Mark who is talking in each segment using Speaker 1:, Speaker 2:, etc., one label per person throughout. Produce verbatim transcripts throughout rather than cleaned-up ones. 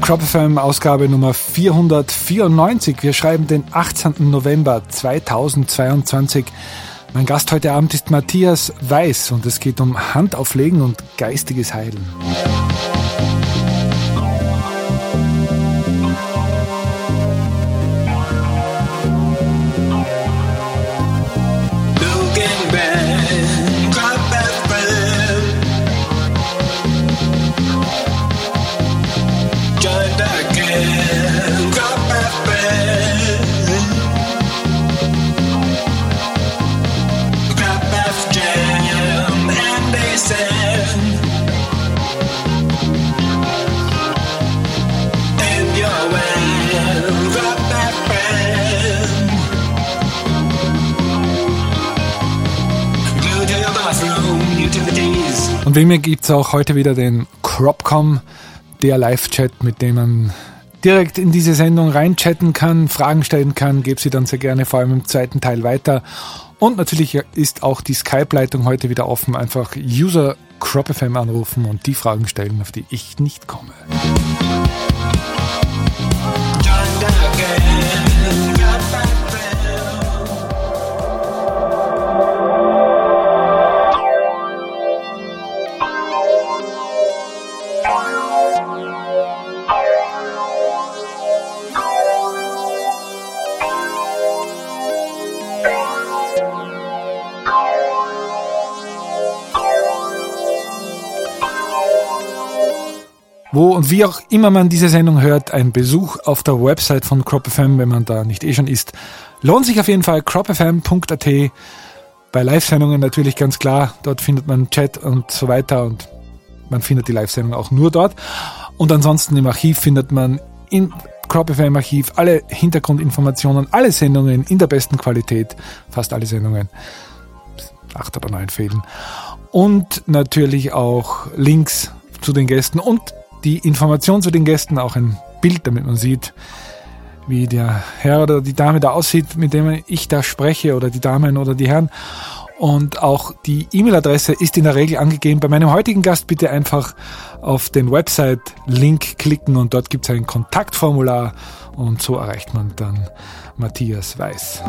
Speaker 1: Crop F M Ausgabe Nummer vierhundertvierundneunzig. Wir schreiben den achtzehnten November zweitausendzweiundzwanzig. Mein Gast heute Abend ist Matthias Weiß und es geht um Handauflegen und geistiges Heilen. Und wie mir gibt es auch heute wieder den Cropcom, der Live-Chat, mit dem man direkt in diese Sendung reinchatten kann, Fragen stellen kann, gebe sie dann sehr gerne vor allem im zweiten Teil weiter. Und natürlich ist auch die Skype-Leitung heute wieder offen, einfach User Crop F M anrufen und die Fragen stellen, auf die ich nicht komme. Wo und wie auch immer man diese Sendung hört, ein Besuch auf der Website von Crop F M, wenn man da nicht eh schon ist, lohnt sich auf jeden Fall. crop f m punkt a t. Bei Live-Sendungen natürlich ganz klar, dort findet man Chat und so weiter und man findet die Live-Sendung auch nur dort. Und ansonsten im Archiv findet man im Crop F M Archiv alle Hintergrundinformationen, alle Sendungen in der besten Qualität, fast alle Sendungen, acht oder neun fehlen. Und natürlich auch Links zu den Gästen und die Information zu den Gästen, auch ein Bild, damit man sieht, wie der Herr oder die Dame da aussieht, mit dem ich da spreche, oder die Damen oder die Herren. Und auch die E-Mail-Adresse ist in der Regel angegeben. Bei meinem heutigen Gast bitte einfach auf den Website-Link klicken und dort gibt es ein Kontaktformular und so erreicht man dann Matthias Weiß.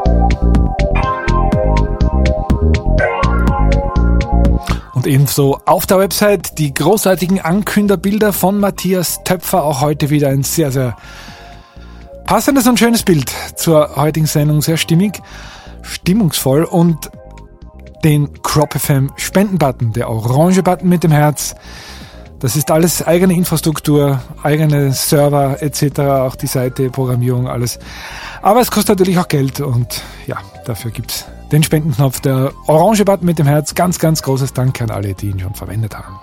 Speaker 1: Und ebenso auf der Website die großartigen Ankünderbilder von Matthias Töpfer. Auch heute wieder ein sehr, sehr passendes und schönes Bild zur heutigen Sendung. Sehr stimmig, stimmungsvoll. Und den Crop F M Spendenbutton, der orange Button mit dem Herz. Das ist alles eigene Infrastruktur, eigene Server et cetera. Auch die Seite, Programmierung, alles. Aber es kostet natürlich auch Geld und ja, dafür gibt's den Spendenknopf, der orange Button mit dem Herz. Ganz, ganz großes Dank an alle, die ihn schon verwendet haben.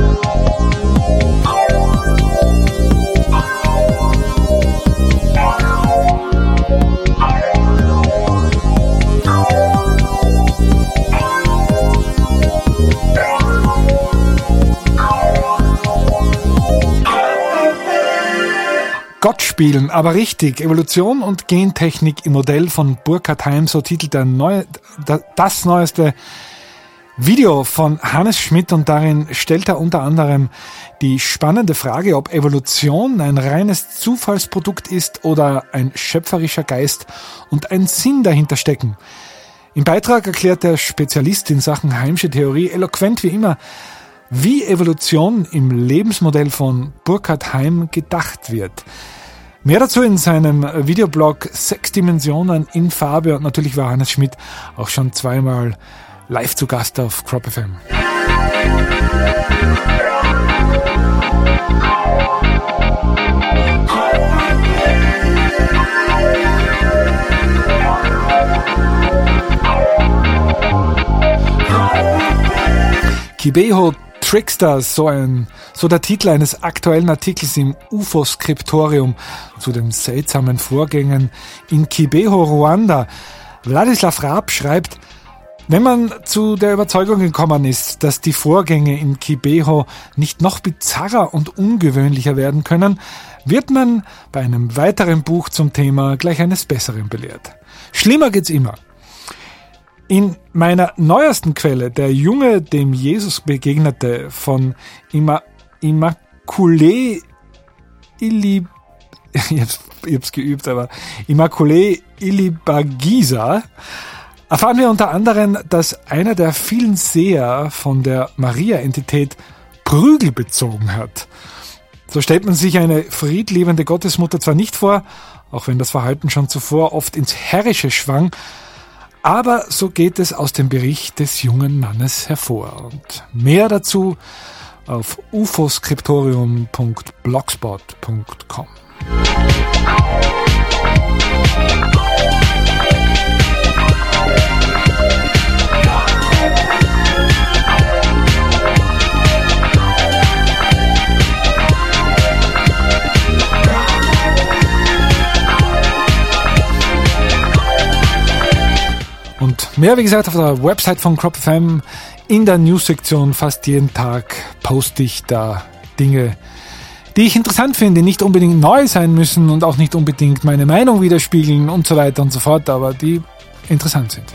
Speaker 1: Gott spielen, aber richtig. Evolution und Gentechnik im Modell von Burkhard Heim, so titelt der neue, das neueste Video von Hannes Schmidt, und darin stellt er unter anderem die spannende Frage, ob Evolution ein reines Zufallsprodukt ist oder ein schöpferischer Geist und ein Sinn dahinter stecken. Im Beitrag erklärt der Spezialist in Sachen Heimsche Theorie eloquent wie immer, wie Evolution im Lebensmodell von Burkhard Heim gedacht wird. Mehr dazu in seinem Videoblog Sechs Dimensionen in Farbe, und natürlich war Hannes Schmidt auch schon zweimal live zu Gast auf Crop F M. Kibeho Tricksters, so ein, so der Titel eines aktuellen Artikels im U F O-Skriptorium zu den seltsamen Vorgängen in Kibeho, Ruanda. Wladislav Raab schreibt, wenn man zu der Überzeugung gekommen ist, dass die Vorgänge in Kibeho nicht noch bizarrer und ungewöhnlicher werden können, wird man bei einem weiteren Buch zum Thema gleich eines Besseren belehrt. Schlimmer geht's immer. In meiner neuesten Quelle, der Junge, dem Jesus begegnete, von Imma, Immaculée Ili, ich hab's, ich hab's geübt, aber Immaculée Ilibagiza erfahren wir unter anderem, dass einer der vielen Seher von der Maria-Entität Prügel bezogen hat. So stellt man sich eine friedliebende Gottesmutter zwar nicht vor, auch wenn das Verhalten schon zuvor oft ins Herrische schwang, aber so geht es aus dem Bericht des jungen Mannes hervor. Und mehr dazu auf ufoskriptorium punkt blogspot punkt com. Und mehr, wie gesagt, auf der Website von Crop F M in der News-Sektion fast jeden Tag poste ich da Dinge, die ich interessant finde, die nicht unbedingt neu sein müssen und auch nicht unbedingt meine Meinung widerspiegeln und so weiter und so fort, aber die interessant sind.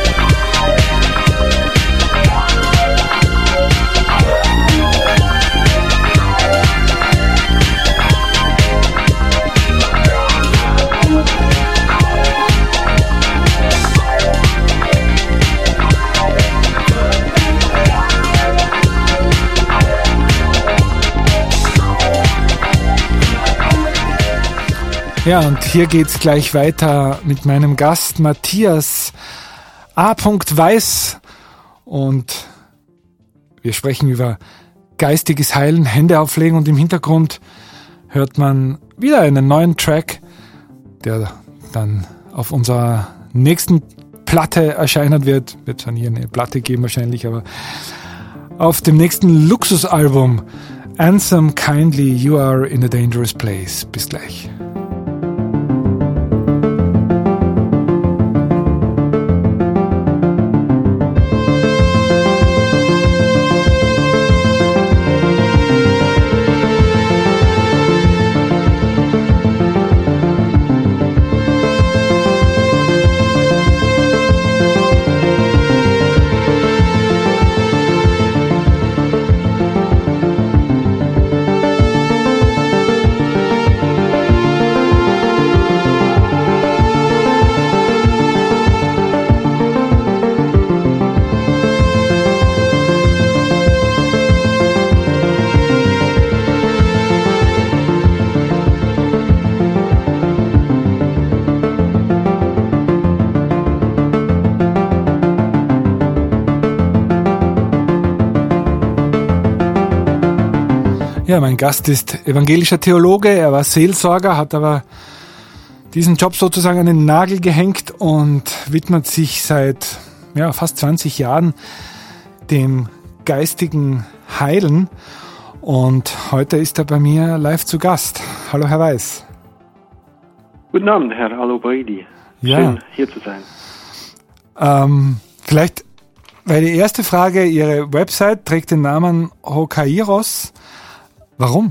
Speaker 1: Ja, und hier geht's gleich weiter mit meinem Gast Matthias A. Weiß und wir sprechen über geistiges Heilen, Hände auflegen und im Hintergrund hört man wieder einen neuen Track, der dann auf unserer nächsten Platte erscheinen wird. Wird schon hier eine Platte geben wahrscheinlich, aber auf dem nächsten Luxusalbum Answer Kindly, You Are in a Dangerous Place. Bis gleich. Ja, mein Gast ist evangelischer Theologe, er war Seelsorger, hat aber diesen Job sozusagen an den Nagel gehängt und widmet sich seit ja, fast zwanzig Jahren dem geistigen Heilen. Und heute ist er bei mir live zu Gast. Hallo, Herr Weiß.
Speaker 2: Guten Abend, Herr Alobredi.
Speaker 1: Ja.
Speaker 2: Schön, hier zu sein.
Speaker 1: Ähm, vielleicht, weil die erste Frage, Ihre Website trägt den Namen Hokairos. Warum?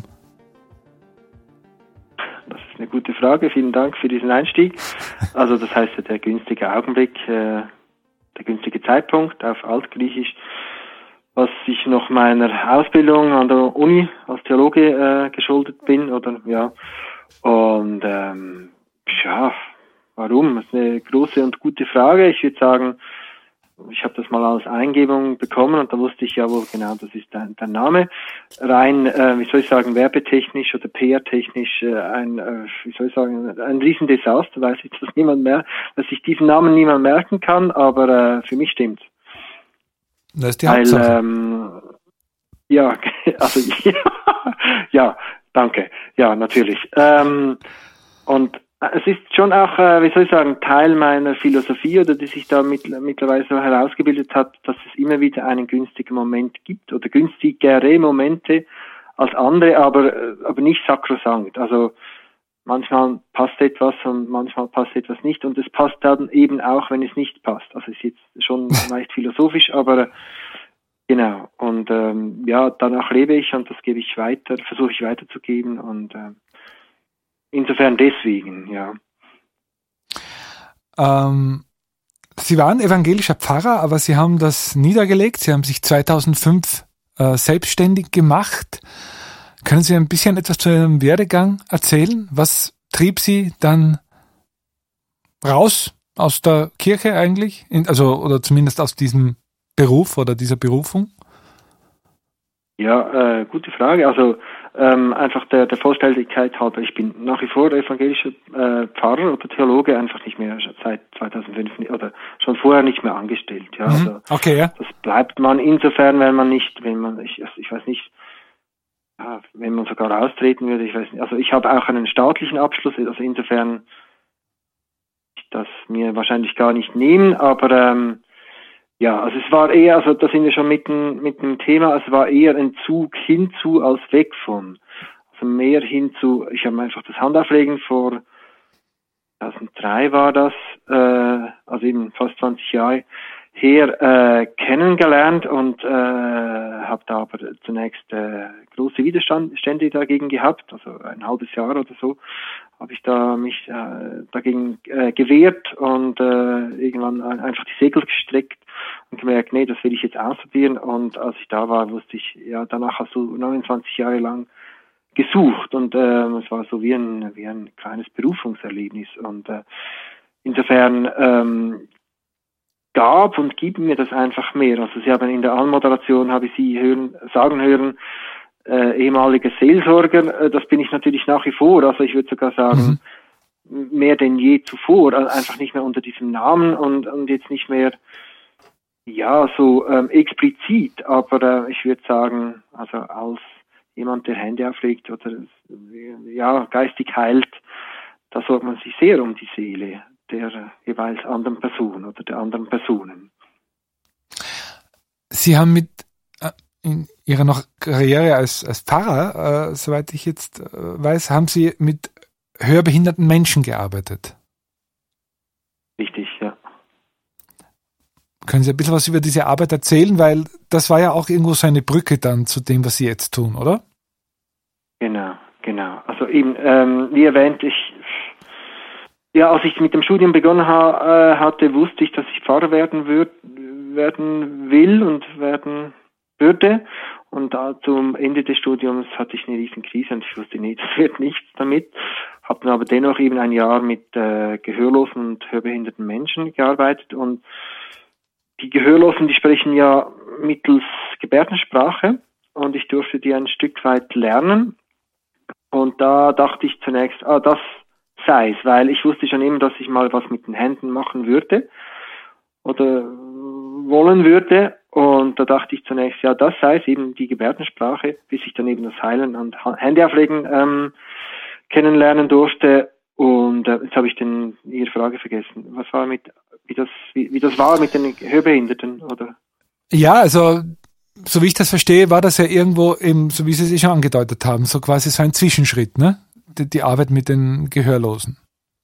Speaker 2: Das ist eine gute Frage. Vielen Dank für diesen Einstieg. Also das heißt der günstige Augenblick, äh, der günstige Zeitpunkt auf Altgriechisch, was ich noch meiner Ausbildung an der Uni als Theologe äh, geschuldet bin. Oder ja. Und ähm, ja, warum? Das ist eine große und gute Frage. Ich würde sagen, ich habe das mal als Eingebung bekommen und da wusste ich ja wohl genau, das ist der, der Name. Rein, äh, wie soll ich sagen, werbetechnisch oder P R-technisch äh, ein, äh, wie soll ich sagen, ein Riesendesaster, weiß ich, dass niemand mehr, dass ich diesen Namen niemand merken kann, aber äh, für mich stimmt's.
Speaker 1: Das ist die Hauptsache.
Speaker 2: Weil, ähm, ja, also ja, ja, danke, ja, natürlich. Ähm, und es ist schon auch, äh, wie soll ich sagen, Teil meiner Philosophie oder die sich da mit, mittlerweile so herausgebildet hat, dass es immer wieder einen günstigen Moment gibt oder günstigere Momente als andere, aber, aber nicht sakrosankt. Also manchmal passt etwas und manchmal passt etwas nicht und es passt dann eben auch, wenn es nicht passt. Also es ist jetzt schon leicht philosophisch, aber genau. Und ähm, ja, danach lebe ich und das gebe ich weiter, versuche ich weiterzugeben und äh, insofern deswegen, ja.
Speaker 1: Ähm, Sie waren evangelischer Pfarrer, aber Sie haben das niedergelegt. Sie haben sich zweitausendfünf äh, selbstständig gemacht. Können Sie ein bisschen etwas zu Ihrem Werdegang erzählen? Was trieb Sie dann raus aus der Kirche eigentlich? In, also, oder zumindest aus diesem Beruf oder dieser Berufung?
Speaker 2: Ja, äh, gute Frage. Also ähm, einfach der, der Vollständigkeit halber, ich bin nach wie vor evangelischer äh, Pfarrer oder Theologe, einfach nicht mehr seit zweitausendfünf oder schon vorher nicht mehr angestellt. Ja,
Speaker 1: Mhm.
Speaker 2: also
Speaker 1: Okay, ja.
Speaker 2: das bleibt man insofern, wenn man nicht, wenn man, ich, ich weiß nicht, ja, wenn man sogar austreten würde, ich weiß nicht. Also ich habe auch einen staatlichen Abschluss, also insofern ich das mir wahrscheinlich gar nicht nehmen, aber ähm, ja, also es war eher, also da sind wir schon mitten mit dem Thema, es war eher ein Zug hinzu als weg von. Also mehr hinzu, ich habe einfach das Handauflegen vor zweitausenddrei war das, äh, also eben fast zwanzig Jahre her, äh, kennengelernt und äh, habe da aber zunächst äh, große Widerstände dagegen gehabt, also ein halbes Jahr oder so habe ich da mich äh, dagegen äh, gewehrt und äh, irgendwann einfach die Segel gestreckt und gemerkt, nee, das will ich jetzt ausprobieren. Und als ich da war, wusste ich, ja, danach hast du neunundzwanzig Jahre lang gesucht und äh, es war so wie ein wie ein kleines Berufungserlebnis. Und äh, insofern ähm, gab und gibt mir das einfach mehr. Also Sie haben in der Anmoderation, habe ich Sie hören, sagen hören, Äh, ehemaliger Seelsorger, äh, das bin ich natürlich nach wie vor, also ich würde sogar sagen, mhm. mehr denn je zuvor, also einfach nicht mehr unter diesem Namen und, und jetzt nicht mehr, ja, so ähm, explizit, aber äh, ich würde sagen, also als jemand, der Hände auflegt oder ja, geistig heilt, da sorgt man sich sehr um die Seele der äh, jeweils anderen Person oder der anderen Personen.
Speaker 1: Sie haben mit äh, in Ihrer noch Karriere als, als Pfarrer, äh, soweit ich jetzt äh, weiß, haben Sie mit hörbehinderten Menschen gearbeitet.
Speaker 2: Richtig, ja.
Speaker 1: Können Sie ein bisschen was über diese Arbeit erzählen? Weil das war ja auch irgendwo so eine Brücke dann zu dem, was Sie jetzt tun, oder?
Speaker 2: Genau, genau. Also eben, ähm, wie erwähnt, ich ja, als ich mit dem Studium begonnen ha, äh, hatte, wusste ich, dass ich Pfarrer werden würd, werden will und werden würde. Und da zum Ende des Studiums hatte ich eine riesen Krise und ich wusste, nee, das wird nichts damit. Habe dann aber dennoch eben ein Jahr mit äh, gehörlosen und hörbehinderten Menschen gearbeitet. Und die Gehörlosen, die sprechen ja mittels Gebärdensprache und ich durfte die ein Stück weit lernen. Und da dachte ich zunächst, ah, das sei es, weil ich wusste schon immer, dass ich mal was mit den Händen machen würde oder wollen würde. Und da dachte ich zunächst, ja, das sei es, eben die Gebärdensprache, bis ich dann eben das Heilen und Hände auflegen ähm, kennenlernen durfte. Und äh, jetzt habe ich den, Ihre Frage vergessen. Was war mit, wie das, wie, wie das war mit den Hörbehinderten, oder?
Speaker 1: Ja, also so wie ich das verstehe, war das ja irgendwo eben, so wie Sie es schon angedeutet haben, so quasi so ein Zwischenschritt, ne? Die, die Arbeit mit den Gehörlosen.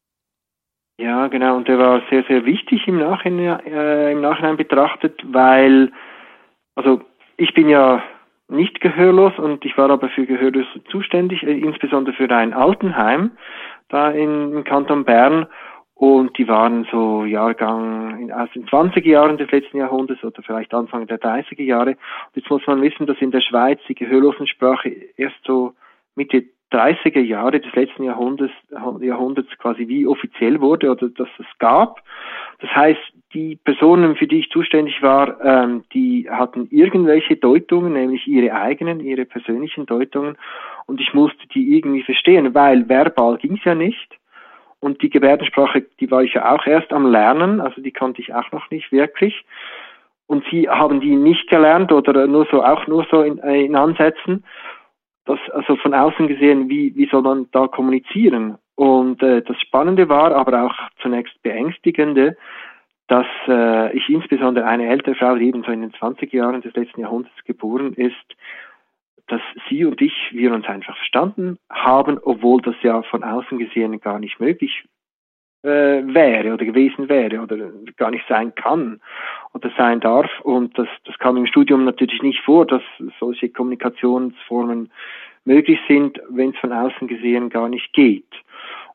Speaker 2: Ja, genau, und der war sehr, sehr wichtig im Nachhinein, äh, im Nachhinein betrachtet, weil, also ich bin ja nicht gehörlos und ich war aber für Gehörlose zuständig, äh, insbesondere für ein Altenheim da in, im Kanton Bern, und die waren so Jahrgang in, aus den zwanziger Jahren des letzten Jahrhunderts oder vielleicht Anfang der dreißiger Jahre. Und jetzt muss man wissen, dass in der Schweiz die Gehörlosensprache erst so Mitte dreißiger Jahre des letzten Jahrhunderts, Jahrhunderts quasi wie offiziell wurde oder dass es gab. Das heißt, die Personen, für die ich zuständig war, ähm, die hatten irgendwelche Deutungen, nämlich ihre eigenen, ihre persönlichen Deutungen, und ich musste die irgendwie verstehen, weil verbal ging es ja nicht. Und die Gebärdensprache, die war ich ja auch erst am Lernen, also die konnte ich auch noch nicht wirklich. Und sie haben die nicht gelernt oder nur so, auch nur so in, in Ansätzen. Das, also von außen gesehen, wie, wie soll man da kommunizieren? Und äh, das Spannende war, aber auch zunächst Beängstigende, dass äh, ich insbesondere eine ältere Frau, die eben so in den zwanziger Jahren des letzten Jahrhunderts geboren ist, dass sie und ich, wir uns einfach verstanden haben, obwohl das ja von außen gesehen gar nicht möglich äh, wäre oder gewesen wäre oder gar nicht sein kann oder sein darf. Und das, das kam im Studium natürlich nicht vor, dass solche Kommunikationsformen möglich sind, wenn es von außen gesehen gar nicht geht.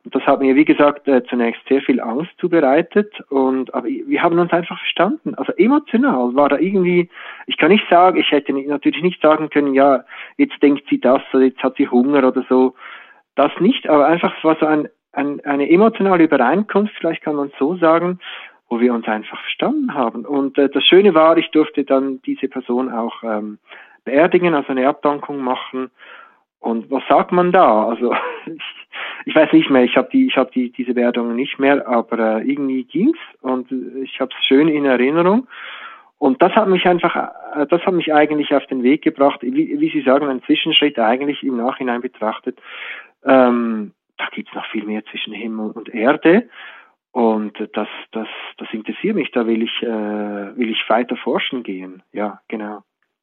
Speaker 2: Und das hat mir, wie gesagt, äh, zunächst sehr viel Angst zubereitet. Und aber wir haben uns einfach verstanden. Also emotional war da irgendwie, ich kann nicht sagen, ich hätte natürlich nicht sagen können, ja, jetzt denkt sie das oder jetzt hat sie Hunger oder so. Das nicht, aber einfach es war so ein, ein, eine emotionale Übereinkunft, vielleicht kann man es so sagen, wo wir uns einfach verstanden haben. Und äh, das Schöne war, ich durfte dann diese Person auch ähm, beerdigen, also eine Abdankung machen. Und was sagt man da? Also ich, ich weiß nicht mehr, ich habe die, ich habe die diese Beerdigung nicht mehr, aber äh, irgendwie ging's und ich habe es schön in Erinnerung. Und das hat mich einfach, äh, das hat mich eigentlich auf den Weg gebracht, wie, wie Sie sagen, ein Zwischenschritt eigentlich im Nachhinein betrachtet. Ähm, da gibt's noch viel mehr zwischen Himmel und Erde. Und das, das, das interessiert mich, da will ich, äh, will ich weiter forschen gehen. Ja, genau.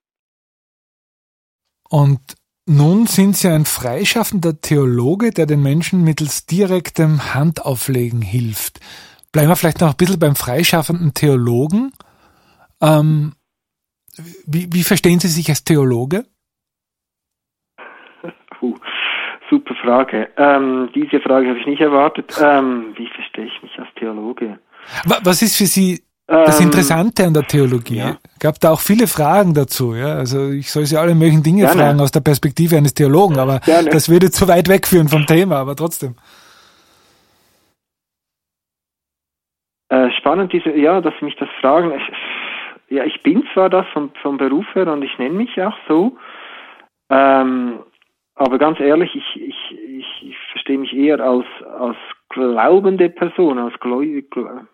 Speaker 1: Und nun sind Sie ein freischaffender Theologe, der den Menschen mittels direktem Handauflegen hilft. Bleiben wir vielleicht noch ein bisschen beim freischaffenden Theologen. Ähm, wie, wie verstehen Sie sich als Theologe?
Speaker 2: Uh. Super Frage. Ähm, diese Frage habe ich nicht erwartet. Ähm, wie verstehe ich mich als Theologe?
Speaker 1: Was ist für Sie das Interessante an der Theologie?
Speaker 2: Ja.
Speaker 1: Gab da auch viele Fragen dazu. Ja? Also ich soll Sie alle möglichen Dinge
Speaker 2: Gerne.
Speaker 1: fragen aus der Perspektive eines Theologen, aber
Speaker 2: Gerne.
Speaker 1: das würde zu weit wegführen vom Thema, aber trotzdem.
Speaker 2: Äh, spannend, diese, ja, dass Sie mich das fragen. Ich, ja, ich bin zwar das vom, vom Beruf her und ich nenne mich auch so, ähm, aber ganz ehrlich, ich, ich, ich, ich verstehe mich eher als, als glaubende Person, als gläubig,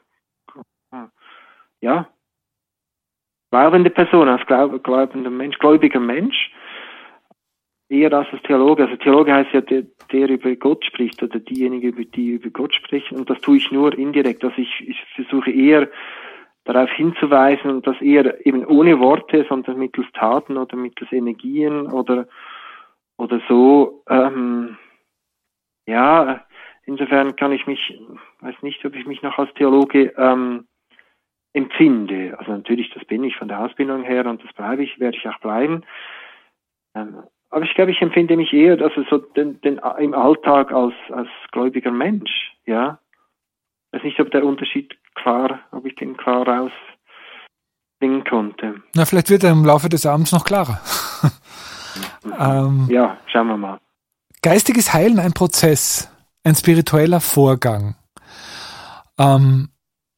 Speaker 2: ja, glaubende Person, als glaub, glaubender Mensch, gläubiger Mensch, eher als als Theologe. Also Theologe heißt ja, der, der über Gott spricht oder diejenige, die über Gott sprechen, und das tue ich nur indirekt. Also ich, ich versuche eher darauf hinzuweisen, und das eher eben ohne Worte, sondern mittels Taten oder mittels Energien oder oder so, ähm, ja, insofern kann ich mich, weiß nicht, ob ich mich noch als Theologe ähm, empfinde. Also natürlich, das bin ich von der Ausbildung her und das bleibe ich, werde ich auch bleiben. Ähm, aber ich glaube, ich empfinde mich eher, also so den, den, im Alltag als, als gläubiger Mensch, ja. Ich weiß nicht, ob der Unterschied klar, ob ich den klar rausbringen konnte.
Speaker 1: Na, vielleicht wird er im Laufe des Abends noch klarer.
Speaker 2: ähm, ja, schauen wir mal.
Speaker 1: Geistiges Heilen, ein Prozess, ein spiritueller Vorgang. Ähm,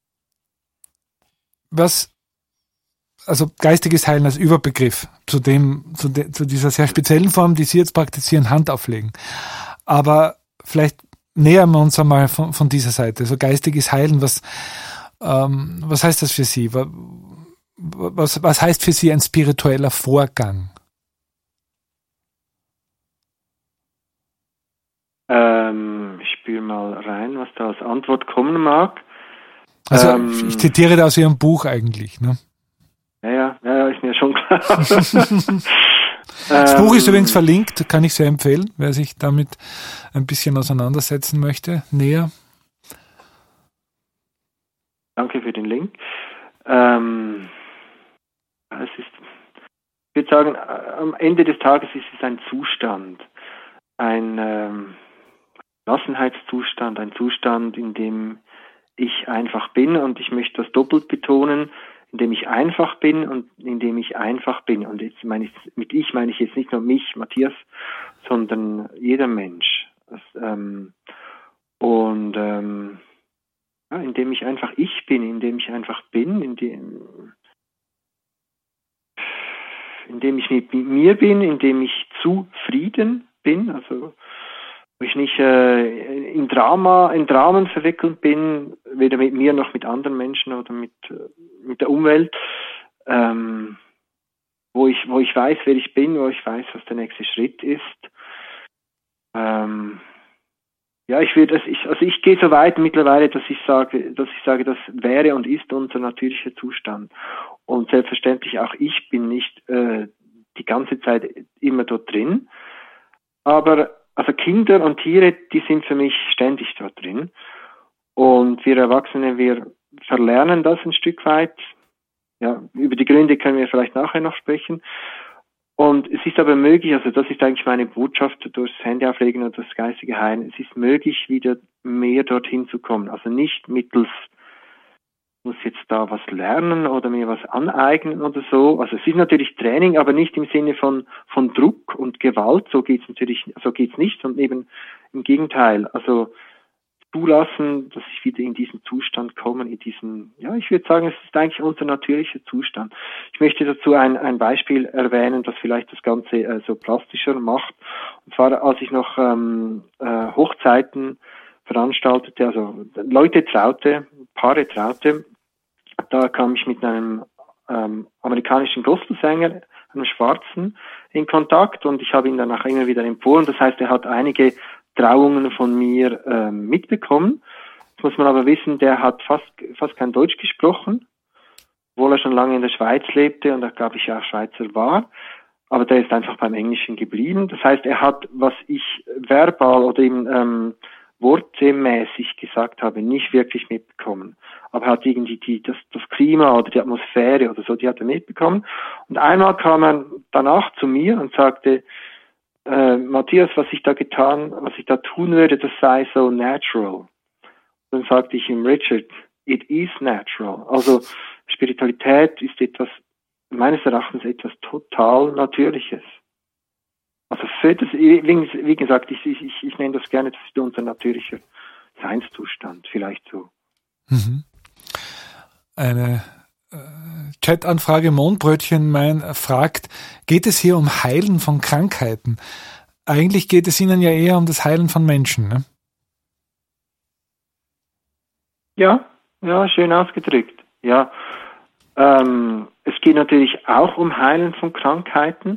Speaker 1: was, also geistiges Heilen als Überbegriff zu dem, zu, de, zu dieser sehr speziellen Form, die Sie jetzt praktizieren, Hand auflegen. Aber vielleicht nähern wir uns einmal von, von dieser Seite. So geistiges Heilen, was, ähm, was heißt das für Sie? Was, was heißt für Sie ein spiritueller Vorgang?
Speaker 2: Ähm, ich spüre mal rein, was da als Antwort kommen mag.
Speaker 1: Also
Speaker 2: ähm,
Speaker 1: ich zitiere da aus Ihrem Buch eigentlich, ne?
Speaker 2: Ja, ja, ja, ist mir schon klar.
Speaker 1: Das Buch ist übrigens verlinkt, kann ich sehr empfehlen, wer sich damit ein bisschen auseinandersetzen möchte, näher.
Speaker 2: Danke für den Link. Ähm, es ist, ich würde sagen, am Ende des Tages ist es ein Zustand, ein ähm, Gelassenheitszustand, ein Zustand, in dem ich einfach bin, und ich möchte das doppelt betonen, in dem ich einfach bin und in dem ich einfach bin. Und jetzt meine ich, mit ich meine ich jetzt nicht nur mich, Matthias, sondern jeder Mensch. Das, ähm, und ähm, ja, in dem ich einfach ich bin, in dem ich einfach bin, in dem, in dem ich mit mir bin, in dem ich zufrieden bin, also wo ich nicht äh, in Drama, in Dramen verwickelt bin, weder mit mir noch mit anderen Menschen oder mit mit der Umwelt, ähm, wo ich wo ich weiß, wer ich bin, wo ich weiß, was der nächste Schritt ist. Ähm, ja, ich würde, ich, also ich gehe so weit mittlerweile, dass ich sage, dass ich sage, das wäre und ist unser natürlicher Zustand. Und selbstverständlich auch ich bin nicht äh, die ganze Zeit immer dort drin, aber also Kinder und Tiere, die sind für mich ständig dort drin. Und wir Erwachsene, wir verlernen das ein Stück weit. Ja, über die Gründe können wir vielleicht nachher noch sprechen. Und es ist aber möglich, also das ist eigentlich meine Botschaft durchs Händeauflegen und das geistige Heilen, es ist möglich, wieder mehr dorthin zu kommen. Also nicht mittels, muss jetzt da was lernen oder mir was aneignen oder so. Also es ist natürlich Training, aber nicht im Sinne von von Druck und Gewalt. So geht's natürlich, so geht's nicht. Und eben im Gegenteil. Also zulassen, dass ich wieder in diesen Zustand komme, in diesen, ja, ich würde sagen, es ist eigentlich unser natürlicher Zustand. Ich möchte dazu ein, ein Beispiel erwähnen, das vielleicht das Ganze äh, so plastischer macht. Und zwar, als ich noch ähm, äh, Hochzeiten veranstaltete, also Leute traute, Paare traute, da kam ich mit einem ähm, amerikanischen Gospelsänger, einem Schwarzen, in Kontakt und ich habe ihn danach immer wieder empfohlen. Das heißt, er hat einige Trauungen von mir ähm, mitbekommen. Das muss man aber wissen, der hat fast fast kein Deutsch gesprochen, obwohl er schon lange in der Schweiz lebte und da glaube ich auch Schweizer war. Aber der ist einfach beim Englischen geblieben. Das heißt, er hat, was ich verbal oder eben ähm, wortmäßig gesagt habe, nicht wirklich mitbekommen. Aber er hat irgendwie die, das, das Klima oder die Atmosphäre oder so, die hat er mitbekommen. Und einmal kam er danach zu mir und sagte, Äh, Matthias, was ich da getan, was ich da tun würde, das sei so natural. Dann sagte ich ihm, Richard, it is natural. Also Spiritualität ist etwas, meines Erachtens etwas total Natürliches. Also für das, wie, wie gesagt, ich, ich, ich nenne das gerne, das ist unser natürlicher Seinszustand, vielleicht so.
Speaker 1: Mhm. Eine Chat-Anfrage Mondbrötchen mein fragt, geht es hier um Heilen von Krankheiten? Eigentlich geht es Ihnen ja eher um das Heilen von Menschen, ne?
Speaker 2: Ja, ja, schön ausgedrückt. Ja, ähm, es geht natürlich auch um Heilen von Krankheiten,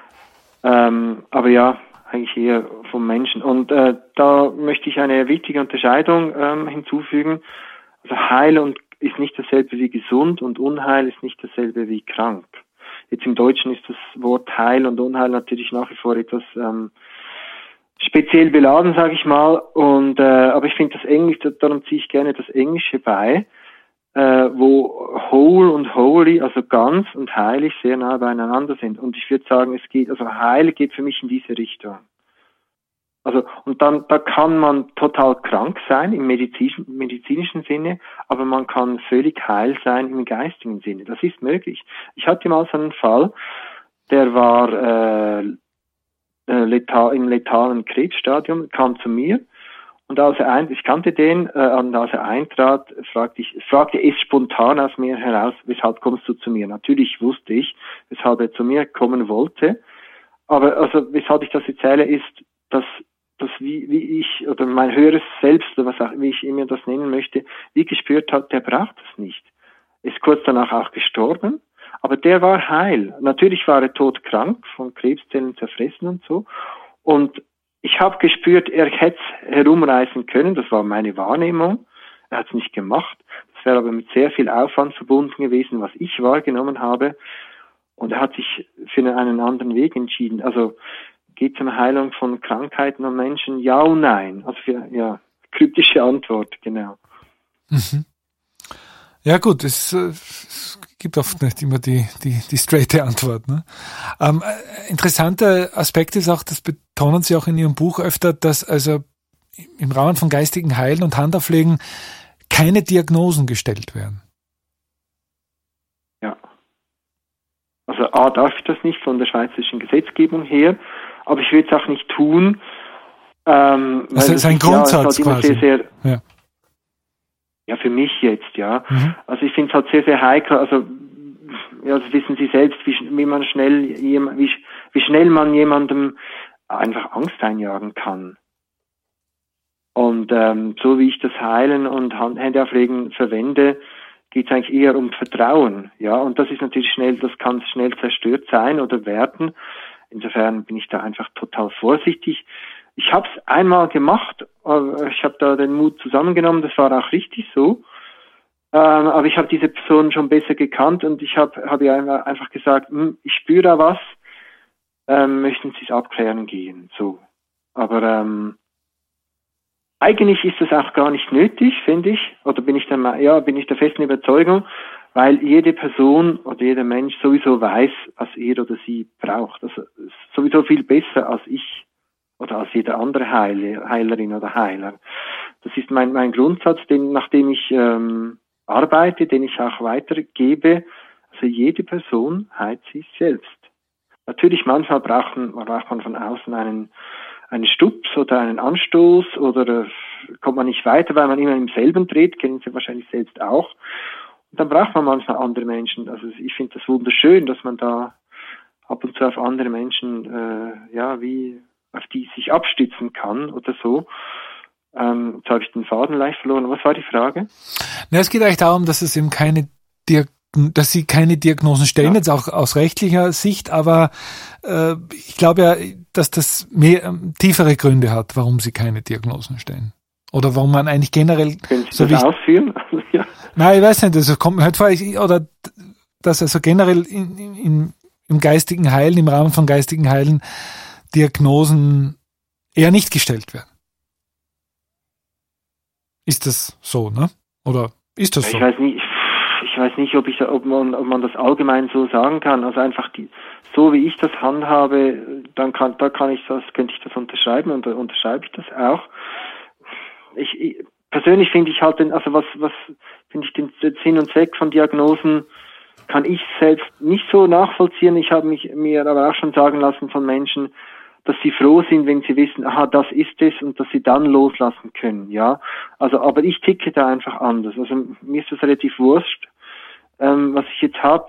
Speaker 2: ähm, aber ja, eigentlich eher vom Menschen. Und äh, da möchte ich eine wichtige Unterscheidung ähm, hinzufügen. Also Heil und ist nicht dasselbe wie gesund und Unheil ist nicht dasselbe wie krank. Jetzt im Deutschen ist das Wort Heil und Unheil natürlich nach wie vor etwas ähm, speziell beladen, sage ich mal. Und äh, aber ich finde das Englisch, darum ziehe ich gerne das Englische bei, äh, wo whole und holy, also ganz und heilig, sehr nah beieinander sind. Und ich würde sagen, es geht, also Heil geht für mich in diese Richtung. Also, und dann, da kann man total krank sein im medizinischen, medizinischen Sinne, aber man kann völlig heil sein im geistigen Sinne. Das ist möglich. Ich hatte mal so einen Fall, der war äh, äh, letal, im letalen Krebsstadium, kam zu mir und als er ein, ich kannte den, äh, und als er eintrat, fragte ich, fragte es spontan aus mir heraus, weshalb kommst du zu mir? Natürlich wusste ich, weshalb er zu mir kommen wollte, aber also weshalb ich das erzähle, ist, dass das wie, wie ich, oder mein höheres Selbst, oder was auch, wie ich immer das nennen möchte, wie gespürt hat, der braucht das nicht. Ist kurz danach auch gestorben, aber der war heil. Natürlich war er todkrank, von Krebszellen zerfressen und so. Und ich habe gespürt, er hätte herumreisen können, das war meine Wahrnehmung. Er hat es nicht gemacht. Das wäre aber mit sehr viel Aufwand verbunden gewesen, was ich wahrgenommen habe. Und er hat sich für einen anderen Weg entschieden. Also, geht es um Heilung von Krankheiten und Menschen? Ja und nein. Also für, ja, kryptische Antwort, genau.
Speaker 1: Mhm. Ja gut, es, es gibt oft nicht immer die, die, die straighte Antwort. Ne? Ähm, interessanter Aspekt ist auch, das betonen Sie auch in Ihrem Buch öfter, dass also im Rahmen von geistigen Heilen und Handauflegen keine Diagnosen gestellt werden.
Speaker 2: Ja. Also A, darf ich das nicht von der schweizerischen Gesetzgebung her, aber ich will es auch nicht tun. Ähm,
Speaker 1: das ist ein Grundsatz
Speaker 2: ja, halt
Speaker 1: quasi.
Speaker 2: Sehr, sehr,
Speaker 1: ja.
Speaker 2: ja, für mich jetzt, ja.
Speaker 1: Mhm.
Speaker 2: Also ich finde es halt sehr, sehr heikel. Also, ja, das wissen Sie selbst, wie, wie man schnell, wie, wie schnell man jemandem einfach Angst einjagen kann. Und ähm, so wie ich das Heilen und Händeauflegen verwende, geht es eigentlich eher um Vertrauen, ja. Und das ist natürlich schnell, das kann schnell zerstört sein oder werden. Insofern bin ich da einfach total vorsichtig. Ich habe es einmal gemacht, ich habe da den Mut zusammengenommen, das war auch richtig so. Ähm, aber ich habe diese Person schon besser gekannt und ich habe hab ihr einfach gesagt, hm, ich spüre da was, ähm, möchten Sie es abklären gehen, so. Aber ähm, eigentlich ist das auch gar nicht nötig, finde ich, oder bin ich der, ja, bin ich der festen Überzeugung, weil jede Person oder jeder Mensch sowieso weiß, was er oder sie braucht. Also sowieso viel besser als ich oder als jeder andere Heiler, Heilerin oder Heiler. Das ist mein, mein Grundsatz, den, nach dem ich ähm, arbeite, den ich auch weitergebe. Also jede Person heilt sich selbst. Natürlich, manchmal braucht man, braucht man von außen einen, einen Stups oder einen Anstoß oder äh, kommt man nicht weiter, weil man immer im selben dreht, kennen Sie wahrscheinlich selbst auch. Und dann braucht man manchmal andere Menschen. Also ich finde das wunderschön, dass man da ab und zu auf andere Menschen, äh, ja, wie auf die sich abstützen kann oder so. Ähm, jetzt habe ich den Faden leicht verloren. Was war die Frage?
Speaker 1: Na, es geht eigentlich darum, dass es eben keine Diag- dass Sie keine Diagnosen stellen, ja. Jetzt auch aus rechtlicher Sicht, aber äh, ich glaube ja, dass das mehr ähm, tiefere Gründe hat, warum Sie keine Diagnosen stellen. Oder warum man eigentlich generell...
Speaker 2: Können Sie
Speaker 1: so
Speaker 2: das ausführen? Ja.
Speaker 1: Nein, ich weiß nicht, das kommt mir halt vor, ich, oder dass also generell in, in, im geistigen Heilen, im Rahmen von geistigen Heilen Diagnosen eher nicht gestellt werden. Ist das so, ne? Oder ist das
Speaker 2: ich
Speaker 1: so?
Speaker 2: Weiß nicht, ich weiß nicht, ob ich, ob man, ob man das allgemein so sagen kann. Also einfach die, so wie ich das handhabe, dann kann, da kann ich das, könnte ich das unterschreiben und da unterschreibe ich das auch. Ich, ich persönlich finde ich halt den, also was, was finde ich den Sinn und Zweck von Diagnosen kann ich selbst nicht so nachvollziehen. Ich habe mich mir aber auch schon sagen lassen von Menschen, dass sie froh sind, wenn sie wissen, aha, das ist es, und dass sie dann loslassen können, ja. Also, aber ich ticke da einfach anders. Also mir ist das relativ wurscht, ähm, was ich jetzt habe.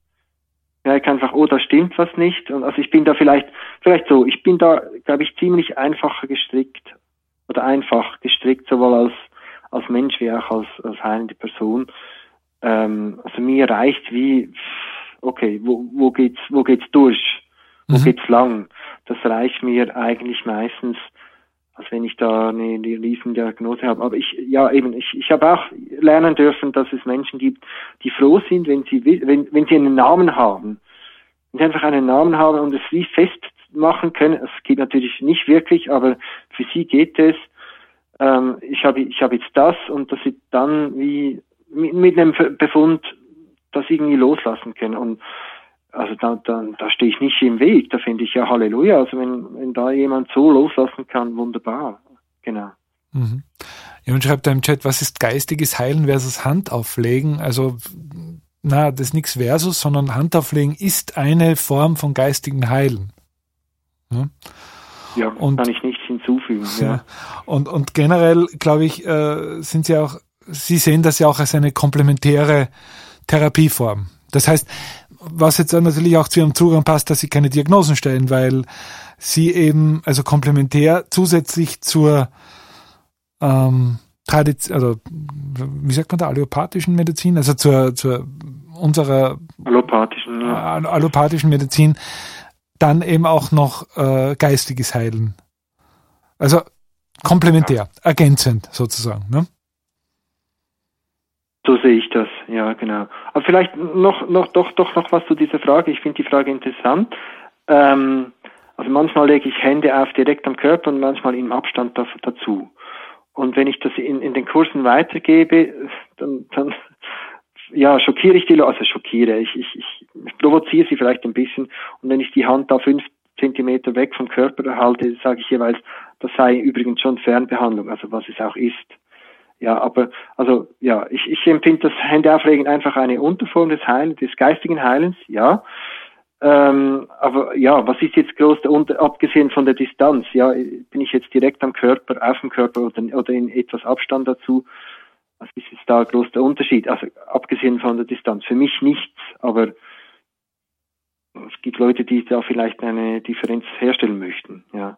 Speaker 2: Ja, ich kann einfach, oh, da stimmt was nicht. Und also ich bin da vielleicht, vielleicht so, ich bin da, glaube ich, ziemlich einfacher gestrickt oder einfach gestrickt, sowohl als als Mensch wie auch als als heilende Person. Ähm, also mir reicht wie, okay, wo wo geht's wo geht's durch? Wo mhm. geht's lang? Das reicht mir eigentlich meistens, als wenn ich da eine, eine riesen Diagnose habe. Aber ich, ja eben, ich, ich habe auch lernen dürfen, dass es Menschen gibt, die froh sind, wenn sie, wenn, wenn sie einen Namen haben. Wenn sie einfach einen Namen haben und es wie festmachen können. Es geht natürlich nicht wirklich, aber für sie geht es. Ähm, ich habe, ich habe jetzt das, und dass sie dann wie mit, mit einem Befund das irgendwie loslassen können. Und also da, da, da stehe ich nicht im Weg, da finde ich ja Halleluja. Also wenn, wenn da jemand so loslassen kann, wunderbar. Genau.
Speaker 1: Mhm. Jemand schreibt da im Chat, was ist geistiges Heilen versus Handauflegen? Also, na, das ist nichts versus, sondern Handauflegen ist eine Form von geistigen Heilen. Ja,
Speaker 2: ja und, kann ich nichts hinzufügen. Ja.
Speaker 1: Ja. Und, und generell, glaube ich, äh, sind Sie auch, Sie sehen das ja auch als eine komplementäre Therapieform. Das heißt, was jetzt natürlich auch zu Ihrem Zugang passt, dass Sie keine Diagnosen stellen, weil Sie eben, also komplementär zusätzlich zur ähm, Tradition, also wie sagt man da, allopathischen Medizin, also zur, zur unserer
Speaker 2: allopathischen, ja.
Speaker 1: äh, allopathischen Medizin, dann eben auch noch äh, geistiges Heilen. Also komplementär, ja. Ergänzend sozusagen, ne?
Speaker 2: So sehe ich das, ja, genau. Aber vielleicht noch, noch, doch, doch noch was zu dieser Frage. Ich finde die Frage interessant. Ähm, also manchmal lege ich Hände auf direkt am Körper und manchmal im Abstand da, dazu. Und wenn ich das in, in den Kursen weitergebe, dann, dann, ja, schockiere ich die Leute, also schockiere, ich, ich, ich, ich provoziere sie vielleicht ein bisschen. Und wenn ich die Hand da fünf Zentimeter weg vom Körper halte, sage ich jeweils, das sei übrigens schon Fernbehandlung, also was es auch ist. Ja, aber, also, ja, ich, ich empfinde das Händeauflegen einfach eine Unterform des Heilens, des geistigen Heilens, ja. Ähm, aber, ja, was ist jetzt groß, der Unter, abgesehen von der Distanz, ja, bin ich jetzt direkt am Körper, auf dem Körper oder, oder in etwas Abstand dazu, was ist jetzt da groß der Unterschied? Also, abgesehen von der Distanz, für mich nichts, aber es gibt Leute, die da vielleicht eine Differenz herstellen möchten, ja.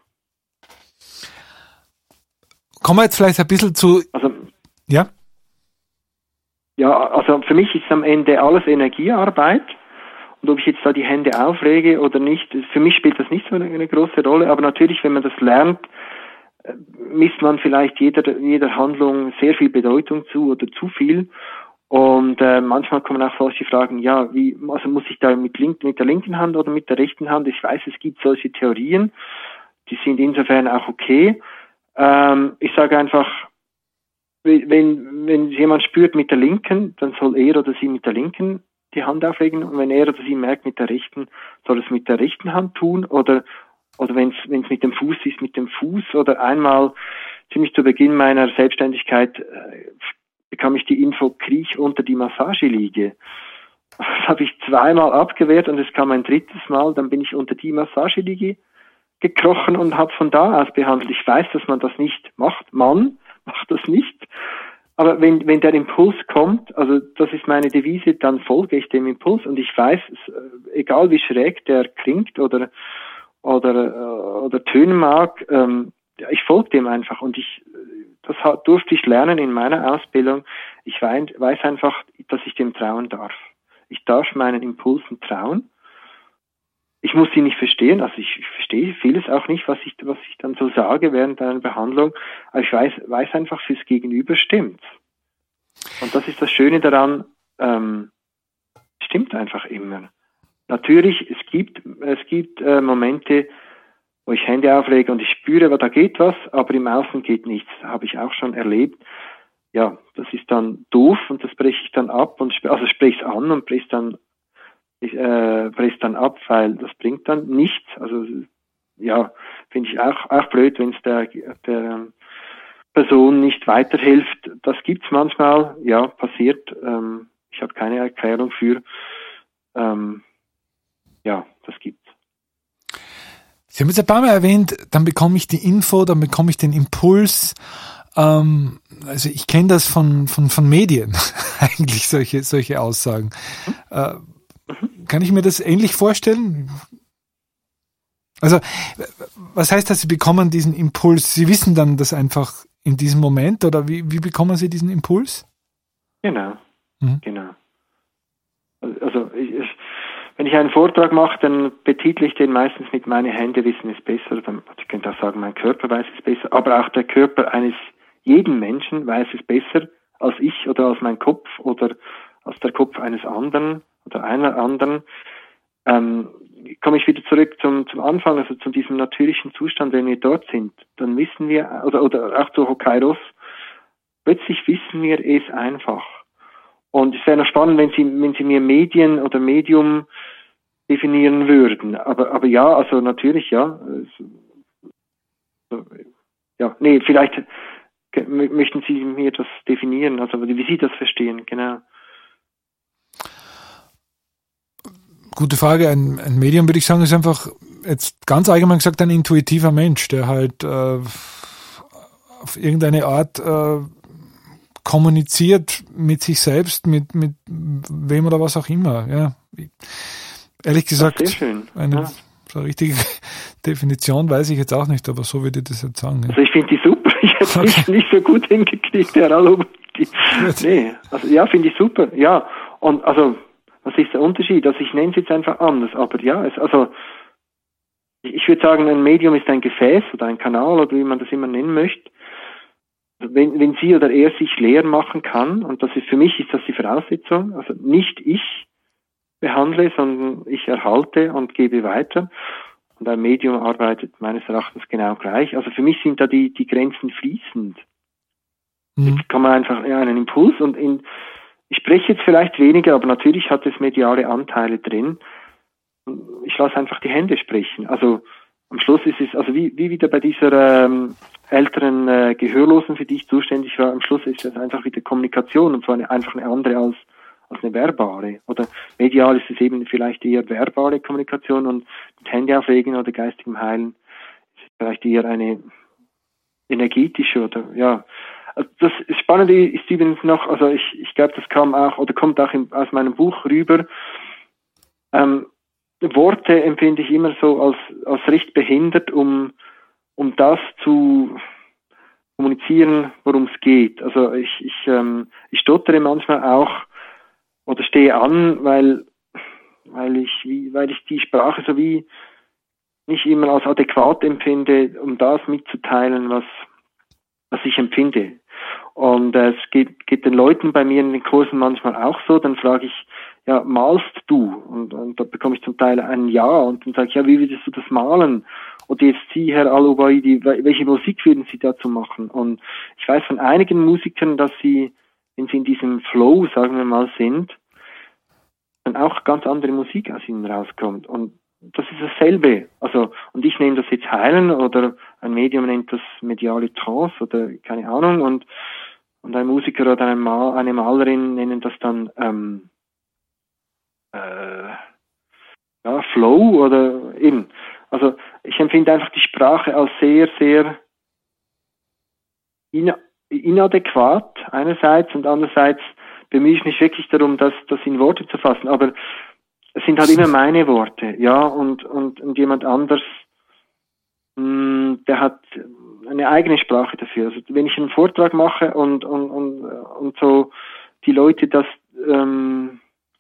Speaker 1: Kommen wir jetzt vielleicht ein bisschen zu...
Speaker 2: Also,
Speaker 1: ja?
Speaker 2: Ja, also für mich ist am Ende alles Energiearbeit. Und ob ich jetzt da die Hände aufrege oder nicht, für mich spielt das nicht so eine, eine große Rolle. Aber natürlich, wenn man das lernt, misst man vielleicht jeder, jeder Handlung sehr viel Bedeutung zu oder zu viel. Und äh, manchmal kommen auch solche Fragen, ja, wie, also muss ich da mit, link, mit der linken Hand oder mit der rechten Hand? Ich weiß, es gibt solche Theorien, die sind insofern auch okay. Ähm, ich sage einfach, wenn, wenn jemand spürt mit der linken, dann soll er oder sie mit der linken die Hand auflegen, und wenn er oder sie merkt mit der rechten, soll es mit der rechten Hand tun, oder oder wenn es wenn es mit dem Fuß ist, mit dem Fuß. Oder einmal, ziemlich zu Beginn meiner Selbstständigkeit, äh, bekam ich die Info, kriech unter die Massageliege. Das habe ich zweimal abgewehrt und es kam ein drittes Mal, dann bin ich unter die Massageliege gekrochen und habe von da aus behandelt. Ich weiß, dass man das nicht macht. Man macht das nicht. Aber wenn, wenn der Impuls kommt, also das ist meine Devise, dann folge ich dem Impuls, und ich weiß, egal wie schräg der klingt oder oder oder tönen mag, ähm, ich folge dem einfach, und ich das durfte ich lernen in meiner Ausbildung. Ich weiß, weiß einfach, dass ich dem trauen darf. Ich darf meinen Impulsen trauen. Ich muss sie nicht verstehen, also ich, ich verstehe vieles auch nicht, was ich was ich dann so sage während einer Behandlung, aber ich weiß weiß einfach, fürs Gegenüber stimmt's. Und das ist das Schöne daran, ähm, stimmt einfach immer. Natürlich, es gibt es gibt äh, Momente, wo ich Hände auflege und ich spüre, da geht was, aber im Außen geht nichts. Habe ich auch schon erlebt. Ja, das ist dann doof, und das breche ich dann ab, und sp- also spreche es an und breche es dann ich äh, breche es dann ab, weil das bringt dann nichts. Also ja, finde ich auch auch blöd, wenn es der der Person nicht weiterhilft. Das gibt's manchmal, ja, passiert. Ähm, ich habe keine Erklärung für. Ähm, ja, das gibt's.
Speaker 1: Sie haben jetzt ein paar Mal erwähnt, dann bekomme ich die Info, dann bekomme ich den Impuls. Ähm, also ich kenne das von von von Medien, eigentlich solche solche Aussagen. Mhm. Äh, mhm. Kann ich mir das ähnlich vorstellen? Also was heißt das, Sie bekommen diesen Impuls? Sie wissen dann das einfach in diesem Moment, oder wie wie bekommen Sie diesen Impuls?
Speaker 2: Genau,
Speaker 1: mhm.
Speaker 2: genau. Also ich, ich Wenn ich einen Vortrag mache, dann betitle ich den meistens mit meine Hände wissen es besser. Ich könnte auch sagen, mein Körper weiß es besser. Aber auch der Körper eines jeden Menschen weiß es besser als ich oder als mein Kopf oder als der Kopf eines anderen oder einer anderen. Ähm, komme ich wieder zurück zum, zum Anfang, also zu diesem natürlichen Zustand, wenn wir dort sind. Dann wissen wir, oder, oder auch zu Hokairos, plötzlich wissen wir es einfach. Und es wäre noch spannend, wenn Sie, wenn Sie mir Medien oder Medium definieren würden. Aber, aber ja, also natürlich, ja. Ja, nee, vielleicht möchten Sie mir das definieren, also wie Sie das verstehen, genau.
Speaker 1: Gute Frage. Ein, ein Medium, würde ich sagen, ist einfach jetzt ganz allgemein gesagt ein intuitiver Mensch, der halt äh, auf irgendeine Art äh, kommuniziert mit sich selbst, mit mit wem oder was auch immer. Ja, ehrlich gesagt,
Speaker 2: sehr schön.
Speaker 1: eine
Speaker 2: Ja.
Speaker 1: so eine richtige Definition weiß ich jetzt auch nicht, aber so würde ich das jetzt sagen. Ja.
Speaker 2: Also ich finde die super. Ich hätte okay. nicht, nicht so gut hingekriegt, Herr Allo. Nee, also ja, finde ich super. Ja, und also was ist der Unterschied? Also ich nenne es jetzt einfach anders, aber ja, es, also ich würde sagen, ein Medium ist ein Gefäß oder ein Kanal oder wie man das immer nennen möchte. Wenn, wenn sie oder er sich leer machen kann, und das ist für mich ist das die Voraussetzung, also nicht ich behandle, sondern ich erhalte und gebe weiter. Und ein Medium arbeitet meines Erachtens genau gleich. Also für mich sind da die, die Grenzen fließend. Mhm. Jetzt kann man einfach ja, einen Impuls und in, ich spreche jetzt vielleicht weniger, aber natürlich hat es mediale Anteile drin. Ich lasse einfach die Hände sprechen. Also am Schluss ist es, also wie, wie wieder bei dieser ähm, älteren äh, Gehörlosen, für die ich zuständig war, am Schluss ist es einfach wieder Kommunikation, und zwar eine, einfach eine andere als, als eine verbale. Oder medial ist es eben vielleicht eher verbale Kommunikation, und mit Hände auflegen oder geistigem Heilen ist es vielleicht eher eine energetische oder ja. Also das Spannende ist übrigens noch, also ich, ich glaube, das kam auch oder kommt auch in, aus meinem Buch rüber. Ähm, Worte empfinde ich immer so als, als recht behindert, um, um das zu kommunizieren, worum es geht. Also ich, ich, ähm, ich stottere manchmal auch oder stehe an, weil, weil ich, wie, weil ich die Sprache so wie nicht immer als adäquat empfinde, um das mitzuteilen, was, was ich empfinde. Und äh, es geht, geht den Leuten bei mir in den Kursen manchmal auch so, dann frage ich, ja, malst du? Und, und da bekomme ich zum Teil ein Ja, und dann sage ich, ja, wie würdest du das malen? oder jetzt Sie, Herr Al-Ubaidi, welche Musik würden Sie dazu machen? Und ich weiß von einigen Musikern, dass sie, wenn sie in diesem Flow, sagen wir mal, sind, dann auch ganz andere Musik aus ihnen rauskommt. Und das ist dasselbe. Also, und ich nehme das jetzt Heilen, oder ein Medium nennt das mediale Trance oder keine Ahnung, und, und ein Musiker oder eine, Mal, eine Malerin nennen das dann ähm, äh, ja, Flow oder eben. Also ich empfinde einfach die Sprache als sehr, sehr in, inadäquat einerseits, und andererseits bemühe ich mich wirklich darum, das, das in Worte zu fassen. Aber es sind halt immer meine Worte, ja, und, und, und jemand anders, mh, der hat eine eigene Sprache dafür. Also wenn ich einen Vortrag mache und, und, und, und so die Leute das ähm,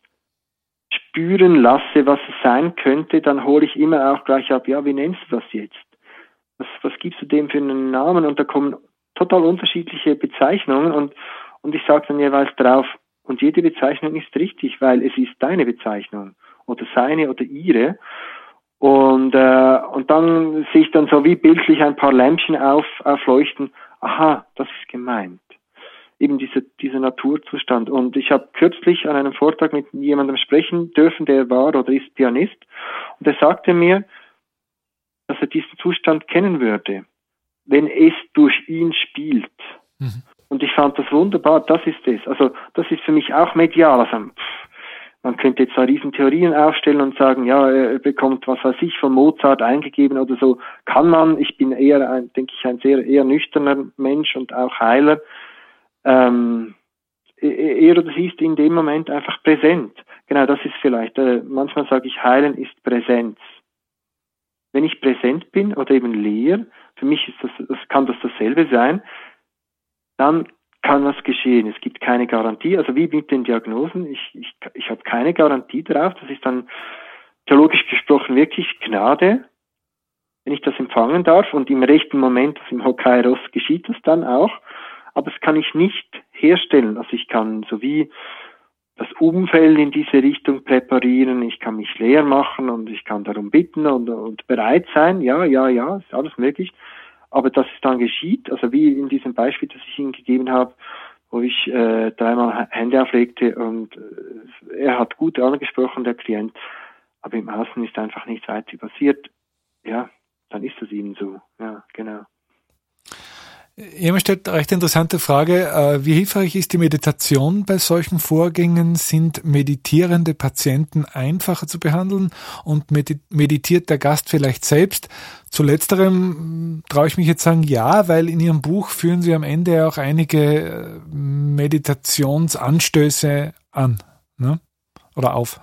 Speaker 2: spüren lasse, was es sein könnte, dann hole ich immer auch gleich ab, ja, wie nennst du das jetzt? Was, was gibst du dem für einen Namen? Und da kommen total unterschiedliche Bezeichnungen, und, und ich sage dann jeweils drauf, und jede Bezeichnung ist richtig, weil es ist deine Bezeichnung oder seine oder ihre. Und, äh, und dann sehe ich dann so wie bildlich ein paar Lämpchen auf, aufleuchten. Aha, das ist gemeint. Eben dieser, dieser Naturzustand. Und ich habe kürzlich an einem Vortrag mit jemandem sprechen dürfen, der war oder ist Pianist. Und er sagte mir, dass er diesen Zustand kennen würde, wenn es durch ihn spielt. Mhm. Und ich fand das wunderbar, das ist es. Also das ist für mich auch medial. Also, pff, man könnte jetzt da riesen Theorien aufstellen und sagen, ja, er bekommt, was weiß ich, von Mozart eingegeben oder so. Kann man. Ich bin eher, ein, denke ich, ein sehr eher nüchterner Mensch und auch Heiler. Ähm, er oder sie ist in dem Moment einfach präsent. Genau, das ist vielleicht, äh, manchmal sage ich, Heilen ist Präsenz. Wenn ich präsent bin oder eben leer, für mich ist das, das kann das dasselbe sein, dann kann was geschehen. Es gibt keine Garantie, also wie mit den Diagnosen, ich, ich, ich habe keine Garantie darauf, das ist dann theologisch gesprochen wirklich Gnade, wenn ich das empfangen darf, und im rechten Moment, also im Hokairos, geschieht das dann auch, aber das kann ich nicht herstellen, also ich kann so wie das Umfeld in diese Richtung präparieren, ich kann mich leer machen und ich kann darum bitten und, und bereit sein, ja, ja, ja, ist alles möglich. Aber dass es dann geschieht, also wie in diesem Beispiel, das ich Ihnen gegeben habe, wo ich äh, dreimal Hände auflegte und äh, er hat gut angesprochen, der Klient, aber im Außen ist einfach nichts weiter passiert, ja, dann ist das eben so, ja, genau.
Speaker 1: Jemand stellt eine recht interessante Frage, wie hilfreich ist die Meditation bei solchen Vorgängen? Sind meditierende Patienten einfacher zu behandeln und meditiert der Gast vielleicht selbst? Zu letzterem traue ich mich jetzt sagen, ja, weil in Ihrem Buch führen Sie am Ende auch einige Meditationsanstöße an, ne? Oder auf.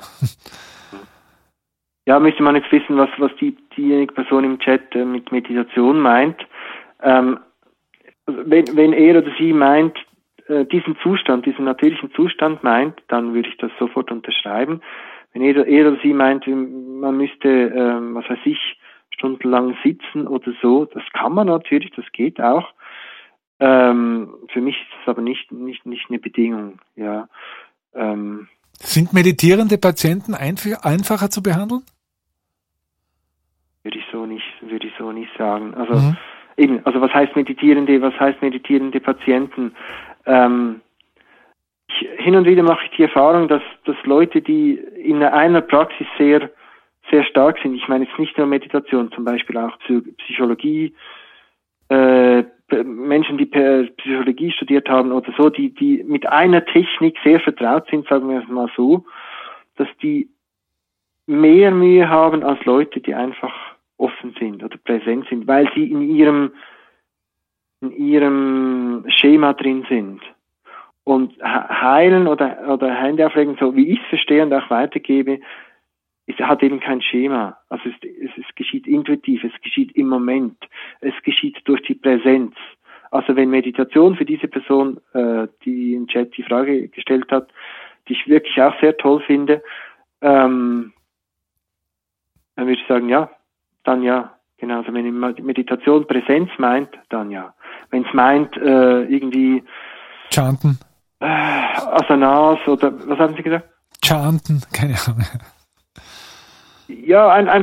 Speaker 2: Ja, müsste man jetzt wissen, was, was die, diejenige Person im Chat äh, mit Meditation meint. Ähm, Wenn, wenn er oder sie meint, äh, diesen Zustand, diesen natürlichen Zustand meint, dann würde ich das sofort unterschreiben. Wenn er, er oder sie meint, man müsste, ähm, was weiß ich, stundenlang sitzen oder so, das kann man natürlich, das geht auch. Ähm, für mich ist das aber nicht, nicht, nicht eine Bedingung, ja. Ähm,
Speaker 1: Sind meditierende Patienten einf- einfacher zu behandeln?
Speaker 2: Würde ich so nicht, würde ich so nicht sagen. Also,
Speaker 1: mhm.
Speaker 2: Eben, also was heißt meditierende, was heißt meditierende Patienten? Ähm, ich, hin und wieder mache ich die Erfahrung, dass, dass Leute, die in einer Praxis sehr, sehr stark sind, ich meine jetzt nicht nur Meditation, zum Beispiel auch Psychologie, äh, Menschen, die Psychologie studiert haben oder so, die, die mit einer Technik sehr vertraut sind, sagen wir es mal so, dass die mehr Mühe haben als Leute, die einfach offen sind oder präsent sind, weil sie in ihrem in ihrem Schema drin sind. Und heilen oder oder Hände auflegen, so wie ich es verstehe und auch weitergebe, es hat eben kein Schema. Also es, es, es geschieht intuitiv, es geschieht im Moment, es geschieht durch die Präsenz. Also wenn Meditation für diese Person, äh, die im Chat die Frage gestellt hat, die ich wirklich auch sehr toll finde, ähm, dann würde ich sagen, ja, dann ja, genau. Also wenn Meditation Präsenz meint, dann ja. Wenn es meint, äh, irgendwie
Speaker 1: Chanten.
Speaker 2: Äh, Asanas oder was haben Sie gesagt?
Speaker 1: Chanten, keine Ahnung.
Speaker 2: Ja, ein, einfach Technik.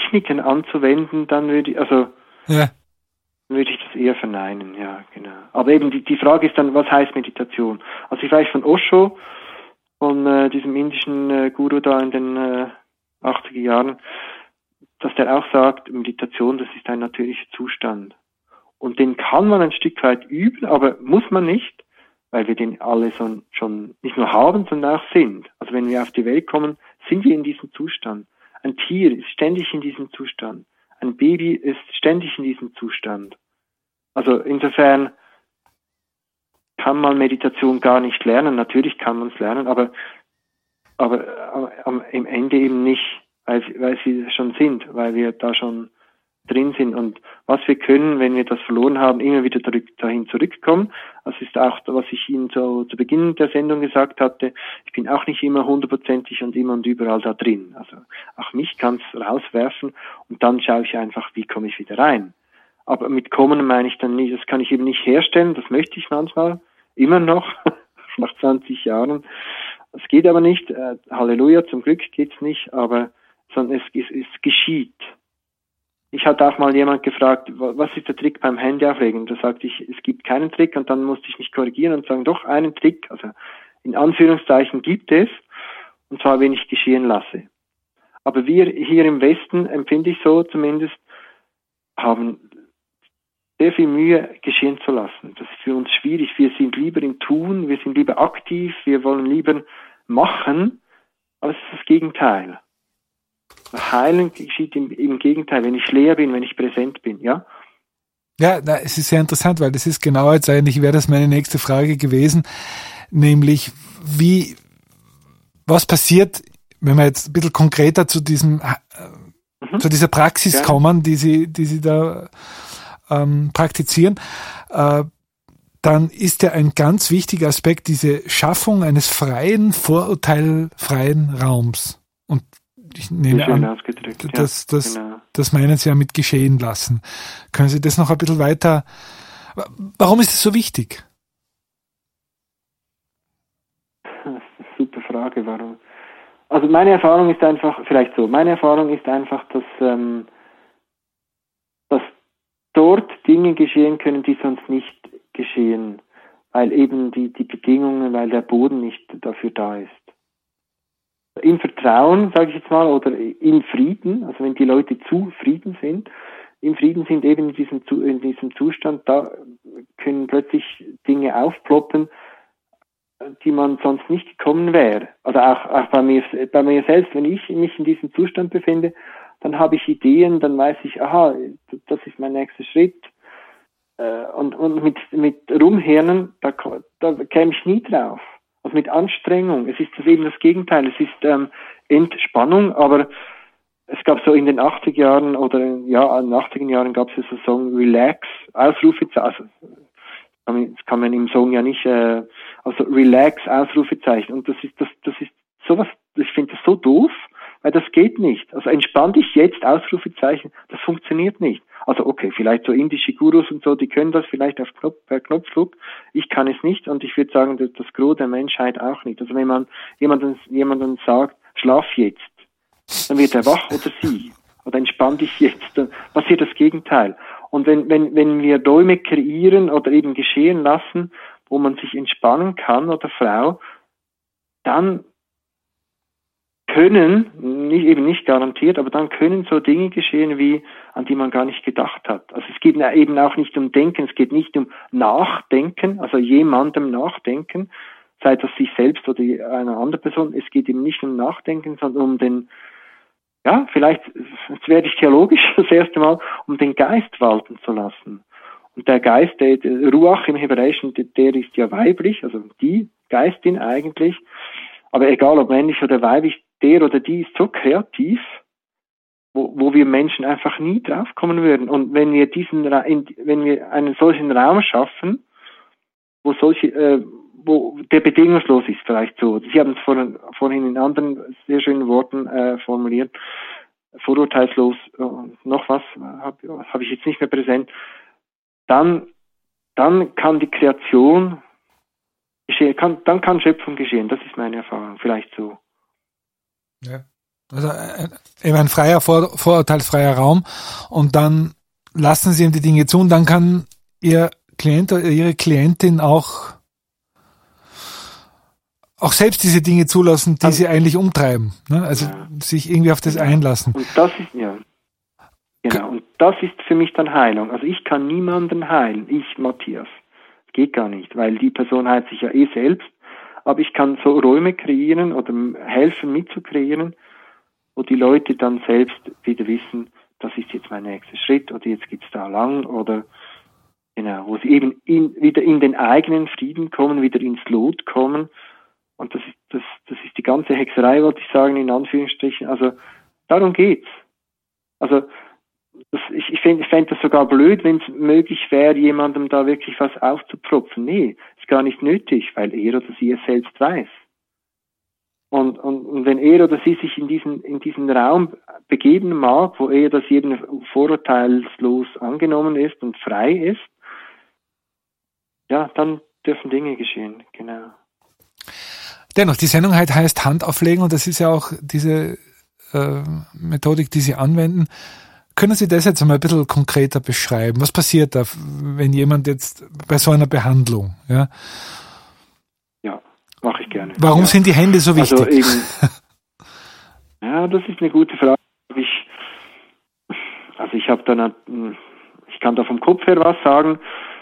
Speaker 2: Techniken anzuwenden, dann würde ich, also,
Speaker 1: ja.
Speaker 2: würde ich das eher verneinen, ja, genau. Aber eben die, die Frage ist dann, was heißt Meditation? Also ich weiß von Osho, von äh, diesem indischen äh, Guru da in den äh, achtziger Jahren, dass der auch sagt, Meditation, das ist ein natürlicher Zustand. Und den kann man ein Stück weit üben, aber muss man nicht, weil wir den alle so, schon nicht nur haben, sondern auch sind. Also wenn wir auf die Welt kommen, sind wir in diesem Zustand. Ein Tier ist ständig in diesem Zustand. Ein Baby ist ständig in diesem Zustand. Also insofern kann man Meditation gar nicht lernen. Natürlich kann man es lernen, aber, aber, aber am Ende eben nicht, weil, weil sie schon sind, weil wir da schon drin sind. Und was wir können, wenn wir das verloren haben, immer wieder zurück, dahin zurückkommen. Das ist auch, was ich Ihnen so zu Beginn der Sendung gesagt hatte. Ich bin auch nicht immer hundertprozentig und immer und überall da drin. Also auch mich kann es rauswerfen und dann schaue ich einfach, wie komme ich wieder rein. Aber mit kommen meine ich dann nicht, das kann ich eben nicht herstellen, das möchte ich manchmal, immer noch, nach zwanzig Jahren. Es geht aber nicht, äh, Halleluja, zum Glück geht's nicht, aber sondern es, es, es geschieht. Ich hatte auch mal jemand gefragt, was ist der Trick beim Handyauflegen? Da sagte ich, es gibt keinen Trick und dann musste ich mich korrigieren und sagen, doch, einen Trick, also in Anführungszeichen gibt es, und zwar, wenn ich geschehen lasse. Aber wir hier im Westen, empfinde ich so zumindest, haben sehr viel Mühe geschehen zu lassen. Das ist für uns schwierig. Wir sind lieber im Tun, wir sind lieber aktiv, wir wollen lieber machen, aber es ist das Gegenteil. Heilen geschieht im, im Gegenteil, wenn ich leer bin, wenn ich präsent bin, ja?
Speaker 1: Ja, na, es ist sehr interessant, weil das ist genau jetzt eigentlich, wäre das meine nächste Frage gewesen, nämlich wie, was passiert, wenn wir jetzt ein bisschen konkreter zu diesem, äh, mhm. zu dieser Praxis ja. kommen, die Sie, die Sie da ähm, praktizieren, äh, dann ist ja ein ganz wichtiger Aspekt diese Schaffung eines freien, vorurteilfreien Raums. Und ich nehme an, das, das, genau. das meinen Sie ja mit geschehen lassen. Können Sie das noch ein bisschen weiter, warum ist das so wichtig?
Speaker 2: Das ist eine super Frage, warum? Also meine Erfahrung ist einfach, vielleicht so, meine Erfahrung ist einfach, dass, ähm, dass dort Dinge geschehen können, die sonst nicht geschehen, weil eben die, die Bedingungen, weil der Boden nicht dafür da ist. Im Vertrauen, sage ich jetzt mal, oder im Frieden, also wenn die Leute zufrieden sind, im Frieden sind eben in diesem, in diesem Zustand, da können plötzlich Dinge aufploppen, die man sonst nicht gekommen wäre. Oder auch, auch bei mir, bei mir selbst, wenn ich mich in diesem Zustand befinde, dann habe ich Ideen, dann weiß ich, aha, das ist mein nächster Schritt. Und, und mit, mit Rumhirnen, da, da käme ich nie drauf. Also mit Anstrengung. Es ist das eben das Gegenteil. Es ist ähm, Entspannung, aber es gab so in den achtziger Jahren oder ja, in den achtziger Jahren gab es so Song Relax, Ausrufezeichen. Also das kann man im Song ja nicht, äh, also Relax, Ausrufezeichen. Und das ist das, das ist sowas, ich finde das so doof, weil das geht nicht. Also entspann dich jetzt, Ausrufezeichen, das funktioniert nicht. Also okay, vielleicht so indische Gurus und so, die können das vielleicht auf Knopf, per Knopfdruck. Ich kann es nicht und ich würde sagen, das, das Gros der Menschheit auch nicht. Also wenn man jemanden, jemanden sagt, schlaf jetzt, dann wird er wach oder sie. Oder entspann dich jetzt, dann passiert das Gegenteil. Und wenn, wenn, wenn wir Räume kreieren oder eben geschehen lassen, wo man sich entspannen kann oder Frau, dann können, nicht, eben nicht garantiert, aber dann können so Dinge geschehen, wie an die man gar nicht gedacht hat. Also es geht eben auch nicht um Denken, es geht nicht um Nachdenken, also jemandem nachdenken, sei das sich selbst oder einer anderen Person. Es geht eben nicht um Nachdenken, sondern um den, ja, vielleicht, jetzt werde ich theologisch das erste Mal, um den Geist walten zu lassen. Und der Geist, der, der Ruach im Hebräischen, der, der ist ja weiblich, also die Geistin eigentlich, aber egal ob männlich oder weiblich, der oder die ist so kreativ, wo, wo wir Menschen einfach nie draufkommen würden. Und wenn wir diesen, wenn wir einen solchen Raum schaffen, wo solche, äh, wo der bedingungslos ist, vielleicht so. Sie haben es vorhin, vorhin in anderen sehr schönen Worten äh, formuliert, vorurteilslos, äh, noch was habe hab ich jetzt nicht mehr präsent. Dann, dann kann die Kreation geschehen, kann, dann kann Schöpfung geschehen. Das ist meine Erfahrung, vielleicht so.
Speaker 1: Ja. Also äh, eben ein freier, vor, vorurteilsfreier Raum und dann lassen Sie ihm die Dinge zu und dann kann Ihr Klient oder Ihre Klientin auch auch selbst diese Dinge zulassen, die sie eigentlich umtreiben. Ne? Also
Speaker 2: ja,
Speaker 1: sich irgendwie auf das
Speaker 2: genau.
Speaker 1: einlassen.
Speaker 2: Und das ist, ja, genau. Und das ist für mich dann Heilung. Also ich kann niemanden heilen. Ich, Matthias. Geht gar nicht, weil die Person heilt sich ja eh selbst. Aber ich kann so Räume kreieren oder helfen mitzukreieren, wo die Leute dann selbst wieder wissen, das ist jetzt mein nächster Schritt oder jetzt geht's da lang oder genau, wo sie eben in, wieder in den eigenen Frieden kommen, wieder ins Lot kommen. Und das ist, das, das ist die ganze Hexerei, wollte ich sagen, in Anführungsstrichen. Also, darum geht's. Also, das, ich, ich fände ich fänd das sogar blöd, wenn es möglich wäre, jemandem da wirklich was aufzupropfen. Nee, ist gar nicht nötig, weil er oder sie es selbst weiß. Und, und, und wenn er oder sie sich in diesen, in diesen Raum begeben mag, wo er das jeden vorurteilslos angenommen ist und frei ist, ja, dann dürfen Dinge geschehen, genau.
Speaker 1: Dennoch, die Sendung halt heißt Hand auflegen und das ist ja auch diese äh, Methodik, die Sie anwenden. Können Sie das jetzt mal ein bisschen konkreter beschreiben? Was passiert da, wenn jemand jetzt bei so einer Behandlung, ja?
Speaker 2: Ja, mache ich gerne.
Speaker 1: Warum
Speaker 2: ja.
Speaker 1: sind die Hände so wichtig?
Speaker 2: Also eben, ja, das ist eine gute Frage. Ich, also ich habe da, ich kann da vom Kopf her was sagen.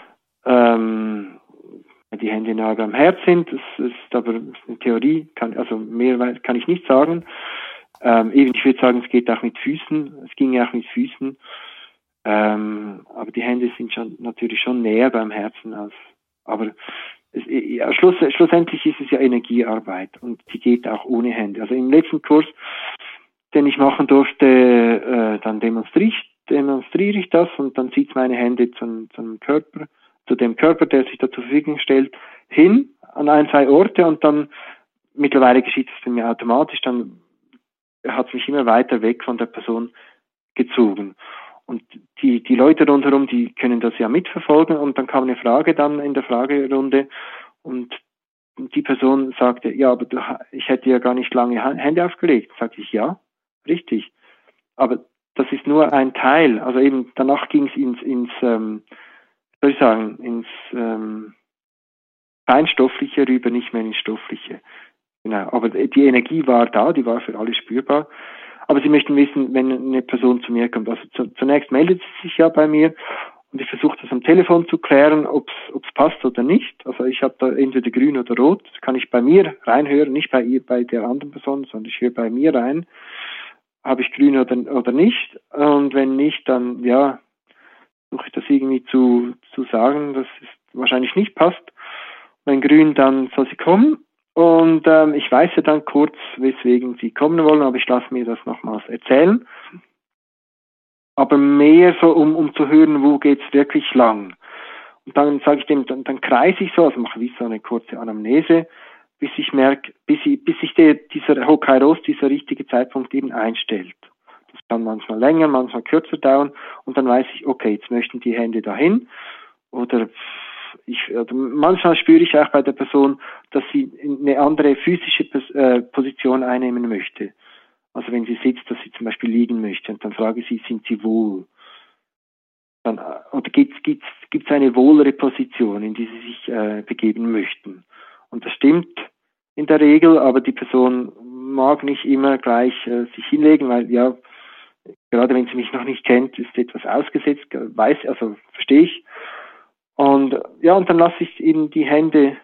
Speaker 2: Ähm, die Hände nah beim Herz sind, das ist aber eine Theorie, kann, also mehr kann ich nicht sagen. Ähm, eben, ich würde sagen, es geht auch mit Füßen, es ging ja auch mit Füßen, ähm, aber die Hände sind schon natürlich schon näher beim Herzen als, aber es, ja, schluss, schlussendlich ist es ja Energiearbeit und die geht auch ohne Hände. Also im letzten Kurs, den ich machen durfte, äh, dann demonstriere ich, demonstriere ich das und dann zieht meine Hände zum, zum Körper, zu dem Körper, der sich da zur Verfügung stellt, hin an ein, zwei Orte und dann mittlerweile geschieht es bei mir automatisch, dann hat es mich immer weiter weg von der Person gezogen. Und die, die Leute rundherum, die können das ja mitverfolgen und dann kam eine Frage dann in der Fragerunde und die Person sagte, ja, aber du, ich hätte ja gar nicht lange Hände aufgelegt. Sagte ich, ja, richtig. Aber das ist nur ein Teil. Also eben danach ging es ins, ins ähm, soll ich sagen, ins ähm, Feinstoffliche rüber, nicht mehr ins Stoffliche. Genau, aber die Energie war da, die war für alle spürbar. Aber Sie möchten wissen, wenn eine Person zu mir kommt, also zu, zunächst meldet sie sich ja bei mir und ich versuche das am Telefon zu klären, ob es passt oder nicht. Also ich habe da entweder grün oder rot, das kann ich bei mir reinhören, nicht bei ihr, bei der anderen Person, sondern ich höre bei mir rein, habe ich grün oder, oder nicht. Und wenn nicht, dann ja, versuche ich das irgendwie zu, zu sagen, dass es wahrscheinlich nicht passt. Wenn grün, dann soll sie kommen. Und ähm, ich weiß ja dann kurz, weswegen sie kommen wollen, aber ich lasse mir das nochmals erzählen. Aber mehr so, um, um zu hören, wo geht's wirklich lang. Und dann sage ich dem, dann, dann kreise ich so, also mache wie so eine kurze Anamnese, bis ich merke, bis, ich, bis sich der, dieser Hokairos, dieser richtige Zeitpunkt eben einstellt. Das kann manchmal länger, manchmal kürzer dauern und dann weiß ich, okay, jetzt möchten die Hände dahin oder ich, oder manchmal spüre ich auch bei der Person, dass sie eine andere physische äh, Position einnehmen möchte. Also wenn sie sitzt, dass sie zum Beispiel liegen möchte und dann frage ich sie, sind sie wohl? Dann, oder gibt es eine wohlere Position, in die sie sich äh, begeben möchten? Und das stimmt in der Regel, aber die Person mag nicht immer gleich äh, sich hinlegen, weil ja, gerade wenn sie mich noch nicht kennt, ist etwas ausgesetzt, weiß, also verstehe ich. Und ja, und dann lasse ich ihnen die Hände,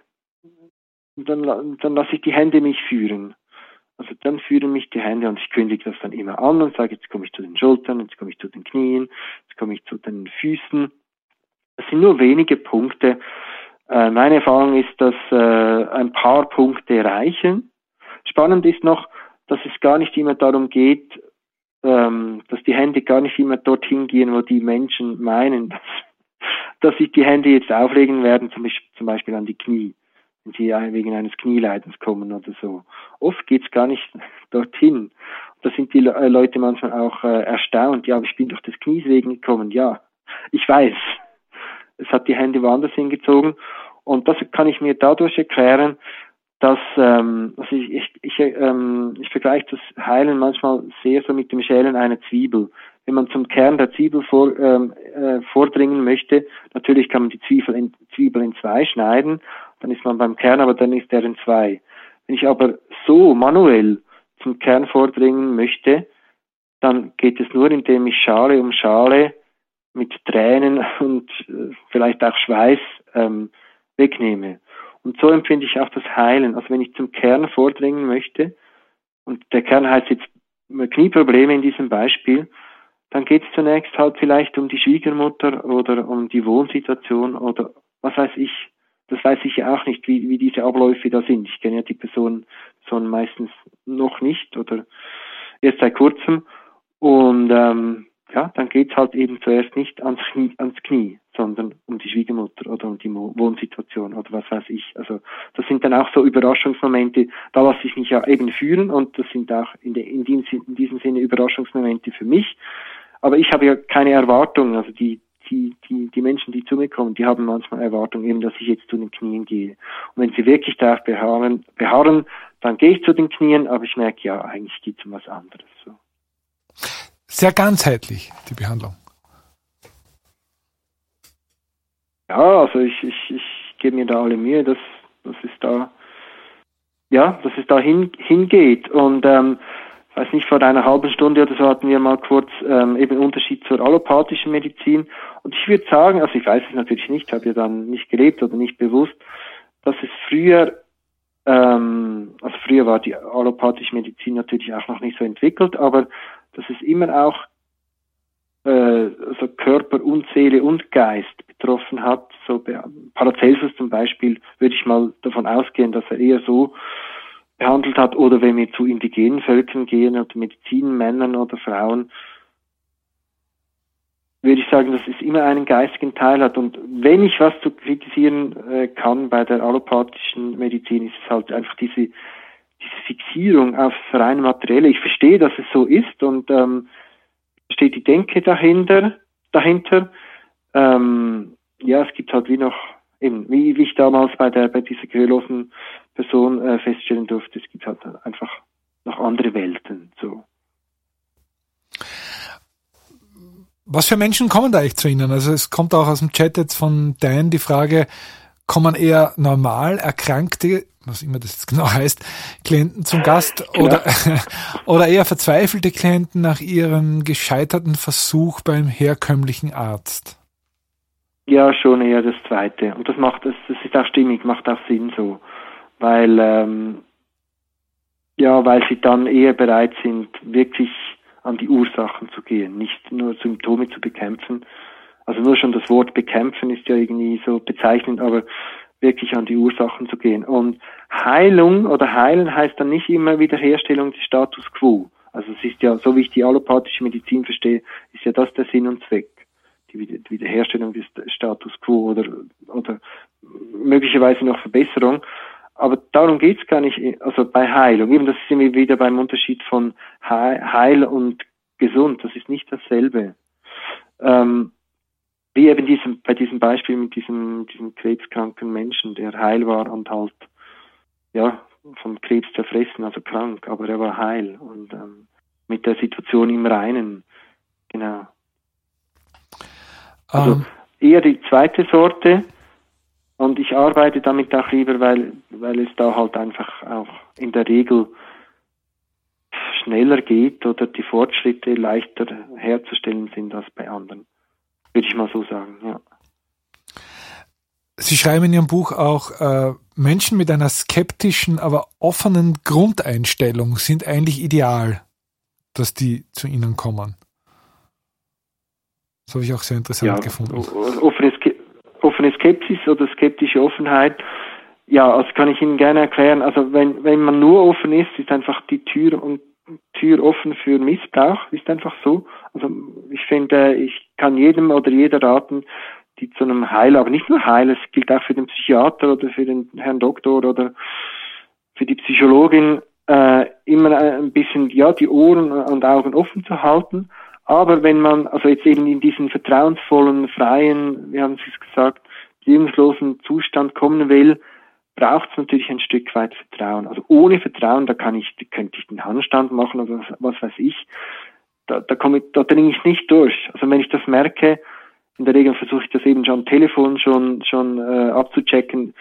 Speaker 2: dann, dann lasse ich die Hände mich führen. Also dann führen mich die Hände und ich kündige das dann immer an und sage, jetzt komme ich zu den Schultern, jetzt komme ich zu den Knien, jetzt komme ich zu den Füßen. Das sind nur wenige Punkte. Äh, meine Erfahrung ist, dass äh, ein paar Punkte reichen. Spannend ist noch, dass es gar nicht immer darum geht, ähm, dass die Hände gar nicht immer dorthin gehen, wo die Menschen meinen, dass, dass sich die Hände jetzt auflegen werden, zum Beispiel, zum Beispiel an die Knie, wenn sie wegen eines Knieleidens kommen oder so. Oft geht's gar nicht dorthin. Da sind die Le- Leute manchmal auch äh, erstaunt. Ja, aber ich bin doch des Knies wegen gekommen. Ja, ich weiß. Es hat die Hände woanders hingezogen. Und das kann ich mir dadurch erklären, dass, ähm, also ich, ich, ich, ähm, ich vergleiche das Heilen manchmal sehr so mit dem Schälen einer Zwiebel. Wenn man zum Kern der Zwiebel vor, ähm, äh, vordringen möchte, natürlich kann man die Zwiebel in, Zwiebel in zwei schneiden, dann ist man beim Kern, aber dann ist er in zwei. Wenn ich aber so manuell zum Kern vordringen möchte, dann geht es nur, indem ich Schale um Schale mit Tränen und äh, vielleicht auch Schweiß ähm, wegnehme. Und so empfinde ich auch das Heilen. Also wenn ich zum Kern vordringen möchte, und der Kern heißt jetzt Knieprobleme in diesem Beispiel, dann geht es zunächst halt vielleicht um die Schwiegermutter oder um die Wohnsituation oder was weiß ich. Das weiß ich ja auch nicht, wie, wie diese Abläufe da sind. Ich kenne ja die Person, Person meistens noch nicht oder erst seit kurzem. Und ähm, ja, dann geht's halt eben zuerst nicht ans Knie, ans Knie, sondern um die Schwiegermutter oder um die Wohnsituation oder was weiß ich. Also das sind dann auch so Überraschungsmomente, da lasse ich mich ja eben führen und das sind auch in, de, in, diesem, in diesem Sinne Überraschungsmomente für mich. Aber ich habe ja keine Erwartungen, also die die die die Menschen, die zu mir kommen, die haben manchmal Erwartungen, eben, dass ich jetzt zu den Knien gehe. Und wenn sie wirklich darauf beharren, beharren, dann gehe ich zu den Knien, aber ich merke, ja, eigentlich geht es um was anderes. So.
Speaker 1: Sehr ganzheitlich, die Behandlung.
Speaker 2: Ja, also ich, ich, ich gebe mir da alle Mühe, dass, dass es da, ja, dass es da hin, hingeht. Und, ähm, weiß nicht, vor einer halben Stunde oder so hatten wir mal kurz, ähm, eben Unterschied zur allopathischen Medizin. Und ich würde sagen, also ich weiß es natürlich nicht, habe ja dann nicht gelebt oder nicht bewusst, dass es früher, ähm, also früher war die allopathische Medizin natürlich auch noch nicht so entwickelt, aber dass es immer auch äh, also Körper und Seele und Geist betroffen hat. So Paracelsus zum Beispiel würde ich mal davon ausgehen, dass er eher so behandelt hat. Oder wenn wir zu indigenen Völkern gehen oder Medizinmännern oder Frauen, würde ich sagen, dass es immer einen geistigen Teil hat. Und wenn ich was zu kritisieren äh, kann bei der allopathischen Medizin, ist es halt einfach diese diese Fixierung aufs reine Materielle. Ich verstehe, dass es so ist und ähm, steht die Denke dahinter. dahinter. Ähm, ja, es gibt halt wie noch, eben, wie, wie ich damals bei der bei dieser gehörlosen Person äh, feststellen durfte, es gibt halt einfach noch andere Welten. So.
Speaker 1: Was für Menschen kommen da eigentlich zu Ihnen? Also es kommt auch aus dem Chat jetzt von Dan die Frage, kommen eher normal erkrankte, was immer das jetzt genau heißt, Klienten zum Gast genau. oder, oder eher verzweifelte Klienten nach ihrem gescheiterten Versuch beim herkömmlichen Arzt?
Speaker 2: Ja, schon eher das Zweite. Und das macht, das, das ist auch stimmig, macht auch Sinn so. Weil, ähm, ja, weil sie dann eher bereit sind, wirklich an die Ursachen zu gehen, nicht nur Symptome zu bekämpfen. Also nur schon das Wort bekämpfen ist ja irgendwie so bezeichnend, aber wirklich an die Ursachen zu gehen. Und Heilung oder heilen heißt dann nicht immer Wiederherstellung des Status quo. Also es ist ja, so wie ich die allopathische Medizin verstehe, ist ja das der Sinn und Zweck. Die Wiederherstellung des Status quo oder, oder möglicherweise noch Verbesserung. Aber darum geht's gar nicht, also bei Heilung. Eben, das sind wir wieder beim Unterschied von Heil und gesund. Das ist nicht dasselbe. Ähm, wie eben diesem, bei diesem Beispiel mit diesem, diesem krebskranken Menschen, der heil war und halt, ja, vom Krebs zerfressen, also krank, aber er war heil und ähm, mit der Situation im Reinen. Genau. Also um. eher die zweite Sorte. Und ich arbeite damit auch lieber, weil, weil es da halt einfach auch in der Regel schneller geht oder die Fortschritte leichter herzustellen sind als bei anderen. Würde ich mal so sagen, ja.
Speaker 1: Sie schreiben in Ihrem Buch auch, äh, Menschen mit einer skeptischen, aber offenen Grundeinstellung sind eigentlich ideal, dass die zu Ihnen kommen. Das habe ich auch sehr interessant ja, gefunden.
Speaker 2: Offene, offene Skepsis oder skeptische Offenheit, ja, das kann ich Ihnen gerne erklären. Also wenn wenn man nur offen ist, ist einfach die Tür und Tür offen für Missbrauch, ist einfach so. Also ich finde, ich kann jedem oder jeder raten, die zu einem Heiler, aber nicht nur Heiler, es gilt auch für den Psychiater oder für den Herrn Doktor oder für die Psychologin, äh, immer ein bisschen, ja, die Ohren und Augen offen zu halten. Aber wenn man, also jetzt eben in diesen vertrauensvollen, freien, wie haben Sie es gesagt, bedingungslosen Zustand kommen will, braucht es natürlich ein Stück weit Vertrauen. Also ohne Vertrauen, da kann ich, könnte ich den Handstand machen oder was, was weiß ich. Da, da komme ich, da dringe ich nicht durch. Also wenn ich das merke, in der Regel versuche ich das eben schon am Telefon schon, schon äh, abzuchecken,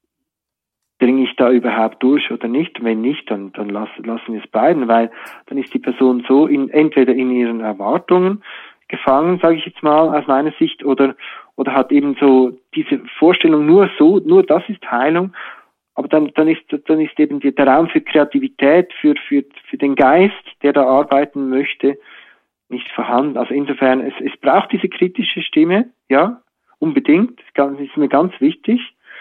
Speaker 2: dringe ich da überhaupt durch oder nicht? Wenn nicht, dann, dann lass, lassen wir es bleiben, weil dann ist die Person so in, entweder in ihren Erwartungen gefangen, sage ich jetzt mal, aus meiner Sicht, oder, oder hat eben so diese Vorstellung nur so, nur das ist Heilung, aber dann, dann ist, dann ist eben die, der Raum für Kreativität, für, für, für den Geist, der da arbeiten möchte, nicht vorhanden. Also insofern, es, es braucht diese kritische Stimme, ja, unbedingt, das ist mir ganz wichtig.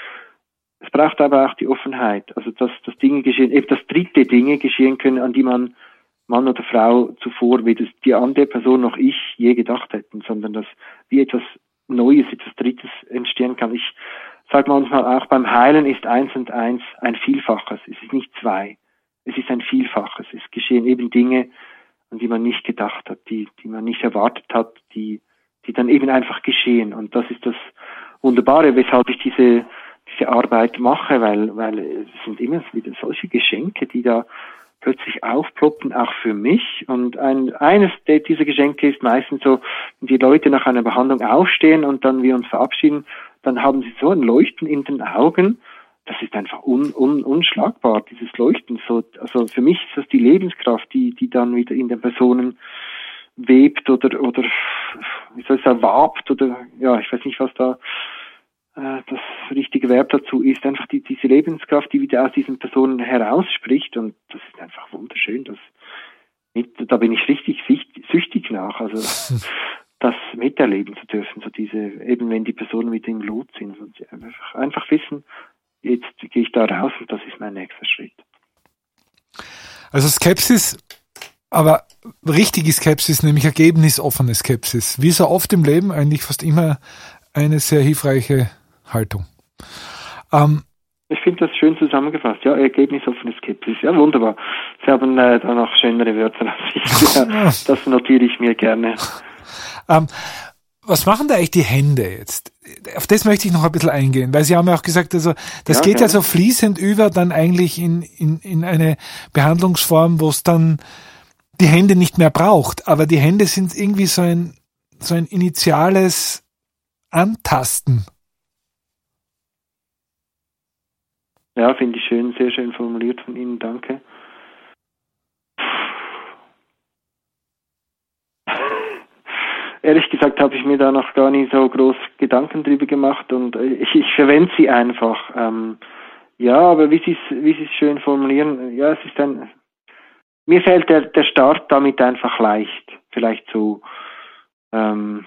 Speaker 2: Es braucht aber auch die Offenheit, also dass, dass Dinge geschehen, eben dass dritte Dinge geschehen können, an die man Mann oder Frau zuvor, weder die andere Person noch ich je gedacht hätten, sondern dass wie etwas Neues, etwas Drittes entstehen kann. Ich sage manchmal auch, beim Heilen ist eins und eins ein Vielfaches. Es ist nicht zwei, es ist ein Vielfaches. Es geschehen eben Dinge, an die man nicht gedacht hat, die, die man nicht erwartet hat, die, die dann eben einfach geschehen. Und das ist das Wunderbare, weshalb ich diese diese Arbeit mache, weil, weil es sind immer wieder solche Geschenke, die da plötzlich aufploppen, auch für mich. Und ein, eines dieser Geschenke ist meistens so, wenn die Leute nach einer Behandlung aufstehen und dann wir uns verabschieden, dann haben sie so ein Leuchten in den Augen. Das ist einfach un, un, unschlagbar, dieses Leuchten. So, also für mich ist das die Lebenskraft, die, die dann wieder in den Personen webt oder, oder, wie soll ich sagen, wabt oder, ja, ich weiß nicht, was da das richtige Verb dazu ist, einfach die, diese Lebenskraft, die wieder aus diesen Personen herausspricht, und das ist einfach wunderschön, das mit, da bin ich richtig süchtig nach, also das miterleben zu dürfen, so diese, eben wenn die Personen wieder im Lot sind, und sie einfach, einfach wissen, jetzt gehe ich da raus und das ist mein nächster Schritt.
Speaker 1: Also Skepsis, aber richtige Skepsis, nämlich ergebnisoffene Skepsis, wie so oft im Leben eigentlich fast immer eine sehr hilfreiche Haltung. Ähm,
Speaker 2: ich finde das schön zusammengefasst. Ja, ergebnisoffene Skepsis. Ja, wunderbar. Sie haben äh, da noch schönere Wörter als ich. Ja, das notiere ich mir gerne.
Speaker 1: Ähm, was machen da eigentlich die Hände jetzt? Auf das möchte ich noch ein bisschen eingehen, weil Sie haben ja auch gesagt, also das ja, geht ja so fließend über dann eigentlich in, in, in eine Behandlungsform, wo es dann die Hände nicht mehr braucht. Aber die Hände sind irgendwie so ein, so ein initiales Antasten.
Speaker 2: Ja, finde ich schön, sehr schön formuliert von Ihnen, danke. Ehrlich gesagt habe ich mir da noch gar nicht so groß Gedanken drüber gemacht und ich, ich verwende sie einfach. Ähm, ja, aber wie Sie es wie Sie es schön formulieren, ja, es ist ein, mir fällt der, der Start damit einfach leicht, vielleicht so, ähm,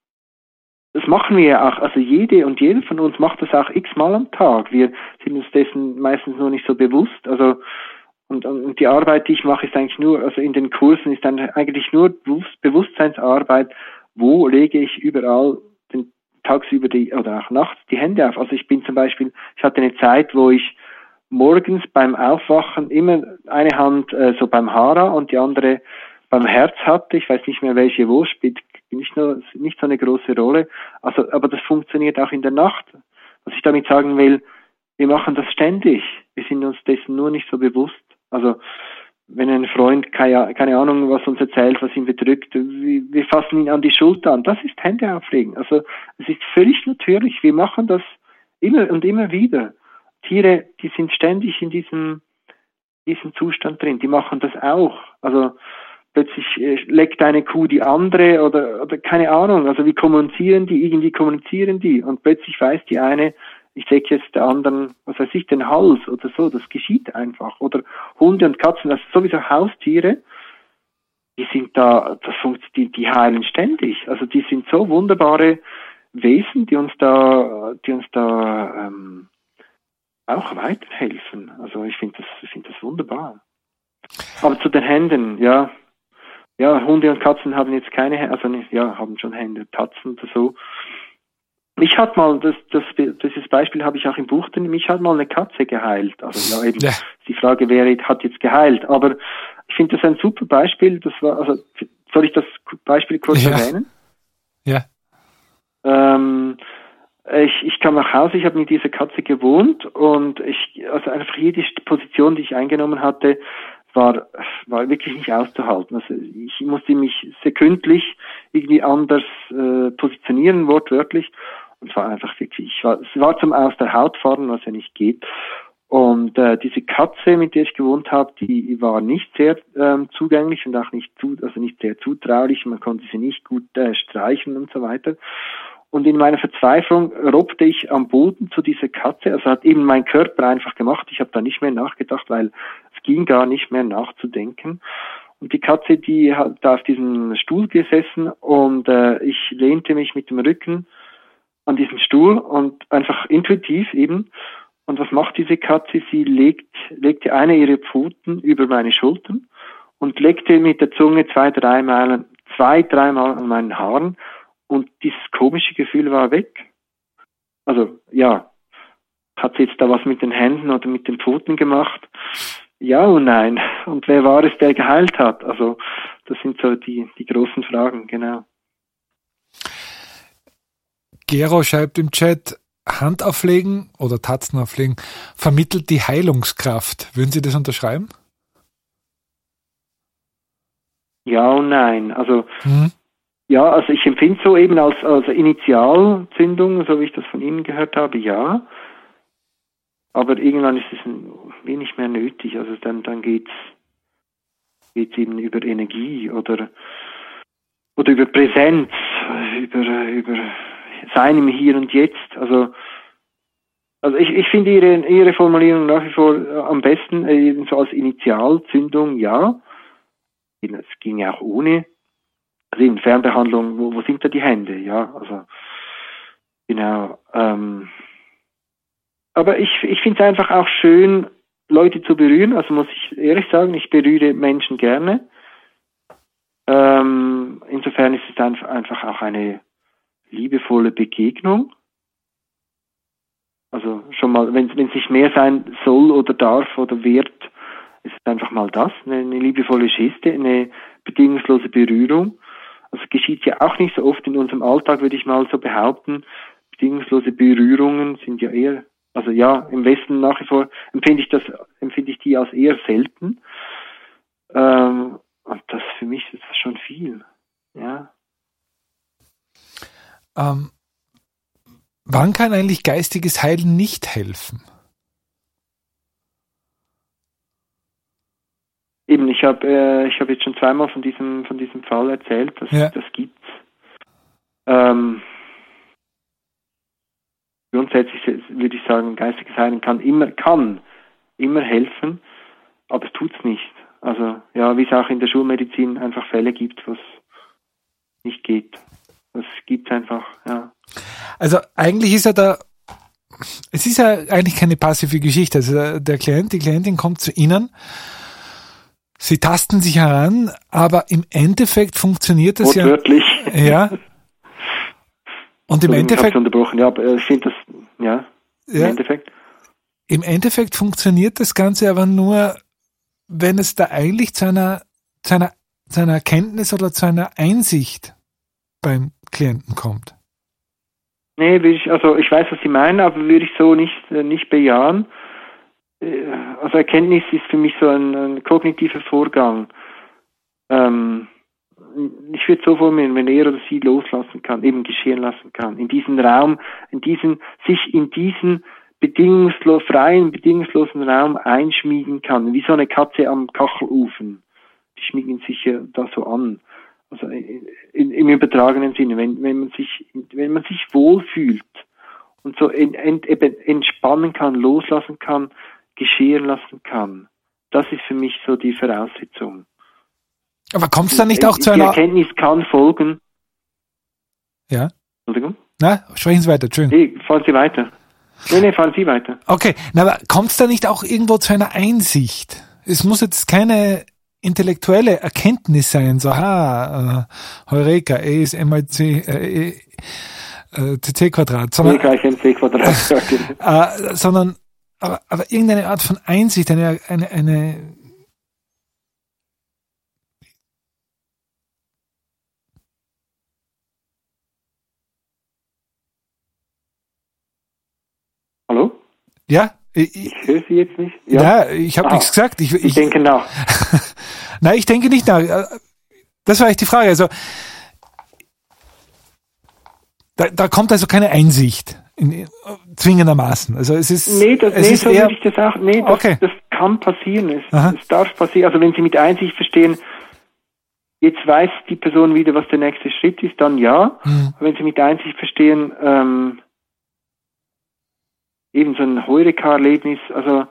Speaker 2: das machen wir ja auch, also jede und jeder von uns macht das auch x-mal am Tag. Wir sind uns dessen meistens nur nicht so bewusst. Also und, und die Arbeit, die ich mache, ist eigentlich nur, also in den Kursen ist dann eigentlich nur Bewusstseinsarbeit, wo lege ich überall den, tagsüber die oder auch nachts die Hände auf. Also ich bin zum Beispiel, ich hatte eine Zeit, wo ich morgens beim Aufwachen immer eine Hand äh, so beim Hara und die andere beim Herz hatte. Ich weiß nicht mehr, welche wo, spielt nicht nur nicht so eine große Rolle. Also, aber das funktioniert auch in der Nacht. Was ich damit sagen will, wir machen das ständig. Wir sind uns dessen nur nicht so bewusst. Also, wenn ein Freund, keine, keine Ahnung, was uns erzählt, was ihn bedrückt, wir, wir fassen ihn an die Schulter an. Das ist Hände auflegen. Also, es ist völlig natürlich. Wir machen das immer und immer wieder. Tiere, die sind ständig in diesem, diesem Zustand drin. Die machen das auch. Also, plötzlich äh, leckt eine Kuh die andere oder, oder keine Ahnung, also wie kommunizieren die, irgendwie kommunizieren die und plötzlich weiß die eine, ich lecke jetzt der anderen, was weiß ich, den Hals oder so, das geschieht einfach. Oder Hunde und Katzen, das sind sowieso Haustiere, die sind da, das funktioniert, die, die heilen ständig, also die sind so wunderbare Wesen, die uns da, die uns da ähm, auch weiterhelfen. Also ich finde das, ich finde das wunderbar. Aber zu den Händen, ja, Ja, Hunde und Katzen haben jetzt keine Hände, also nicht, ja, haben schon Hände, Tatzen oder so. Mich hat mal, das, das, dieses Beispiel habe ich auch im Buch drin, mich hat mal eine Katze geheilt. Also ja, eben, ja. Die Frage wäre, hat jetzt geheilt. Aber ich finde das ein super Beispiel. Das war, also, soll ich das Beispiel kurz
Speaker 1: ja.
Speaker 2: erwähnen?
Speaker 1: Ja.
Speaker 2: Ähm, ich, ich kam nach Hause, ich habe mit dieser Katze gewohnt und ich, also einfach jede Position, die ich eingenommen hatte, war, war wirklich nicht auszuhalten. Also ich musste mich sekündlich irgendwie anders äh, positionieren, wortwörtlich. Und es war einfach wirklich, ich war, es war zum aus der Haut fahren, was ja nicht geht. Und äh, diese Katze, mit der ich gewohnt habe, die war nicht sehr ähm, zugänglich und auch nicht zu, also nicht sehr zutraulich. Man konnte sie nicht gut äh, streichen und so weiter. Und in meiner Verzweiflung robbte ich am Boden zu dieser Katze. Also hat eben mein Körper einfach gemacht. Ich habe da nicht mehr nachgedacht, weil es ging gar nicht mehr nachzudenken. Und die Katze, die hat da auf diesem Stuhl gesessen und äh, ich lehnte mich mit dem Rücken an diesen Stuhl und einfach intuitiv eben. Und was macht diese Katze? Sie legt, legte eine ihrer Pfoten über meine Schultern und legte mit der Zunge zwei, dreimal, zwei, dreimal an meinen Haaren. Und dieses komische Gefühl war weg. Also, ja, hat sie jetzt da was mit den Händen oder mit den Pfoten gemacht? Ja und nein. Und wer war es, der geheilt hat? Also, das sind so die, die großen Fragen, genau.
Speaker 1: Gero schreibt im Chat, Hand auflegen oder Tatzen auflegen vermittelt die Heilungskraft. Würden Sie das unterschreiben?
Speaker 2: Ja und nein. Also,
Speaker 1: hm.
Speaker 2: ja, also ich empfinde so eben als, als Initialzündung, so wie ich das von Ihnen gehört habe, ja. Aber irgendwann ist es wenig mehr nötig. Also dann, dann geht's, geht's eben über Energie oder, oder über Präsenz, über, über Sein im Hier und Jetzt. Also, also ich, ich finde Ihre, Ihre Formulierung nach wie vor am besten, eben so als Initialzündung, ja. Es ging ja auch ohne. Also in Fernbehandlung, wo, wo sind da die Hände? Ja, also, genau, ähm, aber ich, ich finde es einfach auch schön, Leute zu berühren. Also muss ich ehrlich sagen, ich berühre Menschen gerne. Ähm, insofern ist es einfach, einfach auch eine liebevolle Begegnung. Also schon mal, wenn es nicht mehr sein soll oder darf oder wird, ist es einfach mal das, eine, eine liebevolle Geste, eine bedingungslose Berührung. Also geschieht ja auch nicht so oft in unserem Alltag, würde ich mal so behaupten. Bedingungslose Berührungen sind ja eher, also ja, im Westen nach wie vor empfinde ich das, empfinde ich die als eher selten. Ähm, und das für mich ist das schon viel. Ja.
Speaker 1: Ähm, wann kann eigentlich geistiges Heilen nicht helfen?
Speaker 2: Eben, ich habe äh, ich habe jetzt schon zweimal von diesem von diesem Fall erzählt, dass
Speaker 1: ja.
Speaker 2: das gibt's. Ähm, grundsätzlich würde ich sagen, geistiges Heilen kann immer kann immer helfen, aber es tut's nicht. Also ja, wie es auch in der Schulmedizin einfach Fälle gibt, was nicht geht. Das gibt's einfach, ja.
Speaker 1: Also eigentlich ist ja da, es ist ja eigentlich keine passive Geschichte. Also der Klient, die Klientin kommt zu Ihnen, Sie tasten sich heran, aber im Endeffekt funktioniert das ja.
Speaker 2: Wortwörtlich.
Speaker 1: Ja. Und im Endeffekt.
Speaker 2: Ich unterbrochen, ja, aber ich finde das, ja, im
Speaker 1: ja,
Speaker 2: Endeffekt.
Speaker 1: Im Endeffekt funktioniert das Ganze aber nur, wenn es da eigentlich zu einer, zu einer, zu einer Erkenntnis oder zu einer Einsicht beim Klienten kommt.
Speaker 2: Nee, würde ich, also ich weiß, was Sie meinen, aber würde ich so nicht, nicht bejahen. Also Erkenntnis ist für mich so ein, ein kognitiver Vorgang. Ähm, ich würde so formulieren, wenn er oder sie loslassen kann, eben geschehen lassen kann, in diesen Raum, in diesen, sich in diesen bedingungslos, freien, bedingungslosen Raum einschmiegen kann, wie so eine Katze am Kachelofen. Die schmiegen sich ja da so an. Also in, im übertragenen Sinne, wenn, wenn man sich, wenn man sich wohlfühlt und so ent, ent, eben entspannen kann, loslassen kann, geschehen lassen kann. Das ist für mich so die Voraussetzung.
Speaker 1: Aber kommt es dann nicht auch
Speaker 2: die,
Speaker 1: zu einer...
Speaker 2: Die Erkenntnis kann folgen.
Speaker 1: Ja?
Speaker 2: Entschuldigung?
Speaker 1: Na, sprechen Sie weiter, Entschuldigung.
Speaker 2: Nee, fahren Sie weiter. Nee, nee, fahren Sie weiter.
Speaker 1: Okay, na, aber kommt es da nicht auch irgendwo zu einer Einsicht? Es muss jetzt keine intellektuelle Erkenntnis sein, so, ha, äh, Heureka, E ist M mal C, äh, äh, C C Quadrat, sondern,
Speaker 2: E gleich M C Quadrat.
Speaker 1: äh, sondern aber, aber irgendeine Art von Einsicht, eine, eine, eine Ja?
Speaker 2: Ich, ich höre Sie jetzt nicht.
Speaker 1: Ja, ja ich habe nichts gesagt. Ich, ich,
Speaker 2: ich denke nach.
Speaker 1: Nein, ich denke nicht nach. Das war echt die Frage. Also da, da kommt also keine Einsicht in, zwingendermaßen. Also es ist.
Speaker 2: Nee, das,
Speaker 1: es
Speaker 2: nee
Speaker 1: ist
Speaker 2: so
Speaker 1: eher,
Speaker 2: würde ich das auch. Nee, das,
Speaker 1: okay.
Speaker 2: das kann passieren. Es, es darf passieren. Also wenn Sie mit Einsicht verstehen, jetzt weiß die Person wieder, was der nächste Schritt ist, dann ja. Mhm. Wenn Sie mit Einsicht verstehen, ähm, eben so ein Heureka-Erlebnis, also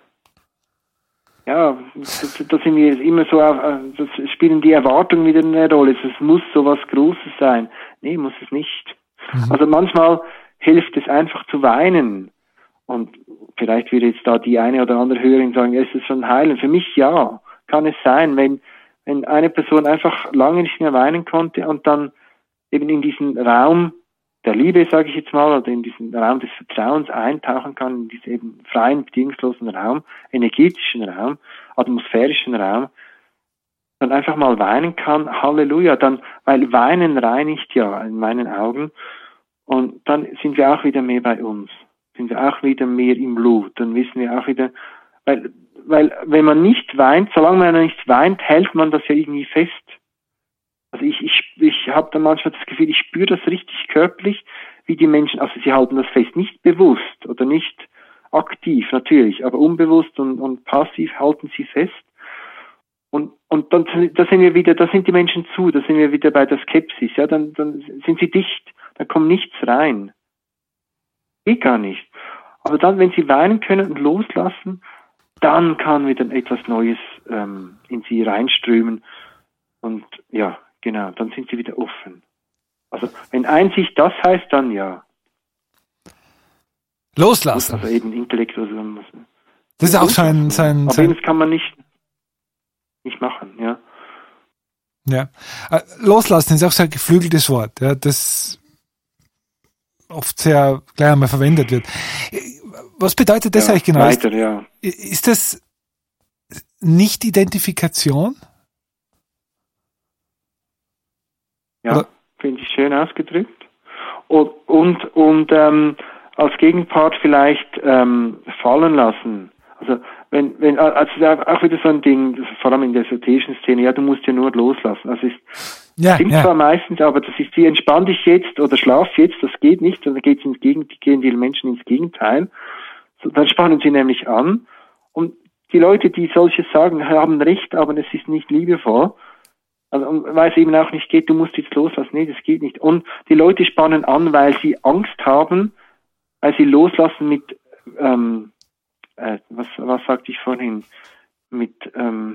Speaker 2: ja, da sind wir immer so, das spielen die Erwartungen wieder eine Rolle. Es muss so was Großes sein. Nee, muss es nicht. Mhm. Also manchmal hilft es einfach zu weinen. Und vielleicht würde jetzt da die eine oder andere Hörerin sagen, ja, ist es schon heilen? Für mich ja, kann es sein, wenn wenn eine Person einfach lange nicht mehr weinen konnte und dann eben in diesen Raum der Liebe, sage ich jetzt mal, oder in diesen Raum des Vertrauens eintauchen kann, in diesen eben freien, bedingungslosen Raum, energetischen Raum, atmosphärischen Raum, dann einfach mal weinen kann, Halleluja, dann, weil Weinen reinigt ja in meinen Augen, und dann sind wir auch wieder mehr bei uns, sind wir auch wieder mehr im Blut, dann wissen wir auch wieder, weil, weil wenn man nicht weint, solange man nicht weint, hält man das ja irgendwie fest. Also ich, ich, ich habe dann manchmal das Gefühl, ich spüre das richtig körperlich, wie die Menschen, also sie halten das fest, nicht bewusst oder nicht aktiv natürlich, aber unbewusst und, und passiv halten sie fest. Und, und dann, da sind wir wieder, da sind die Menschen zu, da sind wir wieder bei der Skepsis, ja, dann, dann sind sie dicht, da kommt nichts rein. Geht gar nicht. Aber dann, wenn sie weinen können und loslassen, dann kann wieder etwas Neues ähm, in sie reinströmen. Und ja, genau, dann sind sie wieder offen. Also wenn Einsicht das heißt, dann ja.
Speaker 1: Loslassen.
Speaker 2: Also eben intellektuell.
Speaker 1: Das ist auch sein, sein,
Speaker 2: sein. Aber das kann man nicht, nicht machen, ja.
Speaker 1: Ja. Loslassen ist auch so ein geflügeltes Wort, ja, das oft sehr gleich einmal verwendet wird. Was bedeutet das ja, eigentlich genau?
Speaker 2: Weiter, ja.
Speaker 1: Ist das Nicht-Identifikation?
Speaker 2: Ja, finde ich schön ausgedrückt. Und, und, und ähm, als Gegenpart vielleicht ähm, fallen lassen. Also wenn, wenn, also auch wieder so ein Ding, vor allem in der esoterischen Szene, ja, du musst ja nur loslassen. Also es
Speaker 1: ja,
Speaker 2: stimmt
Speaker 1: ja.
Speaker 2: zwar meistens, aber das ist wie entspann dich jetzt oder schlaf jetzt, das geht nicht, dann geht's ins Gegenteil, gehen die Menschen ins Gegenteil. So, dann spannen sie nämlich an. Und die Leute, die solches sagen, haben recht, aber es ist nicht liebevoll. Also, weil es eben auch nicht geht, du musst jetzt loslassen. Nee, das geht nicht. Und die Leute spannen an, weil sie Angst haben, weil sie loslassen mit, ähm, äh, was, was sagte ich vorhin? Mit, ähm,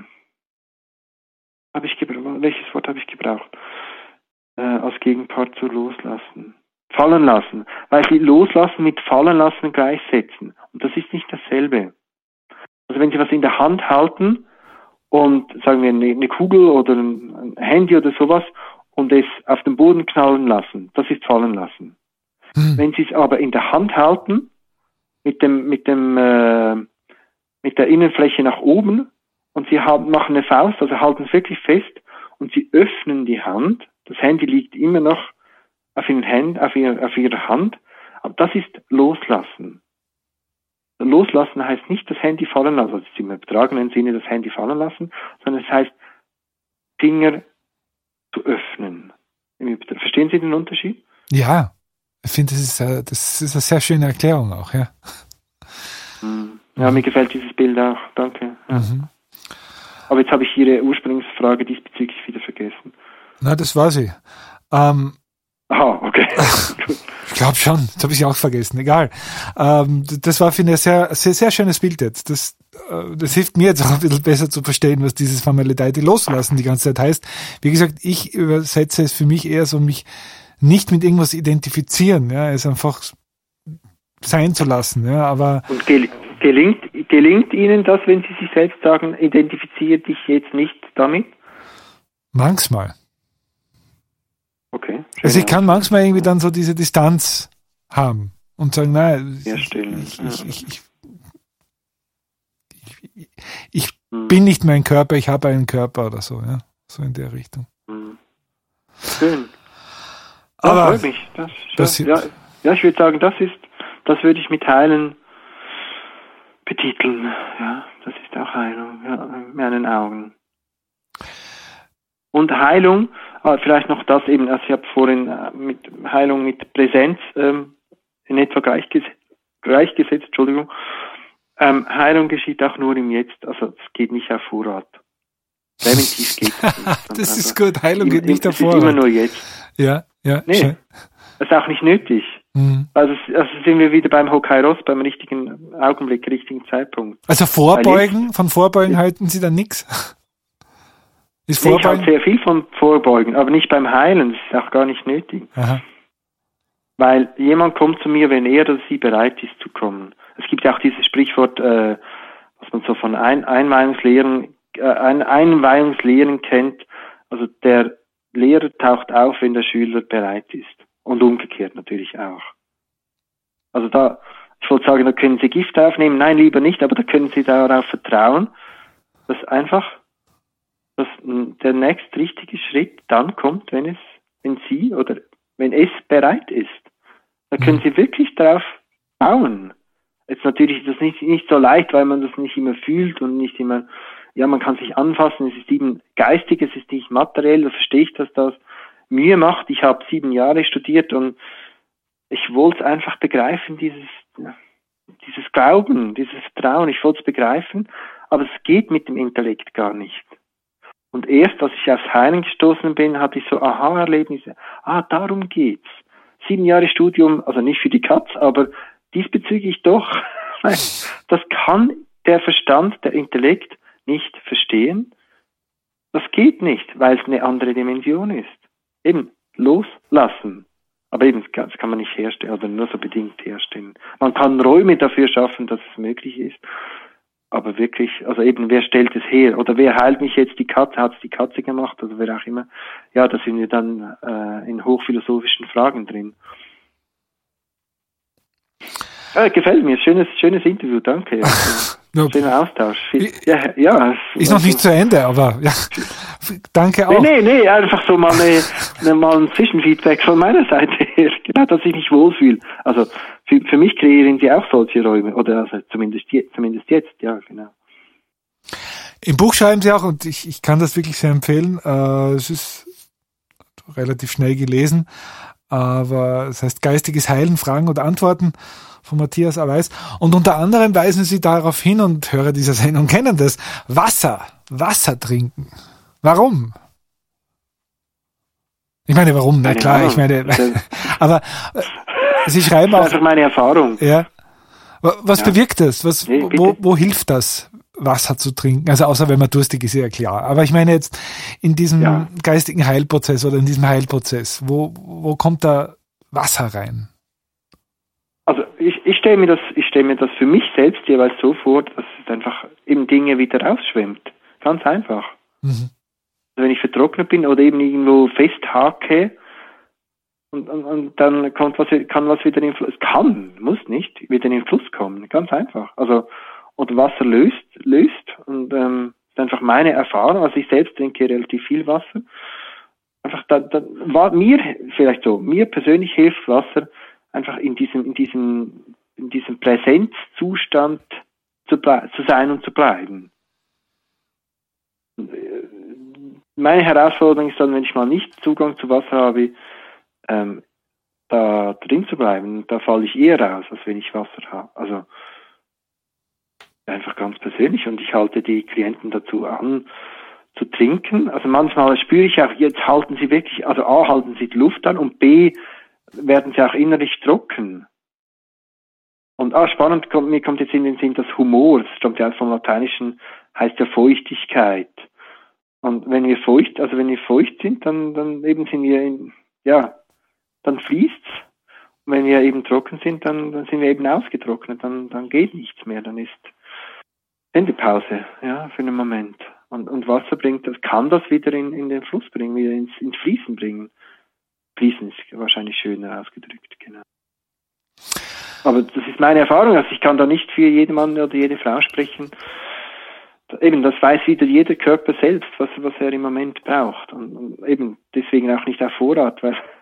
Speaker 2: habe ich gebraucht, welches Wort habe ich gebraucht? Äh, als Gegenpart zu loslassen. Fallen lassen. Weil sie loslassen mit fallen lassen gleichsetzen. Und das ist nicht dasselbe. Also wenn sie was in der Hand halten, und sagen wir eine, eine Kugel oder ein, ein Handy oder sowas und es auf den Boden knallen lassen, das ist fallen lassen. Hm. Wenn Sie es aber in der Hand halten, mit dem, mit dem, äh, mit der Innenfläche nach oben und Sie haben, machen eine Faust, also halten es wirklich fest und Sie öffnen die Hand, das Handy liegt immer noch auf Ihren Händen, auf Ihrer, auf Ihrer Hand, aber das ist loslassen. Loslassen heißt nicht das Handy fallen lassen, also im übertragenen Sinne das Handy fallen lassen, sondern es heißt Finger zu öffnen. Verstehen Sie den Unterschied?
Speaker 1: Ja, ich finde, das ist, eine, das ist eine sehr schöne Erklärung auch, ja.
Speaker 2: Ja, mir gefällt dieses Bild auch, danke. Mhm. Aber jetzt habe ich Ihre Ursprungsfrage diesbezüglich wieder vergessen.
Speaker 1: Na, das war sie. Ähm,
Speaker 2: Aha, okay.
Speaker 1: Ich glaube schon, das habe ich auch vergessen, egal. Ähm, das war, finde ich, ein sehr, sehr, sehr schönes Bild jetzt. Das, äh, das hilft mir jetzt auch ein bisschen besser zu verstehen, was dieses Familiarity loslassen die ganze Zeit heißt. Wie gesagt, ich übersetze es für mich eher so, mich nicht mit irgendwas identifizieren, ja, es einfach sein zu lassen, ja, aber.
Speaker 2: Und gel- gelingt, gelingt Ihnen das, wenn Sie sich selbst sagen, identifiziere dich jetzt nicht damit?
Speaker 1: Manchmal.
Speaker 2: Okay.
Speaker 1: Also ich kann manchmal irgendwie dann so diese Distanz haben und sagen, nein,
Speaker 2: ja,
Speaker 1: ich, ich,
Speaker 2: ja.
Speaker 1: ich, ich, ich, ich, ich hm. bin nicht mein Körper, ich habe einen Körper oder so, ja, so in der Richtung.
Speaker 2: Hm. Schön.
Speaker 1: Das
Speaker 2: Aber freut mich. Das, das, ja, ja, ich würde sagen, das ist, das würde ich mit Heilen betiteln. Ja, das ist auch Heilung, ja, in meinen Augen. Und Heilung, vielleicht noch das eben, also ich habe vorhin mit Heilung mit Präsenz ähm, in etwa gleichgesetzt, gleichgesetzt Entschuldigung. Ähm, Heilung geschieht auch nur im Jetzt, also es geht nicht auf Vorrat. Präventiv geht es nicht.
Speaker 1: Das ist gut, Heilung geht nicht auf
Speaker 2: Vorrat. Es ist immer nur jetzt.
Speaker 1: Ja, ja.
Speaker 2: Nee, schön. Das ist auch nicht nötig.
Speaker 1: Mhm.
Speaker 2: Also, also sind wir wieder beim Hokairos, beim richtigen Augenblick, richtigen Zeitpunkt.
Speaker 1: Also Vorbeugen, von Vorbeugen ja. halten Sie dann nichts?
Speaker 2: Ist nee, ich halte sehr viel von Vorbeugen, aber nicht beim Heilen, das ist auch gar nicht nötig.
Speaker 1: Aha.
Speaker 2: Weil jemand kommt zu mir, wenn er oder sie bereit ist zu kommen. Es gibt ja auch dieses Sprichwort, äh, was man so von Ein- Einweihungslehren, äh, Ein- Einweihungslehren kennt. Also der Lehrer taucht auf, wenn der Schüler bereit ist. Und umgekehrt natürlich auch. Also da, ich wollte sagen, da können Sie Gift aufnehmen. Nein, lieber nicht, aber da können Sie darauf vertrauen, dass einfach dass der nächste richtige Schritt dann kommt, wenn es, wenn Sie oder wenn es bereit ist. Da können Sie wirklich darauf bauen. Jetzt natürlich ist das nicht, nicht so leicht, weil man das nicht immer fühlt und nicht immer, ja, man kann sich anfassen, es ist eben geistig, es ist nicht materiell, da verstehe ich, dass das Mühe macht. Ich habe sieben Jahre studiert und ich wollte es einfach begreifen, dieses, dieses Glauben, dieses Vertrauen, ich wollte es begreifen, aber es geht mit dem Intellekt gar nicht. Und erst, als ich aufs Heilen gestoßen bin, hatte ich so Aha-Erlebnisse. Ah, darum geht's. Sieben Jahre Studium, also nicht für die Katz, aber diesbezüglich doch. Das kann der Verstand, der Intellekt nicht verstehen. Das geht nicht, weil es eine andere Dimension ist. Eben, loslassen. Aber eben, das kann man nicht herstellen, oder nur so bedingt herstellen. Man kann Räume dafür schaffen, dass es möglich ist. Aber wirklich, also eben, wer stellt es her? Oder wer heilt mich jetzt die Katze? Hat es die Katze gemacht? Oder wer auch immer? Ja, da sind wir dann äh, in hochphilosophischen Fragen drin. Ja, gefällt mir. Schönes, schönes Interview, danke. Ja, schöner Austausch. Ja, ja,
Speaker 1: ist noch nicht zu Ende, aber ja, danke auch.
Speaker 2: Nee, nee, nee, einfach so mal, eine, mal ein Zwischenfeedback von meiner Seite her. Genau, dass ich mich wohlfühle. Also für, für mich kreieren Sie auch solche Räume, oder also zumindest, zumindest jetzt, ja, genau.
Speaker 1: Im Buch schreiben Sie auch, und ich, ich kann das wirklich sehr empfehlen, äh, es ist relativ schnell gelesen, aber es heißt Geistiges Heilen, Fragen und Antworten von Matthias Aweis. Und unter anderem weisen Sie darauf hin, und Hörer dieser Sendung kennen das, Wasser, Wasser trinken. Warum? Ich meine, warum? Na klar, ich meine, aber äh, Sie schreiben auch...
Speaker 2: Das ist einfach meine Erfahrung.
Speaker 1: Ja. Was ja. bewirkt das? Was, nee, wo, wo hilft das, Wasser zu trinken? Also außer wenn man durstig ist, ja klar. Aber ich meine jetzt in diesem ja. geistigen Heilprozess oder in diesem Heilprozess, wo, wo kommt da Wasser rein?
Speaker 2: Also ich, ich stelle mir das, ich stelle mir das für mich selbst jeweils so vor, dass es einfach eben Dinge wieder rausschwemmt. Ganz einfach. Mhm. Also wenn ich vertrocknet bin oder eben irgendwo festhake und, und, und dann kommt was, kann was wieder in den Fluss, es kann, muss nicht, wieder in den Fluss kommen. Ganz einfach. Also, und Wasser löst, löst und ähm, ist einfach meine Erfahrung. Also ich selbst trinke relativ viel Wasser. Einfach da, da war mir vielleicht so, mir persönlich hilft Wasser einfach in diesem, in diesem, in diesem Präsenzzustand zu, zu sein und zu bleiben. Meine Herausforderung ist dann, wenn ich mal nicht Zugang zu Wasser habe, ähm, da drin zu bleiben. Da falle ich eher raus, als wenn ich Wasser habe. Also einfach ganz persönlich, und ich halte die Klienten dazu an, zu trinken. Also manchmal spüre ich auch, jetzt halten sie wirklich, also A, halten sie die Luft an, und B, werden sie auch innerlich trocken. Und ah, spannend, kommt, mir kommt jetzt in den Sinn das Humor, das stammt ja vom Lateinischen, heißt ja Feuchtigkeit. Und wenn wir feucht, also wenn wir feucht sind, dann, dann eben sind wir in, ja, dann fließt's. Und wenn wir eben trocken sind, dann, dann sind wir eben ausgetrocknet, dann, dann geht nichts mehr, dann ist Sendepause, ja, für einen Moment. Und, und Wasser bringt das, kann das wieder in, in den Fluss bringen, wieder ins, ins Fließen bringen. Fließen ist wahrscheinlich schöner ausgedrückt, genau. Aber das ist meine Erfahrung, also ich kann da nicht für jeden Mann oder jede Frau sprechen. Eben, das weiß wieder jeder Körper selbst, was, was er im Moment braucht. Und, und eben deswegen auch nicht auf Vorrat, weil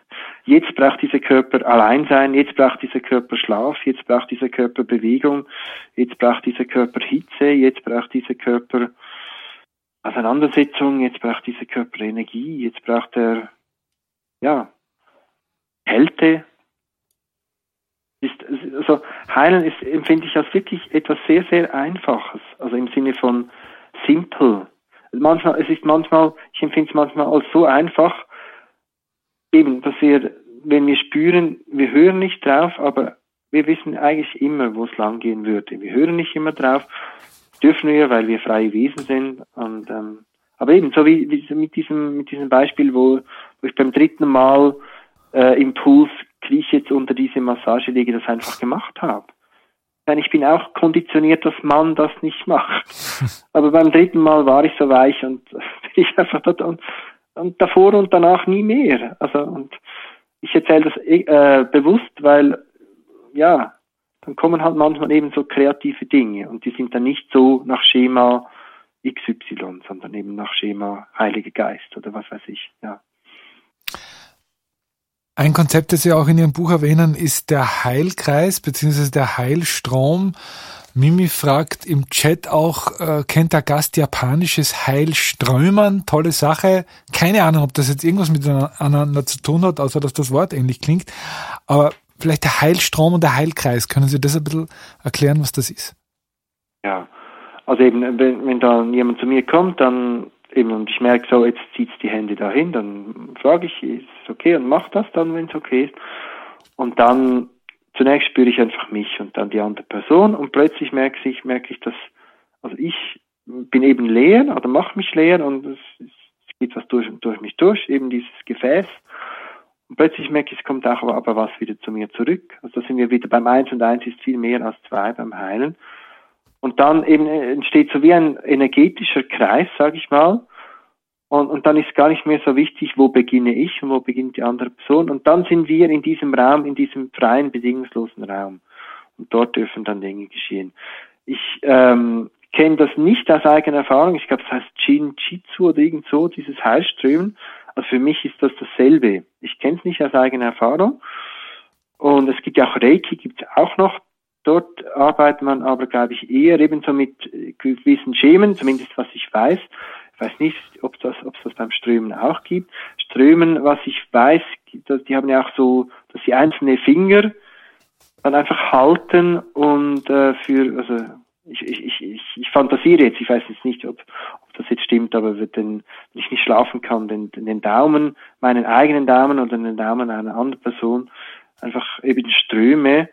Speaker 2: jetzt braucht dieser Körper Alleinsein, jetzt braucht dieser Körper Schlaf, jetzt braucht dieser Körper Bewegung, jetzt braucht dieser Körper Hitze, jetzt braucht dieser Körper Auseinandersetzung, jetzt braucht dieser Körper Energie, jetzt braucht er, ja, Kälte. Ist, also Heilen ist, empfinde ich als wirklich etwas sehr, sehr Einfaches, also im Sinne von simple. Manchmal, es ist manchmal, ich empfinde es manchmal als so einfach, eben, dass wir, wenn wir spüren, wir hören nicht drauf, aber wir wissen eigentlich immer, wo es lang gehen würde. Wir hören nicht immer drauf, dürfen wir, weil wir freie Wesen sind. Und ähm, aber eben, so wie, wie mit diesem mit diesem Beispiel, wo, wo ich beim dritten Mal äh, Impuls, wie ich jetzt unter diese Massage lege, das einfach gemacht habe. Ich bin auch konditioniert, dass man das nicht macht. Aber beim dritten Mal war ich so weich und ich einfach dort und, und davor und danach nie mehr. Also und ich erzähle das äh, bewusst, weil ja, dann kommen halt manchmal eben so kreative Dinge und die sind dann nicht so nach Schema X Y, sondern eben nach Schema Heiliger Geist oder was weiß ich, ja.
Speaker 1: Ein Konzept, das Sie auch in Ihrem Buch erwähnen, ist der Heilkreis bzw. der Heilstrom. Mimi fragt im Chat auch, äh, kennt der Gast japanisches Heilströmern? Tolle Sache. Keine Ahnung, ob das jetzt irgendwas miteinander zu tun hat, außer dass das Wort ähnlich klingt. Aber vielleicht der Heilstrom und der Heilkreis. Können Sie das ein bisschen erklären, was das ist?
Speaker 2: Ja, also eben, wenn, wenn da jemand zu mir kommt, dann eben, und ich merke so, jetzt zieht die Hände dahin, dann frage ich, ist es okay, und mach das dann, wenn es okay ist. Und dann, zunächst spüre ich einfach mich und dann die andere Person und plötzlich merke ich, merke ich, dass, also ich bin eben leer oder mache mich leer und es, es geht was durch, durch mich durch, eben dieses Gefäß. Und plötzlich merke ich, es kommt auch aber, aber was wieder zu mir zurück. Also da sind wir wieder beim Eins und Eins ist viel mehr als zwei beim Heilen. Und dann eben entsteht so wie ein energetischer Kreis, sage ich mal. Und, und dann ist gar nicht mehr so wichtig, wo beginne ich und wo beginnt die andere Person. Und dann sind wir in diesem Raum, in diesem freien, bedingungslosen Raum. Und dort dürfen dann Dinge geschehen. Ich ähm, kenne das nicht aus eigener Erfahrung. Ich glaube, das heißt Shin-Jitsu oder irgend so, dieses Heilströmen. Also für mich ist das dasselbe. Ich kenne es nicht aus eigener Erfahrung. Und es gibt ja auch Reiki, gibt es auch noch. Dort arbeitet man aber, glaube ich, eher eben so mit gewissen Schemen, zumindest was ich weiß. Ich weiß nicht, ob das, ob es das beim Strömen auch gibt. Strömen, was ich weiß, die haben ja auch so, dass sie einzelne Finger dann einfach halten und äh, für, also ich, ich, ich, ich fantasiere jetzt, ich weiß jetzt nicht, ob, ob das jetzt stimmt, aber wenn, wenn ich nicht schlafen kann, den, den Daumen, meinen eigenen Daumen oder den Daumen einer anderen Person einfach eben Ströme.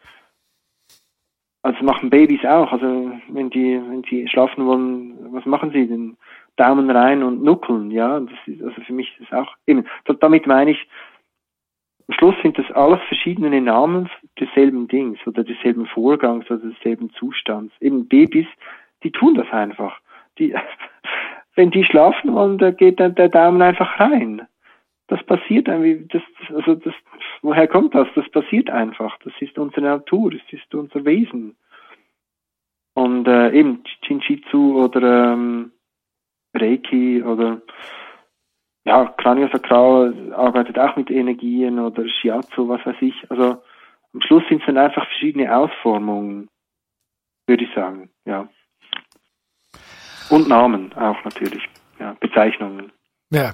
Speaker 2: Also machen Babys auch. Also wenn die, wenn sie schlafen wollen, was machen sie? Den Daumen rein und nuckeln, ja. Das ist, also für mich ist das auch eben. Damit meine ich, am Schluss sind das alles verschiedene Namen desselben Dings oder desselben Vorgangs oder desselben Zustands. Eben Babys, die tun das einfach. Die, wenn die schlafen wollen, da geht der, der Daumen einfach rein. Das passiert irgendwie, das, also das, woher kommt das? Das passiert einfach. Das ist unsere Natur, das ist unser Wesen. Und äh, eben Shin-Jitsu oder ähm, Reiki oder ja, Kraniosakral arbeitet auch mit Energien oder Shiatsu, was weiß ich. Also am Schluss sind es dann einfach verschiedene Ausformungen, würde ich sagen, ja. Und Namen auch natürlich, ja, Bezeichnungen.
Speaker 1: Ja.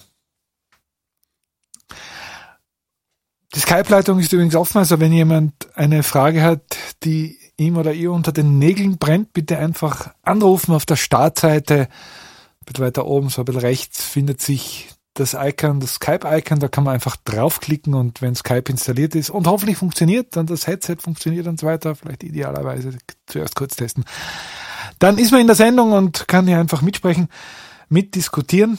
Speaker 1: Die Skype-Leitung ist übrigens offen, also wenn jemand eine Frage hat, die ihm oder ihr unter den Nägeln brennt, bitte einfach anrufen auf der Startseite. Ein bisschen weiter oben, so ein bisschen rechts, findet sich das Icon, das Skype-Icon, da kann man einfach draufklicken und wenn Skype installiert ist und hoffentlich funktioniert, dann das Headset funktioniert und so weiter, vielleicht idealerweise zuerst kurz testen. Dann ist man in der Sendung und kann hier einfach mitsprechen, mitdiskutieren.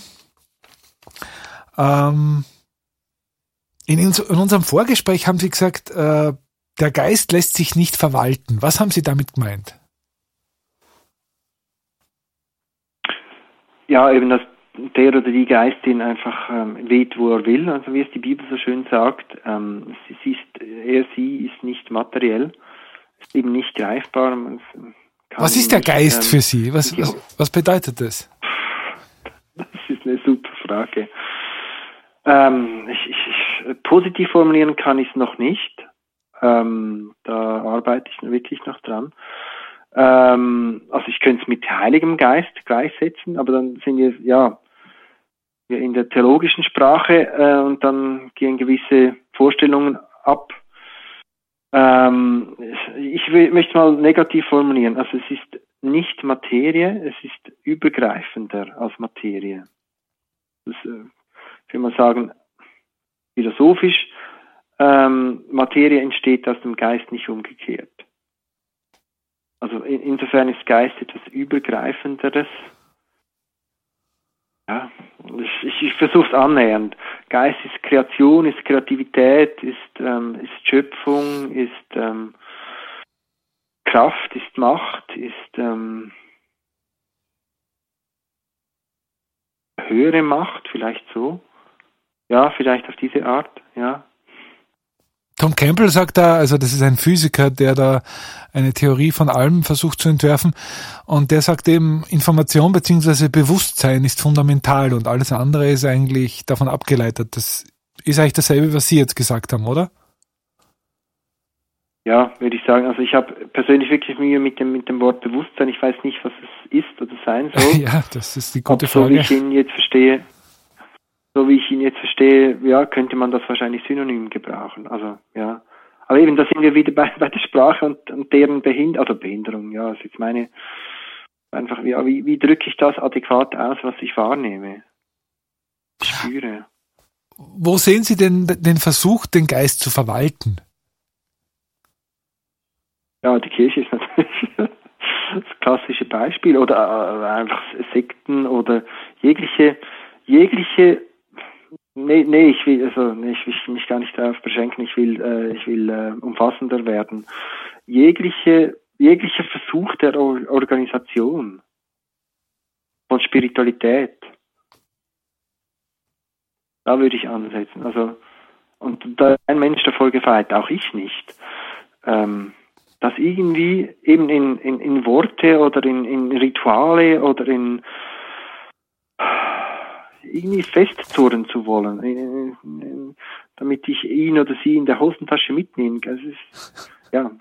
Speaker 1: Ähm, In, in unserem Vorgespräch haben Sie gesagt, äh, der Geist lässt sich nicht verwalten. Was haben Sie damit gemeint?
Speaker 2: Ja, eben, dass der oder die Geistin einfach ähm, weht, wo er will. Also wie es die Bibel so schön sagt, ähm, sie ist, er, sie ist nicht materiell, ist eben nicht greifbar. Man kann
Speaker 1: was ist der
Speaker 2: nicht,
Speaker 1: Geist
Speaker 2: ähm,
Speaker 1: für Sie? Was, was, was bedeutet das?
Speaker 2: Das ist eine super Frage. Ähm, ich, ich, ich positiv formulieren kann ich es noch nicht. Ähm, da arbeite ich wirklich noch dran. Ähm, also ich könnte es mit Heiligem Geist gleichsetzen, aber dann sind wir, ja, wir in der theologischen Sprache äh, und dann gehen gewisse Vorstellungen ab. Ähm, ich will, möchte mal negativ formulieren. Also es ist nicht Materie, es ist übergreifender als Materie. Das, äh, ich will mal sagen, philosophisch, ähm, Materie entsteht aus dem Geist, nicht umgekehrt. Also in, insofern ist Geist etwas Übergreifenderes. Ja, ich, ich versuche es annähernd. Geist ist Kreation, ist Kreativität, ist, ähm, ist Schöpfung, ist ähm, Kraft, ist Macht, ist ähm, höhere Macht, vielleicht so. Ja, vielleicht auf diese Art, ja.
Speaker 1: Tom Campbell sagt da, also das ist ein Physiker, der da eine Theorie von allem versucht zu entwerfen, und der sagt eben, Information bzw. Bewusstsein ist fundamental und alles andere ist eigentlich davon abgeleitet. Das ist eigentlich dasselbe, was Sie jetzt gesagt haben, oder?
Speaker 2: Ja, würde ich sagen. Also ich habe persönlich wirklich Mühe mit dem, mit dem Wort Bewusstsein. Ich weiß nicht, was es ist oder sein soll.
Speaker 1: Ja, das ist die gute
Speaker 2: Ob, so
Speaker 1: Frage.
Speaker 2: wie ich ihn jetzt verstehe, so wie ich ihn jetzt verstehe, ja, könnte man das wahrscheinlich synonym gebrauchen. Also, ja. Aber eben, da sind wir wieder bei, bei der Sprache und, und deren Behinderung, also Behinderung, ja, das ist jetzt meine, einfach, ja, wie, wie drücke ich das adäquat aus, was ich wahrnehme, spüre.
Speaker 1: Wo sehen Sie denn den Versuch, den Geist zu verwalten?
Speaker 2: Ja, die Kirche ist natürlich das klassische Beispiel, oder äh, einfach Sekten oder jegliche, jegliche Nee, nee, ich will, also, nee, ich will mich gar nicht darauf beschränken, ich will, äh, ich will äh, umfassender werden. Jegliche, jeglicher Versuch der Or- Organisation von Spiritualität, da würde ich ansetzen. Also, und da ein Mensch davor gefeit, auch ich nicht, ähm, das irgendwie eben in, in, in Worte oder in, in Rituale oder in irgendwie festzurren zu wollen, damit ich ihn oder sie in der Hosentasche mitnehme. Das ist, ja,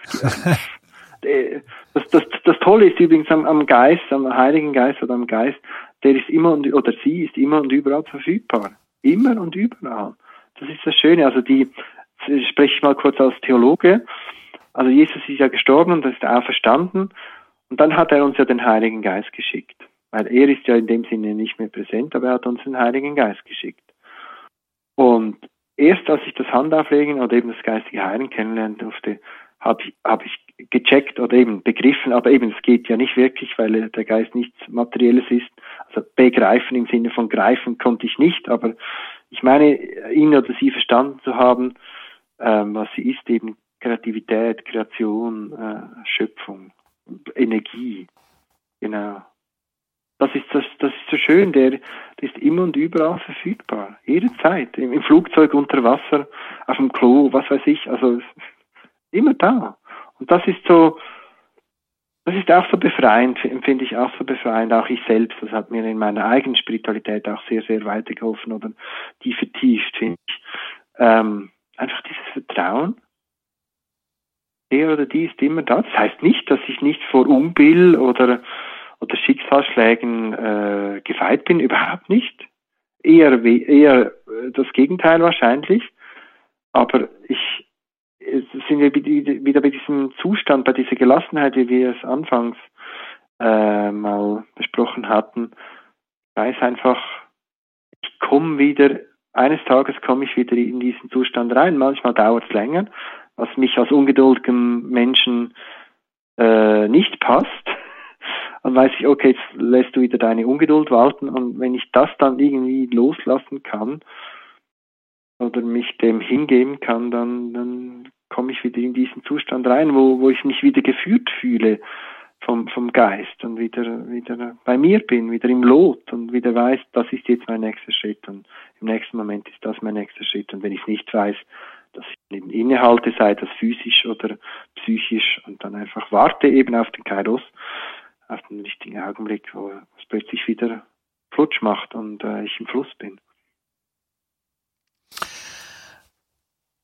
Speaker 2: das, das, das Tolle ist übrigens am, am Geist, am Heiligen Geist oder am Geist, der ist immer und, oder sie ist immer und überall verfügbar. Immer und überall. Das ist das Schöne. Also die, spreche ich mal kurz als Theologe. Also Jesus ist ja gestorben und ist auferstanden. Und dann hat er uns ja den Heiligen Geist geschickt. Weil er ist ja in dem Sinne nicht mehr präsent, aber er hat uns den Heiligen Geist geschickt. Und erst als ich das Handauflegen oder eben das geistige Heilen kennenlernen durfte, habe ich, hab ich gecheckt oder eben begriffen, aber eben es geht ja nicht wirklich, weil der Geist nichts Materielles ist. Also begreifen im Sinne von greifen konnte ich nicht, aber ich meine, ihn oder sie verstanden zu haben, ähm, was sie ist, eben Kreativität, Kreation, äh, Schöpfung, Energie, genau. Das ist, das, das ist so schön, der, der ist immer und überall verfügbar. Jederzeit. Im, Im Flugzeug, unter Wasser, auf dem Klo, was weiß ich. Also, immer da. Und das ist so, das ist auch so befreiend, empfinde ich auch so befreiend. Auch ich selbst, das hat mir in meiner eigenen Spiritualität auch sehr, sehr weitergeholfen oder die vertieft, finde ich. Ähm, einfach dieses Vertrauen. Der oder die ist immer da. Das heißt nicht, dass ich nicht vor Unbill oder oder Schicksalsschlägen äh, gefeit bin, überhaupt nicht. Eher, eher das Gegenteil wahrscheinlich. Aber ich es sind wir wieder bei diesem Zustand, bei dieser Gelassenheit, wie wir es anfangs äh, mal besprochen hatten. Ich weiß einfach, ich komme wieder, eines Tages komme ich wieder in diesen Zustand rein. Manchmal dauert es länger, was mich als ungeduldigem Menschen äh, nicht passt. Dann weiß ich, okay, jetzt lässt du wieder deine Ungeduld walten, und wenn ich das dann irgendwie loslassen kann oder mich dem hingeben kann, dann, dann komme ich wieder in diesen Zustand rein, wo, wo ich mich wieder geführt fühle vom, vom Geist und wieder, wieder bei mir bin, wieder im Lot und wieder weiß, das ist jetzt mein nächster Schritt und im nächsten Moment ist das mein nächster Schritt, und wenn ich es nicht weiß, dass ich eben innehalte, sei das physisch oder psychisch, und dann einfach warte eben auf den Kairos, auf den richtigen Augenblick, wo es plötzlich wieder Flutsch macht und äh, ich im Fluss bin.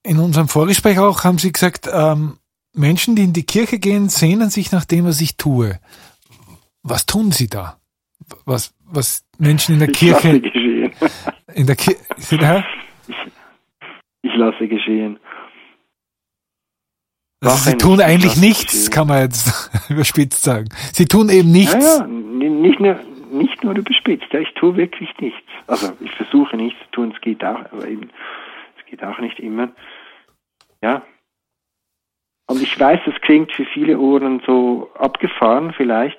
Speaker 1: in unserem Vorgespräch auch haben Sie gesagt, ähm, Menschen, die in die Kirche gehen, sehnen sich nach dem, was ich tue. Was tun Sie da? Was, was Menschen in der
Speaker 2: ich
Speaker 1: Kirche...
Speaker 2: Lasse geschehen.
Speaker 1: In der Kirche...
Speaker 2: Ich, ich lasse geschehen.
Speaker 1: Also Sie tun eigentlich nichts, kann man jetzt überspitzt sagen. Sie tun eben nichts.
Speaker 2: Ja, ja, nicht nur, nicht nur überspitzt. Ja, ich tue wirklich nichts. Also ich versuche nichts zu tun, es geht auch, aber eben, es geht auch nicht immer. Ja. Und ich weiß, das klingt für viele Ohren so abgefahren vielleicht.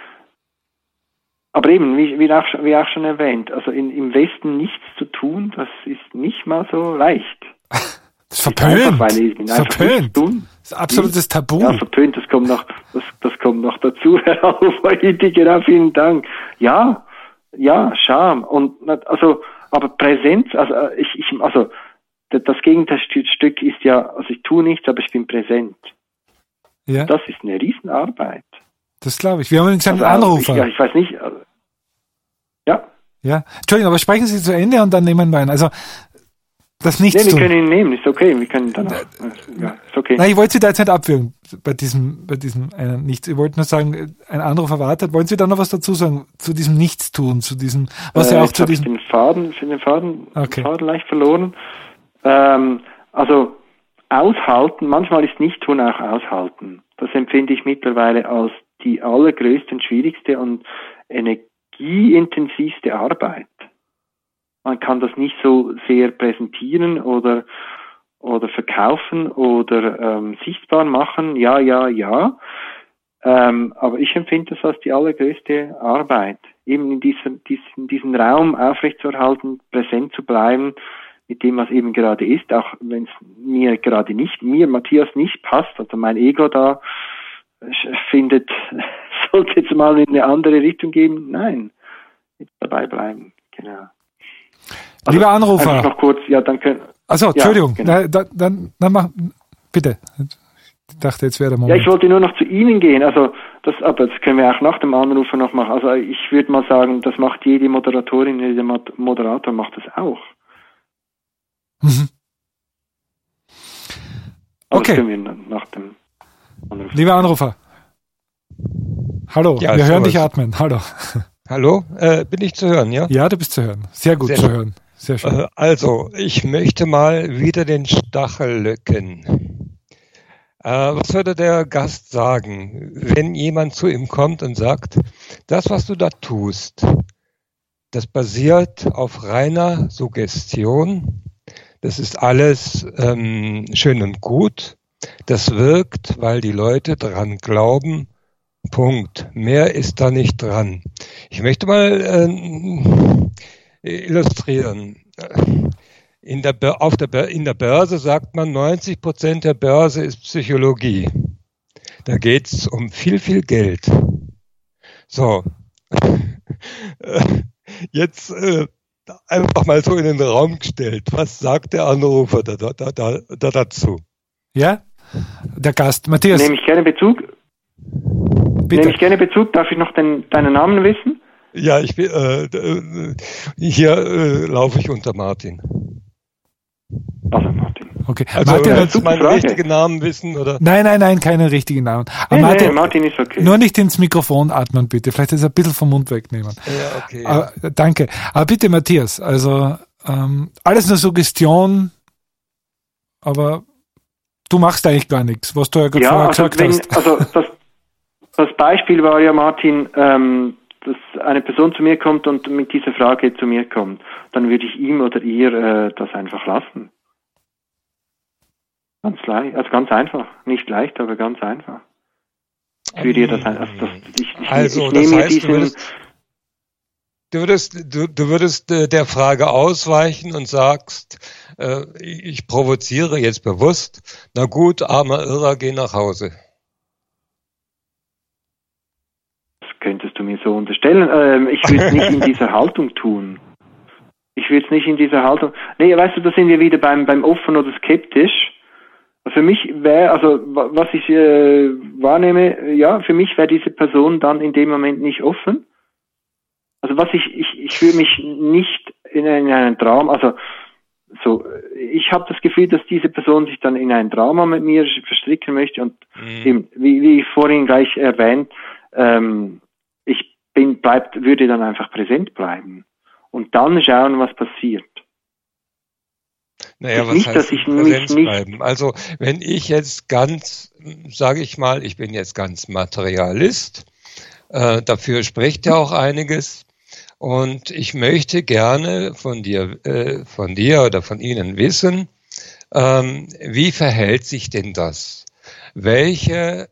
Speaker 2: Aber eben, wie, wie, auch, wie auch schon erwähnt, also in, im Westen nichts zu tun, das ist nicht mal so leicht.
Speaker 1: Das ist verpönt.
Speaker 2: Einfach, weil
Speaker 1: verpönt. Das ist absolutes Tabu.
Speaker 2: Ja, verpönt, das kommt noch, das, das kommt noch dazu, Herr Aufweide, genau, vielen Dank. Ja, ja, Scham. Und, also, aber Präsenz, also, ich, ich, also, das Gegenteilstück ist ja, also ich tue nichts, aber ich bin präsent.
Speaker 1: Ja.
Speaker 2: Das ist eine Riesenarbeit.
Speaker 1: Das glaube ich. Wir haben gesagt,
Speaker 2: also,
Speaker 1: Anrufer.
Speaker 2: Ich, ja, ich weiß nicht. Also, ja.
Speaker 1: Ja. Entschuldigung, aber sprechen Sie zu Ende und dann nehmen wir ihn. Also, das Nichts
Speaker 2: nee, wir
Speaker 1: tun.
Speaker 2: können ihn nehmen, ist okay, wir können dann auch, ja, ist okay.
Speaker 1: Nein, ich wollte Sie da jetzt nicht abwürgen, bei diesem, bei diesem einen Nichts. Ich wollte nur sagen, ein Anruf erwartet. Wollen Sie da noch was dazu sagen, zu diesem Nichtstun, zu diesem, was
Speaker 2: äh,
Speaker 1: ja auch zu diesem...
Speaker 2: Ich den Faden, für den Faden,
Speaker 1: okay.
Speaker 2: Faden leicht verloren. Ähm, also, aushalten, manchmal ist Nichttun auch aushalten. Das empfinde ich mittlerweile als die allergrößte und schwierigste und energieintensivste Arbeit. Man kann das nicht so sehr präsentieren oder oder verkaufen oder ähm, sichtbar machen. Ja, ja, ja. Ähm, aber ich empfinde das als die allergrößte Arbeit, eben in diesem, diesen, diesen Raum aufrechtzuerhalten, präsent zu bleiben mit dem, was eben gerade ist, auch wenn es mir gerade nicht, mir, Matthias, nicht passt, also mein Ego da findet, sollte jetzt mal in eine andere Richtung gehen. Nein, jetzt dabei bleiben, genau. Also,
Speaker 1: lieber Anrufer.
Speaker 2: Noch kurz, ja, danke.
Speaker 1: Also, Entschuldigung,
Speaker 2: ja, genau.
Speaker 1: na, dann, dann, dann mach, bitte. Ich dachte, jetzt wäre der Moment.
Speaker 2: Ja, ich wollte nur noch zu Ihnen gehen, also, das, aber das können wir auch nach dem Anrufer noch machen. Also, ich würde mal sagen, das macht jede Moderatorin, jeder Moderator macht das auch.
Speaker 1: Mhm.
Speaker 2: Aber
Speaker 1: okay.
Speaker 2: das können wir nach dem Anrufer.
Speaker 1: Lieber Anrufer. Hallo,
Speaker 3: ja,
Speaker 1: wir hören
Speaker 3: was.
Speaker 1: dich atmen. Hallo.
Speaker 3: Hallo, äh, bin ich zu hören, ja?
Speaker 1: Ja, du bist zu hören. Sehr gut
Speaker 3: Sehr
Speaker 1: zu
Speaker 3: schön.
Speaker 1: hören. Sehr schön.
Speaker 3: Äh, also, ich möchte mal wieder den Stachel löcken. Äh, was würde der Gast sagen, wenn jemand zu ihm kommt und sagt, das, was du da tust, das basiert auf reiner Suggestion, das ist alles ähm, schön und gut, das wirkt, weil die Leute dran glauben, Punkt. Mehr ist da nicht dran. Ich möchte mal äh, illustrieren. In der, auf der, in der Börse sagt man, neunzig Prozent der Börse ist Psychologie. Da geht es um viel, viel Geld. So. Jetzt äh, einfach mal so in den Raum gestellt. Was sagt der Anrufer da, da, da, da dazu?
Speaker 1: Ja? Der Gast, Matthias.
Speaker 2: Nehme ich gerne Bezug.
Speaker 1: Bitte.
Speaker 2: Nehme ich gerne Bezug. Darf ich noch den, deinen Namen wissen?
Speaker 3: Ja, ich bin, äh, hier äh, laufe ich unter Martin.
Speaker 2: Also Martin.
Speaker 1: Okay.
Speaker 3: Also
Speaker 1: Martin,
Speaker 3: willst du meinen
Speaker 2: Frage.
Speaker 3: richtigen Namen wissen, oder?
Speaker 1: Nein, nein, nein, keinen richtigen Namen. Aber
Speaker 2: Nee,
Speaker 1: Martin,
Speaker 2: nee, Martin ist okay.
Speaker 1: nur nicht ins Mikrofon atmen, bitte. Vielleicht ist er ein bisschen vom Mund wegnehmen.
Speaker 3: Ja, okay. Ja.
Speaker 1: Aber, danke. Aber bitte, Matthias, also ähm, alles nur Suggestion, aber du machst eigentlich gar nichts, was du ja gerade
Speaker 2: Ja,
Speaker 1: vorher
Speaker 2: also,
Speaker 1: gesagt
Speaker 2: wenn,
Speaker 1: hast.
Speaker 2: also das, das Beispiel war ja, Martin, ähm, dass eine Person zu mir kommt und mit dieser Frage zu mir kommt, dann würde ich ihm oder ihr äh, das einfach lassen. Ganz leicht, also ganz einfach. Nicht leicht, aber ganz einfach. Ich würde ihr das, also, das ich, ich,
Speaker 3: Also,
Speaker 2: ich
Speaker 3: das
Speaker 2: nehme
Speaker 3: heißt,
Speaker 2: diesen,
Speaker 3: du würdest, du würdest, du, du würdest äh, der Frage ausweichen und sagst, äh, ich provoziere jetzt bewusst, na gut, armer Irrer, geh nach Hause.
Speaker 2: Das könntest du mir so unterstellen. Ähm, ich würde es nicht in dieser Haltung tun. Ich würde es nicht in dieser Haltung. Nee, weißt du, da sind wir wieder beim, beim offen oder skeptisch. Für mich wäre, also was ich äh, wahrnehme, ja, für mich wäre diese Person dann in dem Moment nicht offen. Also was ich, ich, ich fühle mich nicht in, in einem Traum, also so, ich habe das Gefühl, dass diese Person sich dann in ein Drama mit mir verstricken möchte und
Speaker 3: Mhm.
Speaker 2: eben, wie, wie vorhin gleich erwähnt, ähm, ich bin, bleibt, würde dann einfach präsent bleiben und dann schauen, was passiert.
Speaker 3: Naja,
Speaker 2: Ist
Speaker 3: was
Speaker 2: nicht,
Speaker 3: heißt
Speaker 2: dass ich mich
Speaker 3: Präsenz
Speaker 2: nicht-
Speaker 3: bleiben? Also, wenn ich jetzt ganz, sage ich mal, ich bin jetzt ganz Materialist, äh, dafür spricht ja auch einiges. Und ich möchte gerne von dir, äh, von dir oder von Ihnen wissen, ähm, wie verhält sich denn das? Welche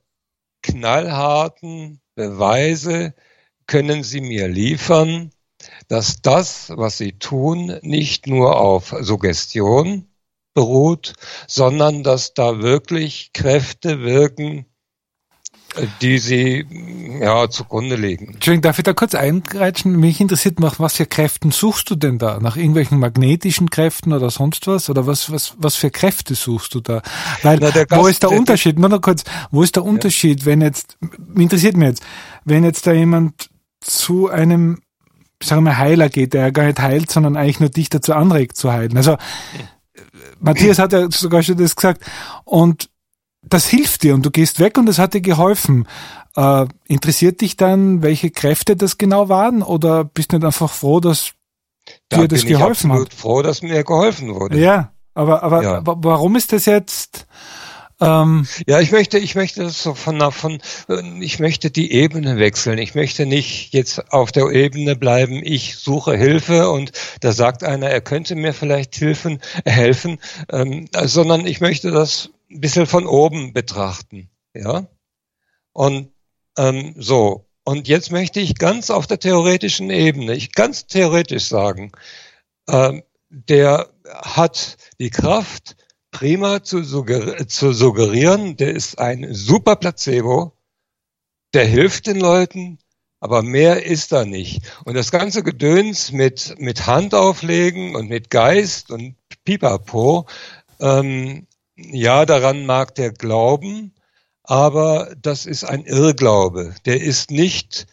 Speaker 3: knallharten Beweise können Sie mir liefern, dass das, was Sie tun, nicht nur auf Suggestion beruht, sondern dass da wirklich Kräfte wirken, äh, die Sie ja zugrunde legen?
Speaker 1: Entschuldigung, darf ich da kurz eingreitschen? Mich interessiert, nach was für Kräften suchst du denn da? Nach irgendwelchen magnetischen Kräften oder sonst was? Oder was, was, was für Kräfte suchst du da? Weil,
Speaker 3: Na, der
Speaker 1: wo
Speaker 3: Gast-
Speaker 1: ist der
Speaker 3: der-
Speaker 1: Unterschied? Nur noch kurz, wo ist der Unterschied, wenn jetzt, interessiert mich jetzt, wenn jetzt da jemand zu einem, sagen wir, Heiler geht, der ja gar nicht heilt, sondern eigentlich nur dich dazu anregt zu heilen. Also, Matthias hat ja sogar schon das gesagt. Und das hilft dir und du gehst weg und das hat dir geholfen. Äh, interessiert dich dann, welche Kräfte das genau waren, oder bist du nicht einfach froh, dass
Speaker 3: Da
Speaker 1: dir das
Speaker 3: bin ich
Speaker 1: geholfen
Speaker 3: absolut
Speaker 1: hat?
Speaker 3: froh, dass mir geholfen wurde.
Speaker 1: Ja, aber, aber,
Speaker 3: Ja.
Speaker 1: aber warum ist das jetzt, ähm,
Speaker 3: Ja, ich möchte, ich möchte das so von, von, ich möchte die Ebene wechseln. Ich möchte nicht jetzt auf der Ebene bleiben, ich suche Hilfe und da sagt einer, er könnte mir vielleicht helfen, helfen, ähm, sondern ich möchte das ein bisschen von oben betrachten, ja. Und ähm, so. Und jetzt möchte ich ganz auf der theoretischen Ebene, ich ganz theoretisch sagen, ähm, der hat die Kraft, prima zu, sugger- zu suggerieren, der ist ein super Placebo, der hilft den Leuten, aber mehr ist da nicht. Und das ganze Gedöns mit, mit Hand auflegen und mit Geist und Pipapo, ähm, ja, daran mag der glauben, aber das ist ein Irrglaube. Der ist nicht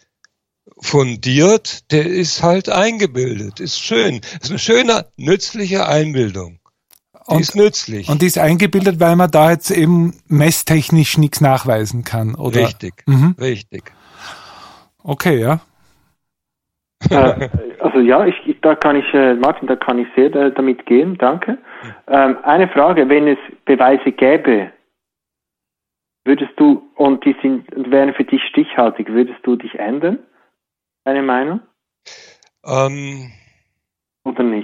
Speaker 3: fundiert, der ist halt eingebildet. Ist schön. Ist eine schöne, nützliche Einbildung. Die
Speaker 1: Und-
Speaker 3: ist nützlich.
Speaker 1: und die ist eingebildet, weil man da jetzt eben messtechnisch nichts nachweisen kann, oder?
Speaker 3: Richtig,
Speaker 1: Mhm.
Speaker 3: richtig.
Speaker 1: Okay, ja.
Speaker 2: Äh, also ja, ich, ich, da kann ich, äh, Martin, da kann ich sehr äh, damit gehen, danke. Ähm, eine Frage, wenn es Beweise gäbe, würdest du, und die sind, wären für dich stichhaltig, würdest du dich ändern? Deine Meinung?
Speaker 3: Ähm,
Speaker 2: Oder nicht?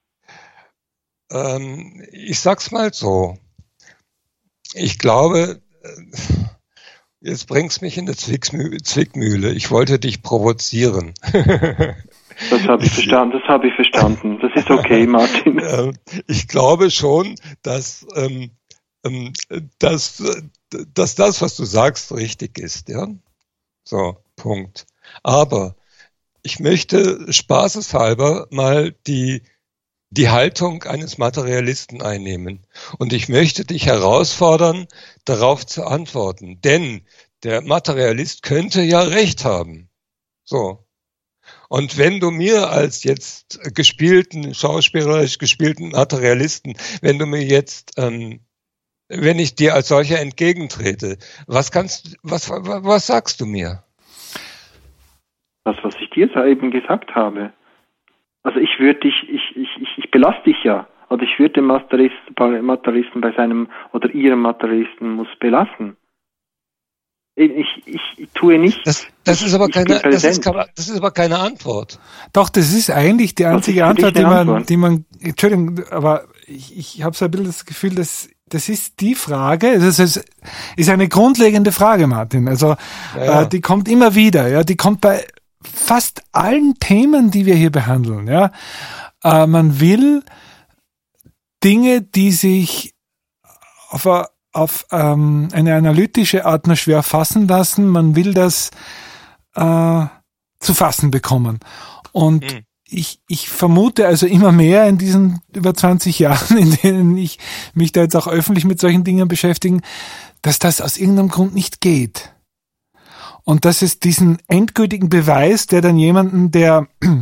Speaker 3: ähm, ich sag's mal so. Ich glaube, äh, jetzt bringst mich in eine Zwickmühle. Zwickmühle. Ich wollte dich provozieren.
Speaker 2: Das habe ich verstanden, das habe ich verstanden. Das ist okay, Martin.
Speaker 3: Äh, ich glaube schon, dass, ähm, ähm, dass, äh, dass das, was du sagst, richtig ist. Ja? So, Punkt. Aber ich möchte spaßeshalber mal die, die Haltung eines Materialisten einnehmen. Und ich möchte dich herausfordern, darauf zu antworten. Denn der Materialist könnte ja recht haben. So. Und wenn du mir als jetzt gespielten, schauspielerisch gespielten Materialisten, wenn du mir jetzt, ähm, wenn ich dir als solcher entgegentrete, was kannst, was, was, was sagst du mir?
Speaker 2: Das, was ich dir so eben gesagt habe. Also ich würde dich, ich, ich, ich, ich belasse dich ja. Oder ich würde den Materialisten, Materialisten bei seinem, oder ihrem Materialisten muss belassen. Ich, ich, ich tue nicht.
Speaker 3: Das, das ist aber keine, das ist, das ist aber keine Antwort.
Speaker 1: Doch, das ist eigentlich die einzige Antwort, die man, Antwort? die man, Entschuldigung, aber ich, ich habe so ein bisschen das Gefühl, dass das ist die Frage, das ist, ist eine grundlegende Frage, Martin. Also ja, ja. Äh, die kommt immer wieder, ja, die kommt bei fast allen Themen, die wir hier behandeln, ja. Äh, man will Dinge, die sich auf, a, auf ähm, eine analytische Art nur schwer fassen lassen, man will das äh, zu fassen bekommen. Und hm. ich, ich vermute also immer mehr in diesen über zwanzig Jahren, in denen ich mich da jetzt auch öffentlich mit solchen Dingen beschäftige, dass das aus irgendeinem Grund nicht geht. Und dass es diesen endgültigen Beweis, der dann jemanden, der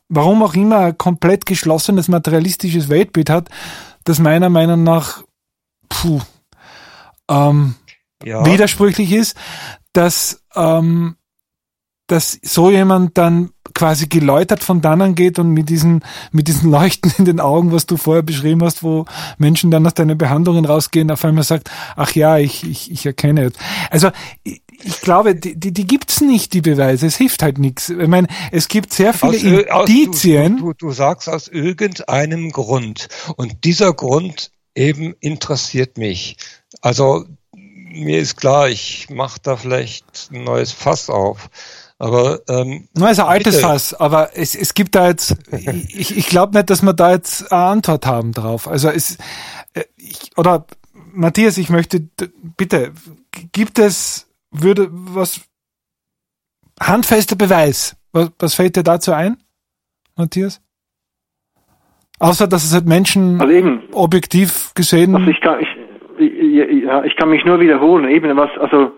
Speaker 1: warum auch immer, ein komplett geschlossenes materialistisches Weltbild hat, das meiner Meinung nach puh, ähm, ja. widersprüchlich ist, dass, ähm, dass so jemand dann quasi geläutert von dannen geht und mit diesen, mit diesen Leuchten in den Augen, was du vorher beschrieben hast, wo Menschen dann aus deinen Behandlungen rausgehen, auf einmal sagt, ach ja, ich, ich, ich erkenne jetzt. Also, ich, ich glaube, die, die, die gibt's nicht, die Beweise. Es hilft halt nichts. Ich meine, es gibt sehr viele aus, Indizien.
Speaker 3: Aus, du, du, du sagst aus irgendeinem Grund. Und dieser Grund eben interessiert mich. Also, mir ist klar, ich mache da vielleicht ein neues Fass auf. Aber ähm,
Speaker 1: no, ist ein altes bitte. Fass, aber es, es gibt da jetzt, ich, ich glaube nicht, dass wir da jetzt eine Antwort haben drauf. Also es, ich, oder Matthias, ich möchte, bitte, gibt es, würde was, handfester Beweis, was, was fällt dir dazu ein, Matthias? Außer, dass es halt Menschen
Speaker 2: also eben,
Speaker 1: objektiv gesehen...
Speaker 2: Also ich kann, ich, ja, ich kann mich nur wiederholen, eben was, also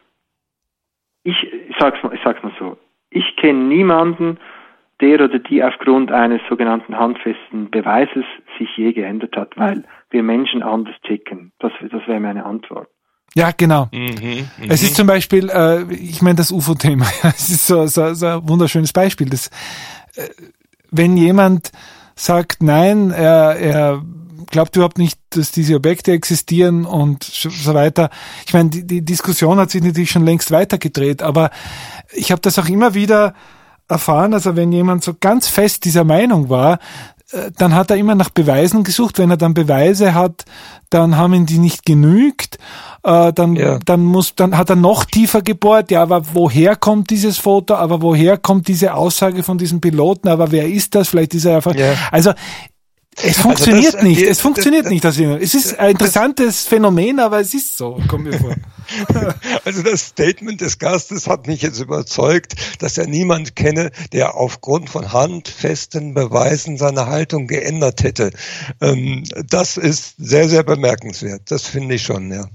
Speaker 2: ich, ich sag's mal, ich sag's mal so, ich kenne niemanden, der oder die aufgrund eines sogenannten handfesten Beweises sich je geändert hat, weil wir Menschen anders ticken. Das, das wäre meine Antwort.
Speaker 1: Ja, genau.
Speaker 3: Mhm,
Speaker 1: es ist zum Beispiel, äh, ich meine das U F O-Thema, es ist so, so, so ein wunderschönes Beispiel. Das, äh, wenn jemand sagt, nein, er, er glaubt überhaupt nicht, dass diese Objekte existieren und so weiter. Ich meine, die, die Diskussion hat sich natürlich schon längst weitergedreht, aber ich habe das auch immer wieder erfahren, also wenn jemand so ganz fest dieser Meinung war, dann hat er immer nach Beweisen gesucht. Wenn er dann Beweise hat, dann haben ihn die nicht genügt. Äh, dann, ja. dann muss, dann hat er noch tiefer gebohrt. Ja, aber woher kommt dieses Foto? Aber woher kommt diese Aussage von diesem Piloten? Aber wer ist das? Vielleicht ist er einfach, ja. also, es funktioniert also das, nicht. Es funktioniert das, nicht. Das, es ist ein interessantes das, Phänomen, aber es ist so, kommt mir vor.
Speaker 3: Also das Statement des Gastes hat mich jetzt überzeugt, dass er niemand kenne, der aufgrund von handfesten Beweisen seine Haltung geändert hätte. Ähm, das ist sehr, sehr bemerkenswert. Das finde ich schon, ja.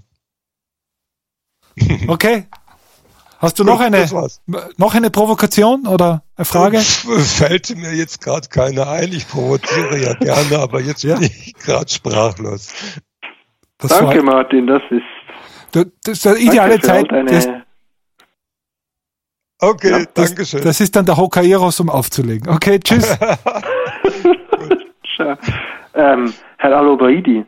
Speaker 1: Okay. Hast du noch eine, noch eine Provokation oder eine Frage?
Speaker 3: Fällt mir jetzt gerade keine ein. Ich provoziere ja gerne, aber jetzt ja? bin ich gerade sprachlos.
Speaker 2: Das Danke, war, Martin. Das ist,
Speaker 1: das ist die ideale Zeit. Das,
Speaker 3: okay,
Speaker 1: ja, das,
Speaker 3: danke schön.
Speaker 1: Das ist dann der Hokairos, um aufzulegen. Okay, tschüss.
Speaker 2: ähm, Herr Al-Obaidi.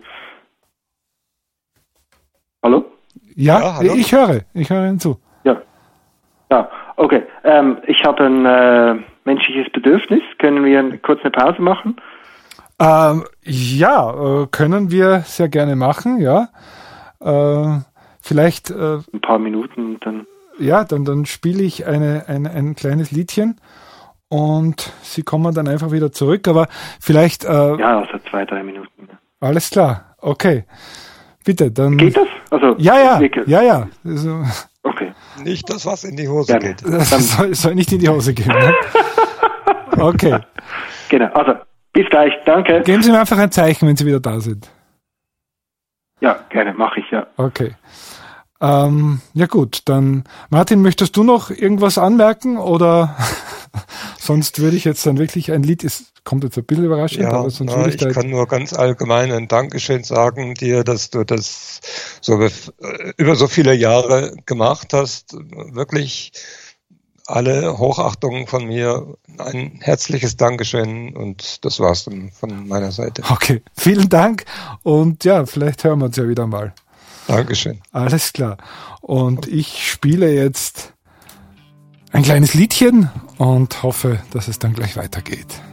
Speaker 2: Hallo?
Speaker 1: Ja, ja hallo? ich höre. Ich höre Ihnen zu.
Speaker 2: Ja. Ja, okay. Ähm, ich habe ein äh, menschliches Bedürfnis. Können wir kurz eine Pause machen?
Speaker 1: Ähm, ja, äh, können wir sehr gerne machen, ja. Äh, vielleicht... Äh,
Speaker 2: ein paar Minuten dann...
Speaker 1: Ja, dann, dann spiele ich eine, eine, ein kleines Liedchen und Sie kommen dann einfach wieder zurück, aber vielleicht... Äh,
Speaker 2: ja, also zwei, drei Minuten.
Speaker 1: Alles klar, okay. Bitte, dann...
Speaker 2: Geht das? Also,
Speaker 1: ja, ja, ja, ja. Also,
Speaker 2: okay.
Speaker 3: Nicht das, was in die Hose Gerne. geht.
Speaker 1: Das soll, soll nicht in die Hose gehen. Ne? Okay.
Speaker 2: Genau, also bis gleich, danke.
Speaker 1: Geben Sie mir einfach ein Zeichen, wenn Sie wieder da sind.
Speaker 2: Ja, gerne, mache ich, ja.
Speaker 1: Okay. Ähm, ja gut, dann Martin, möchtest du noch irgendwas anmerken oder sonst würde ich jetzt dann wirklich ein Lied, es kommt jetzt ein bisschen überraschend,
Speaker 3: ja,
Speaker 1: aber sonst
Speaker 3: ja,
Speaker 1: würde ich,
Speaker 3: ich da kann nur ganz allgemein ein Dankeschön sagen dir, dass du das so über so viele Jahre gemacht hast. Wirklich alle Hochachtungen von mir, ein herzliches Dankeschön und das war's dann von meiner Seite.
Speaker 1: Okay, vielen Dank und ja, vielleicht hören wir uns ja wieder mal.
Speaker 3: Dankeschön.
Speaker 1: Alles klar. Und ich spiele jetzt ein kleines Liedchen und hoffe, dass es dann gleich weitergeht.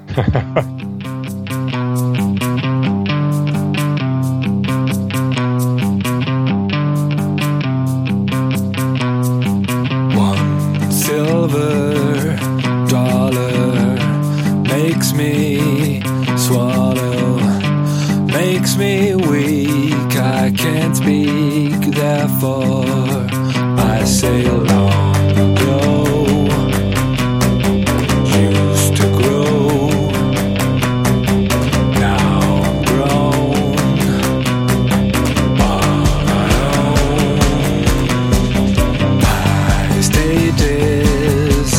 Speaker 1: One silver dollar makes me swallow, makes me weak. I can't speak, therefore I say long ago used to grow, now grown on my own. My state is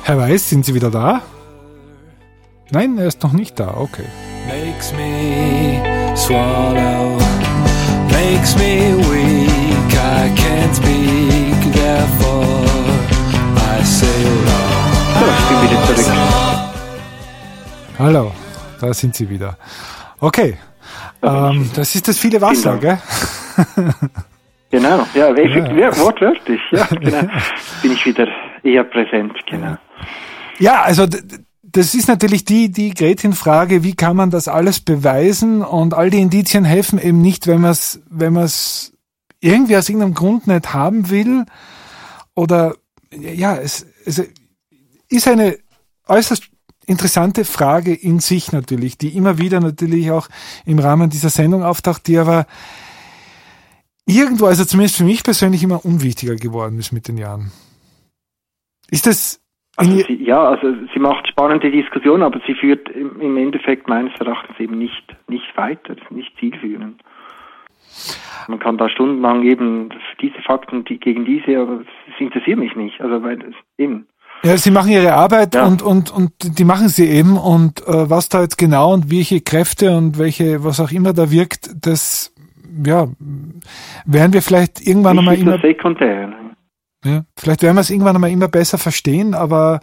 Speaker 1: Herr Weiß, sind Sie wieder da? Nein, er ist noch nicht da, okay.
Speaker 4: Makes me swallow, makes me weak, I can't speak, therefore I say
Speaker 2: So, ich bin wieder zurück.
Speaker 1: Hallo, da sind Sie wieder. Okay, ähm, das ist das viele Wasser, gell?
Speaker 2: Genau, ja, effektiv,
Speaker 1: Ja.
Speaker 2: ja, wortwörtlich, ja, genau. Bin ich wieder eher präsent, genau.
Speaker 1: Ja, also d- d- das ist natürlich die, die Gretchenfrage, wie kann man das alles beweisen? Und all die Indizien helfen eben nicht, wenn man es wenn man es irgendwie aus irgendeinem Grund nicht haben will. Oder ja, es, es ist eine äußerst interessante Frage in sich natürlich, die immer wieder natürlich auch im Rahmen dieser Sendung auftaucht, die aber irgendwo, also zumindest für mich persönlich, immer unwichtiger geworden ist mit den Jahren. Ist das...
Speaker 2: Also sie, ja, also sie macht spannende Diskussionen, aber sie führt im, im Endeffekt meines Erachtens eben nicht, nicht weiter, nicht zielführend. Man kann da stundenlang eben diese Fakten die, gegen diese, aber es interessiert mich nicht. Also weil es eben.
Speaker 1: Ja, sie machen ihre Arbeit
Speaker 2: Ja.
Speaker 1: und, und, und die machen sie eben und äh, was da jetzt genau und welche Kräfte und welche, was auch immer da wirkt, das, ja, werden wir vielleicht irgendwann
Speaker 2: Mich
Speaker 1: einmal
Speaker 2: ist
Speaker 1: immer,
Speaker 2: das sekundär.
Speaker 1: ja, vielleicht werden wir es irgendwann einmal immer besser verstehen, aber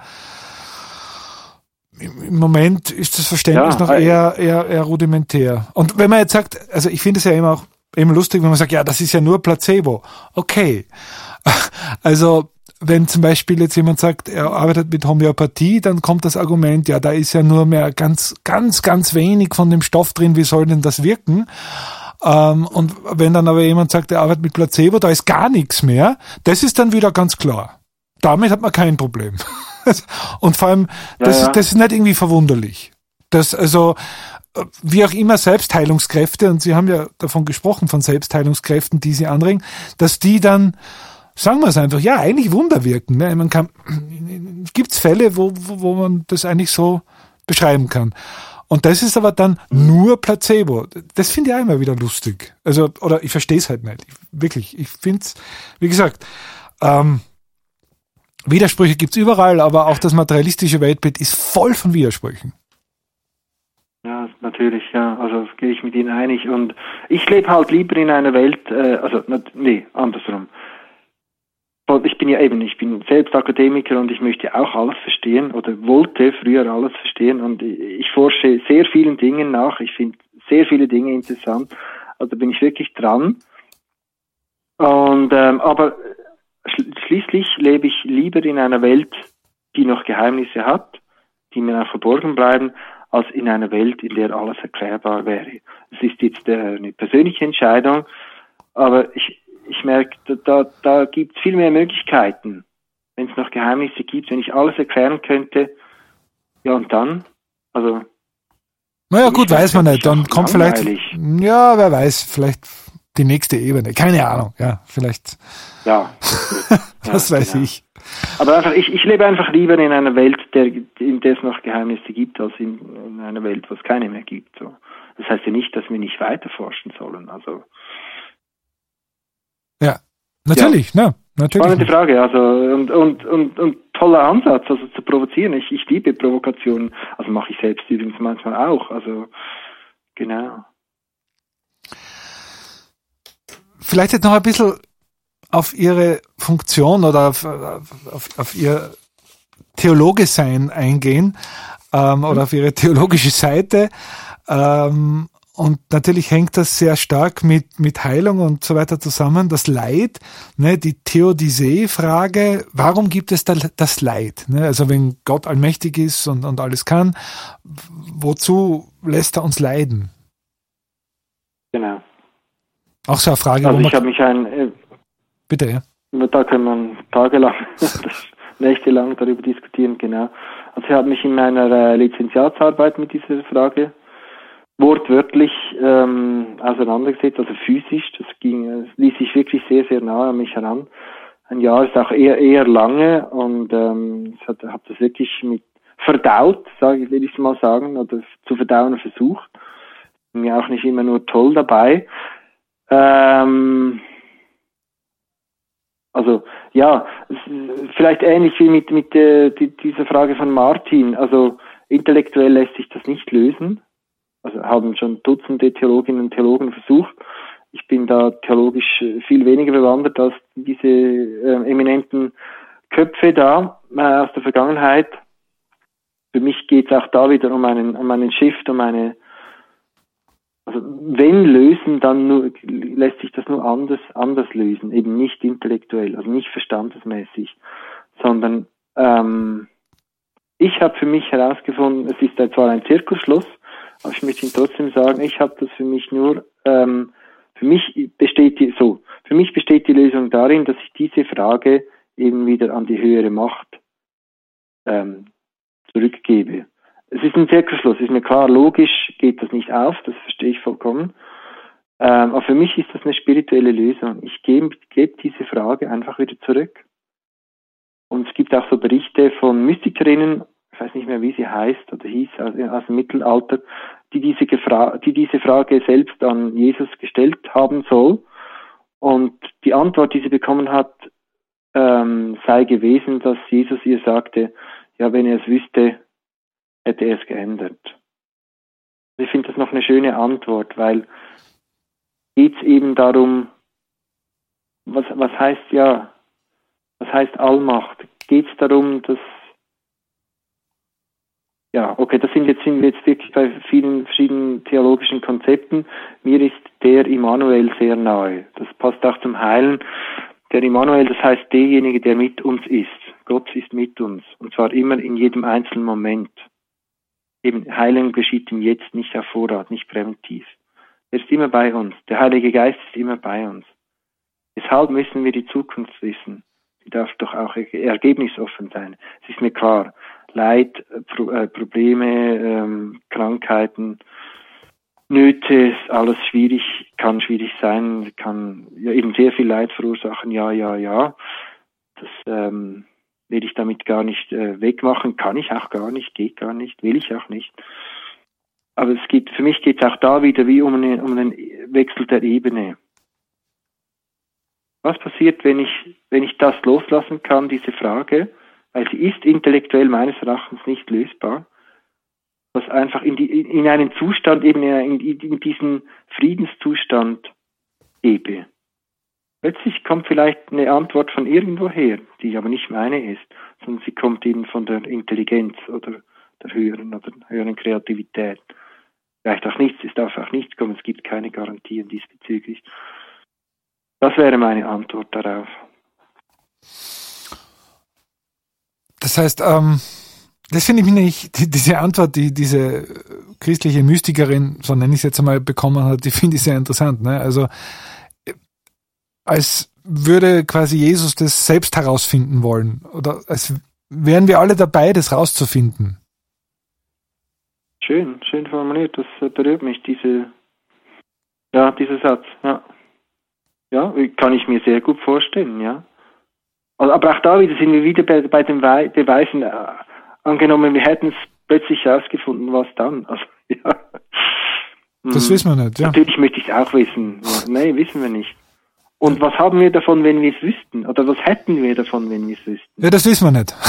Speaker 1: im im Moment ist das Verständnis
Speaker 2: Ja,
Speaker 1: noch
Speaker 2: äh,
Speaker 1: eher, eher, eher rudimentär. Und wenn man jetzt sagt, also ich finde es ja immer auch eben lustig, wenn man sagt, ja, das ist ja nur Placebo. Okay. Also, wenn zum Beispiel jetzt jemand sagt, er arbeitet mit Homöopathie, dann kommt das Argument, ja, da ist ja nur mehr ganz, ganz, ganz wenig von dem Stoff drin, wie soll denn das wirken? Ähm, und wenn dann aber jemand sagt, er arbeitet mit Placebo, da ist gar nichts mehr, das ist dann wieder ganz klar. Damit hat man kein Problem. Und vor allem, das,
Speaker 2: Ja, ja.
Speaker 1: Ist, das ist nicht irgendwie verwunderlich. Das, also, wie auch immer Selbstheilungskräfte, und Sie haben ja davon gesprochen, von Selbstheilungskräften, die Sie anregen, dass die dann, sagen wir es einfach, ja, eigentlich Wunder wirken. Ne? Man kann, gibt's Fälle, wo, wo, wo man das eigentlich so beschreiben kann. Und das ist aber dann nur Placebo. Das finde ich auch immer wieder lustig. Also, oder ich verstehe es halt nicht. Ich, wirklich, ich finde es, wie gesagt, ähm, Widersprüche gibt's überall, aber auch das materialistische Weltbild ist voll von Widersprüchen.
Speaker 2: Ja, natürlich, ja, also das gehe ich mit Ihnen einig. Und ich lebe halt lieber in einer Welt, äh, also, nee, andersrum. Ich bin ja eben, ich bin selbst Akademiker und ich möchte auch alles verstehen oder wollte früher alles verstehen und ich forsche sehr vielen Dingen nach. Ich finde sehr viele Dinge interessant. Also bin ich wirklich dran. Und ähm, aber schließlich lebe ich lieber in einer Welt, die noch Geheimnisse hat, die mir auch verborgen bleiben, als in einer Welt, in der alles erklärbar wäre. Es ist jetzt äh, eine persönliche Entscheidung, aber ich Ich merke, da, da gibt es viel mehr Möglichkeiten, wenn es noch Geheimnisse gibt, wenn ich alles erklären könnte. Ja, und dann? Also.
Speaker 1: Naja, gut, weiß man nicht. Dann
Speaker 2: auch
Speaker 1: kommt
Speaker 2: langweilig.
Speaker 1: vielleicht, ja, wer weiß, vielleicht die nächste Ebene. Keine Ahnung, ja, vielleicht,
Speaker 2: Ja.
Speaker 1: das
Speaker 2: ja,
Speaker 1: weiß
Speaker 2: genau.
Speaker 1: ich.
Speaker 2: Aber einfach, ich, ich lebe einfach lieber in einer Welt, der, in der es noch Geheimnisse gibt, als in, in einer Welt, wo es keine mehr gibt. So. Das heißt ja nicht, dass wir nicht weiter forschen sollen. Also.
Speaker 1: Ja, natürlich, ja. Ne, natürlich.
Speaker 2: Spannende
Speaker 1: Nicht.
Speaker 2: Frage, also und, und, und, und toller Ansatz, also zu provozieren. Ich, ich liebe Provokationen, also mache ich selbst übrigens manchmal auch, also genau.
Speaker 1: Vielleicht jetzt noch ein bisschen auf Ihre Funktion oder auf, auf, auf Ihr Theologe-Sein eingehen ähm, oder auf Ihre theologische Seite. Ähm, Und natürlich hängt das sehr stark mit, mit Heilung und so weiter zusammen. Das Leid, ne, die Theodizee-Frage, warum gibt es da das Leid? Ne? Also wenn Gott allmächtig ist und, und alles kann, wozu lässt er uns leiden?
Speaker 2: Genau.
Speaker 1: Auch so eine Frage.
Speaker 2: Also
Speaker 1: wo
Speaker 2: ich habe mich ein, äh,
Speaker 1: bitte, ja.
Speaker 2: da kann man tagelang, nächtelang darüber diskutieren, genau. Also ich habe mich in meiner äh, Lizenziatsarbeit mit dieser Frage wortwörtlich ähm, auseinandergesetzt, also physisch, das ging, es ließ sich wirklich sehr, sehr nahe an mich heran. Ein Jahr ist auch eher eher lange und ähm, ich habe das wirklich mit verdaut, sage ich, will ich mal sagen, oder zu verdauen versucht. Mir auch nicht immer nur toll dabei. Ähm, Also ja, vielleicht ähnlich wie mit, mit äh, die, dieser Frage von Martin. Also intellektuell lässt sich das nicht lösen. Also haben schon Dutzende Theologinnen und Theologen versucht. Ich bin da theologisch viel weniger bewandert als diese äh, eminenten Köpfe da äh, aus der Vergangenheit. Für mich geht es auch da wieder um einen, um einen Shift, um eine, also wenn lösen, dann nur, lässt sich das nur anders, anders lösen, eben nicht intellektuell, also nicht verstandesmäßig, sondern ähm, ich habe für mich herausgefunden, es ist zwar ein Zirkelschluss, aber ich möchte Ihnen trotzdem sagen, ich habe das für mich nur, ähm, für mich besteht die, so, für mich besteht die Lösung darin, dass ich diese Frage eben wieder an die höhere Macht ähm, zurückgebe. Es ist ein Zirkelschluss, ist mir klar, logisch geht das nicht auf, das verstehe ich vollkommen. Ähm, aber für mich ist das eine spirituelle Lösung. Ich gebe, gebe diese Frage einfach wieder zurück. Und es gibt auch so Berichte von Mystikerinnen, ich weiß nicht mehr, wie sie heißt oder hieß, aus, aus dem Mittelalter, die diese, Gefra- die diese Frage selbst an Jesus gestellt haben soll. Und die Antwort, die sie bekommen hat, ähm, sei gewesen, dass Jesus ihr sagte, ja, wenn er es wüsste, hätte er es geändert. Ich finde das noch eine schöne Antwort, weil geht es eben darum, was, was heißt ja, was heißt Allmacht? Geht es darum, dass, ja, okay, das sind jetzt, sind wir jetzt wirklich bei vielen verschiedenen theologischen Konzepten. Mir ist der Immanuel sehr nahe. Das passt auch zum Heilen. Der Immanuel, das heißt derjenige, der mit uns ist. Gott ist mit uns. Und zwar immer in jedem einzelnen Moment. Eben, Heilung geschieht im Jetzt, nicht auf Vorrat, nicht präventiv. Er ist immer bei uns. Der Heilige Geist ist immer bei uns. Deshalb müssen wir die Zukunft wissen. Sie darf doch auch ergebnisoffen sein. Es ist mir klar. Leid, Pro- äh, Probleme, ähm, Krankheiten, Nöte, alles schwierig, kann schwierig sein, kann ja eben sehr viel Leid verursachen. Ja, ja, ja. Das ähm, will ich damit gar nicht äh, wegmachen. Kann ich auch gar nicht, geht gar nicht, will ich auch nicht. Aber es geht, für mich geht es auch da wieder wie um, eine, um einen Wechsel der Ebene. Was passiert, wenn ich, wenn ich das loslassen kann, diese Frage, weil sie ist intellektuell meines Erachtens nicht lösbar, was einfach in, die, in einen Zustand, eben in, in diesen Friedenszustand gebe. Plötzlich kommt vielleicht eine Antwort von irgendwoher, die aber nicht meine ist, sondern sie kommt eben von der Intelligenz oder der höheren oder höheren Kreativität. Vielleicht auch nichts, es darf auch nichts kommen, es gibt keine Garantien diesbezüglich. Das wäre meine Antwort darauf.
Speaker 1: Das heißt, ähm, das finde ich nicht, die, diese Antwort, die diese christliche Mystikerin, so nenne ich es jetzt einmal, bekommen hat, die finde ich sehr interessant. Ne? Also als würde quasi Jesus das selbst herausfinden wollen oder als wären wir alle dabei, das rauszufinden.
Speaker 2: Schön, schön formuliert, das berührt mich, diese, ja, dieser Satz, ja. Ja, kann ich mir sehr gut vorstellen, ja. Aber auch da wieder sind wir wieder bei, bei den Beweisen. Äh, angenommen, wir hätten es plötzlich herausgefunden, was dann? Also, ja.
Speaker 1: Das wissen wir nicht, ja.
Speaker 2: Natürlich möchte ich es auch wissen. Nein, wissen wir nicht. Und was haben wir davon, wenn wir es wüssten? Oder was hätten wir davon, wenn wir es wüssten?
Speaker 1: Ja, das wissen wir nicht.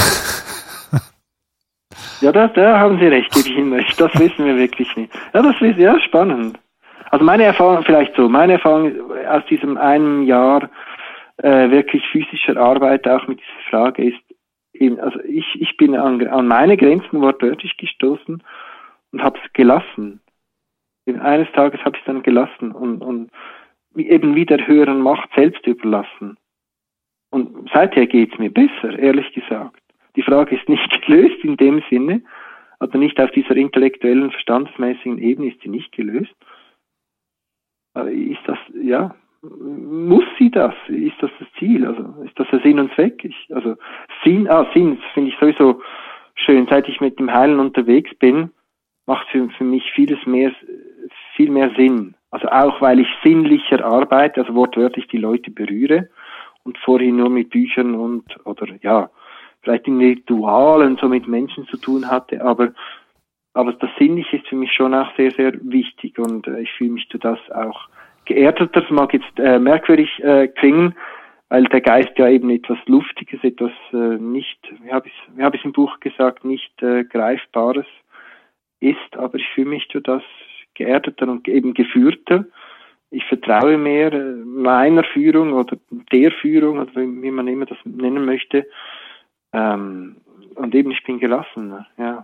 Speaker 2: Ja, da, da haben Sie recht, gebe ich Ihnen recht. Das wissen wir wirklich nicht. Ja, das ist ja spannend. Also meine Erfahrung, vielleicht so, meine Erfahrung aus diesem einem Jahr äh, wirklich physischer Arbeit auch mit dieser Frage ist, eben, also ich, ich bin an, an meine Grenzen wortwörtlich gestoßen und habe es gelassen. Eben eines Tages habe ich es dann gelassen und, und eben wieder höheren Macht selbst überlassen. Und seither geht es mir besser, ehrlich gesagt. Die Frage ist nicht gelöst in dem Sinne, also nicht auf dieser intellektuellen, verstandesmäßigen Ebene ist sie nicht gelöst. Aber ist das, ja, muss sie das? Ist das das Ziel? Also ist das der Sinn und Zweck? Ich, also Sinn, ah, Sinn, das finde ich sowieso schön. Seit ich mit dem Heilen unterwegs bin, macht für, für mich vieles mehr, viel mehr Sinn. Also auch, weil ich sinnlicher arbeite, also wortwörtlich die Leute berühre und vorhin nur mit Büchern und, oder ja, vielleicht in Ritualen so mit Menschen zu tun hatte, aber Aber das Sinnliche ist für mich schon auch sehr, sehr wichtig und äh, ich fühle mich durch das auch geerdeter. Das mag jetzt äh, merkwürdig äh, klingen, weil der Geist ja eben etwas Luftiges, etwas äh, nicht, wie habe ich wie habe ich im Buch gesagt, nicht äh, Greifbares ist, aber ich fühle mich durch das geerdeter und eben geführter. Ich vertraue mehr äh, meiner Führung oder der Führung, oder wie, wie man immer das nennen möchte. Ähm, und eben, ich bin gelassener, ja.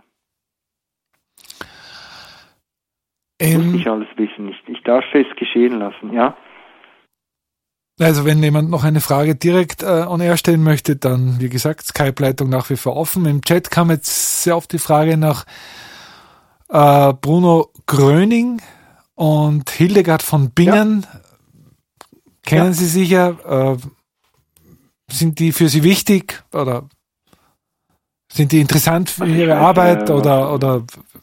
Speaker 2: Ich muss nicht alles wissen, ich, ich darf es geschehen lassen, ja.
Speaker 1: Also wenn jemand noch eine Frage direkt äh, on air stellen möchte, dann, wie gesagt, Skype-Leitung nach wie vor offen. Im Chat kam jetzt sehr oft die Frage nach äh, Bruno Gröning und Hildegard von Bingen. Ja. Kennen ja. Sie sicher? Äh, sind die für Sie wichtig oder sind die interessant für Ihre weiß, Arbeit äh, oder, oder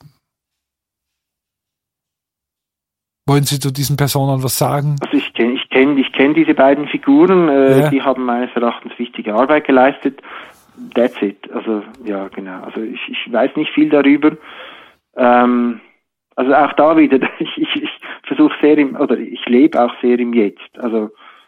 Speaker 1: wollen Sie zu diesen Personen was sagen?
Speaker 2: Also ich kenne ich kenn, ich kenn diese beiden Figuren, äh, ja. die haben meines Erachtens wichtige Arbeit geleistet. That's it. Also ja, genau. Also ich, ich weiß nicht viel darüber. Ähm, also auch da wieder, ich, ich, ich versuche sehr im, oder ich lebe auch sehr im Jetzt. Also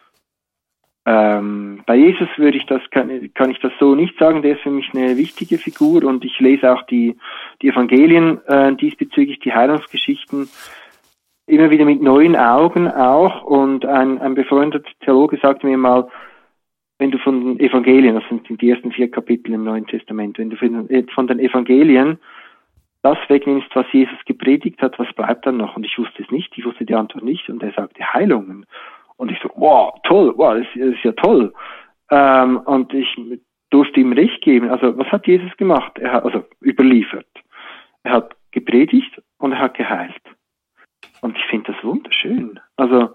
Speaker 2: ähm, bei Jesus würde ich das, kann, kann ich das so nicht sagen, der ist für mich eine wichtige Figur und ich lese auch die, die Evangelien äh, diesbezüglich, die Heilungsgeschichten, immer wieder mit neuen Augen auch. Und ein, ein befreundeter Theologe sagte mir mal, wenn du von den Evangelien, das sind die ersten vier Kapitel im Neuen Testament, wenn du von den Evangelien das wegnimmst, was Jesus gepredigt hat, was bleibt dann noch? Und ich wusste es nicht, ich wusste die Antwort nicht. Und er sagte Heilungen. Und ich so, wow, toll, wow, das ist ja toll. Ähm, und ich durfte ihm recht geben. Also was hat Jesus gemacht? Er hat, also überliefert. Er hat gepredigt und er hat geheilt. Und ich finde das wunderschön. Also,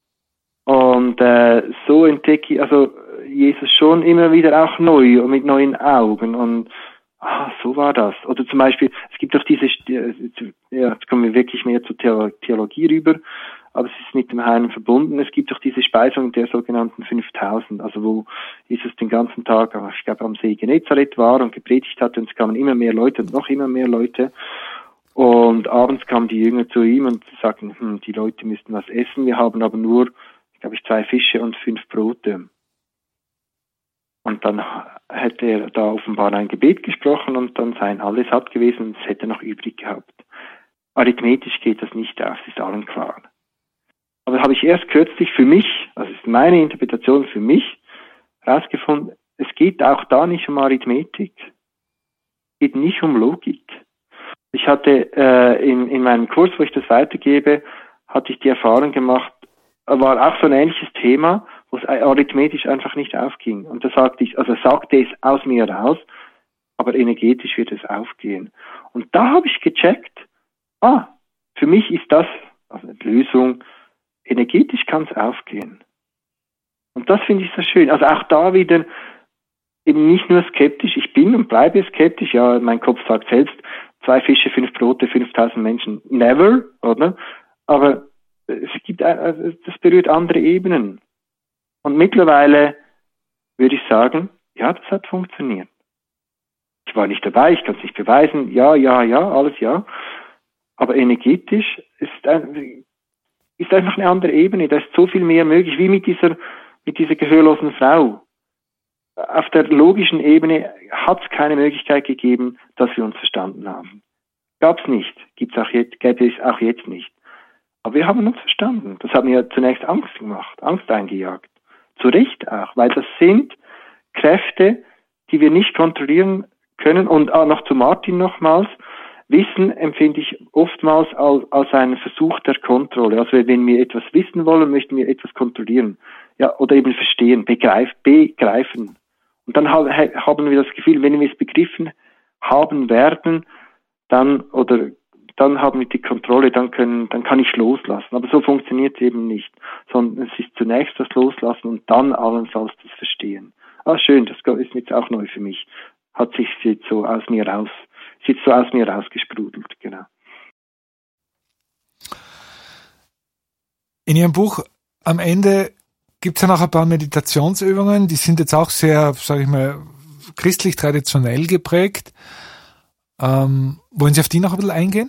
Speaker 2: und äh, so entdecke ich, also Jesus schon immer wieder auch neu und mit neuen Augen. Und ah, so war das. Oder zum Beispiel, es gibt auch diese, ja, jetzt kommen wir wirklich mehr zur Theologie rüber, aber es ist mit dem Heilen verbunden. Es gibt auch diese Speisung der sogenannten fünftausend, also wo Jesus den ganzen Tag, ich glaube, am See Genezareth war und gepredigt hat, und es kamen immer mehr Leute und noch immer mehr Leute. Und abends kamen die Jünger zu ihm und sagten, hm, die Leute müssten was essen, wir haben aber nur, glaube ich, zwei Fische und fünf Brote. Und dann hätte er da offenbar ein Gebet gesprochen und dann seien alle satt gewesen und es hätte noch übrig gehabt. Arithmetisch geht das nicht aus, ist allen klar. Aber habe ich erst kürzlich für mich, also ist meine Interpretation für mich, herausgefunden, es geht auch da nicht um Arithmetik. Es geht nicht um Logik. Ich hatte äh, in, in meinem Kurs, wo ich das weitergebe, hatte ich die Erfahrung gemacht, war auch so ein ähnliches Thema, wo es arithmetisch einfach nicht aufging. Und da sagte ich, also sagte es aus mir raus, aber energetisch wird es aufgehen. Und da habe ich gecheckt, ah, für mich ist das, also eine Lösung, energetisch kann es aufgehen. Und das finde ich so schön. Also auch da wieder eben nicht nur skeptisch, ich bin und bleibe skeptisch, ja, mein Kopf sagt selbst, zwei Fische, fünf Brote, fünftausend Menschen, never, oder? Aber es gibt, das berührt andere Ebenen. Und mittlerweile würde ich sagen, ja, das hat funktioniert. Ich war nicht dabei, ich kann es nicht beweisen, ja, ja, ja, alles ja. Aber energetisch ist, ein, ist einfach eine andere Ebene, da ist so viel mehr möglich, wie mit dieser, mit dieser gehörlosen Frau. Auf der logischen Ebene hat es keine Möglichkeit gegeben, dass wir uns verstanden haben. Gab es nicht, gibt's auch jetzt, gäbe es auch jetzt nicht. Aber wir haben uns verstanden. Das hat mir zunächst Angst gemacht, Angst eingejagt. Zu Recht auch, weil das sind Kräfte, die wir nicht kontrollieren können. Und auch noch zu Martin nochmals, Wissen empfinde ich oftmals als, als einen Versuch der Kontrolle. Also wenn wir etwas wissen wollen, möchten wir etwas kontrollieren. Ja, oder eben verstehen, begreif, begreifen. Und dann haben wir das Gefühl, wenn wir es begriffen haben werden, dann, oder, dann haben wir die Kontrolle, dann können, dann kann ich loslassen. Aber so funktioniert es eben nicht. Sondern es ist zunächst das Loslassen und dann allenfalls das Verstehen. Ah, schön, das ist jetzt auch neu für mich. Hat sich jetzt so aus mir raus, ist jetzt so aus mir rausgesprudelt, genau.
Speaker 1: In Ihrem Buch am Ende gibt es ja noch ein paar Meditationsübungen, die sind jetzt auch sehr, sage ich mal, christlich traditionell geprägt. Ähm, wollen Sie auf die noch ein bisschen eingehen?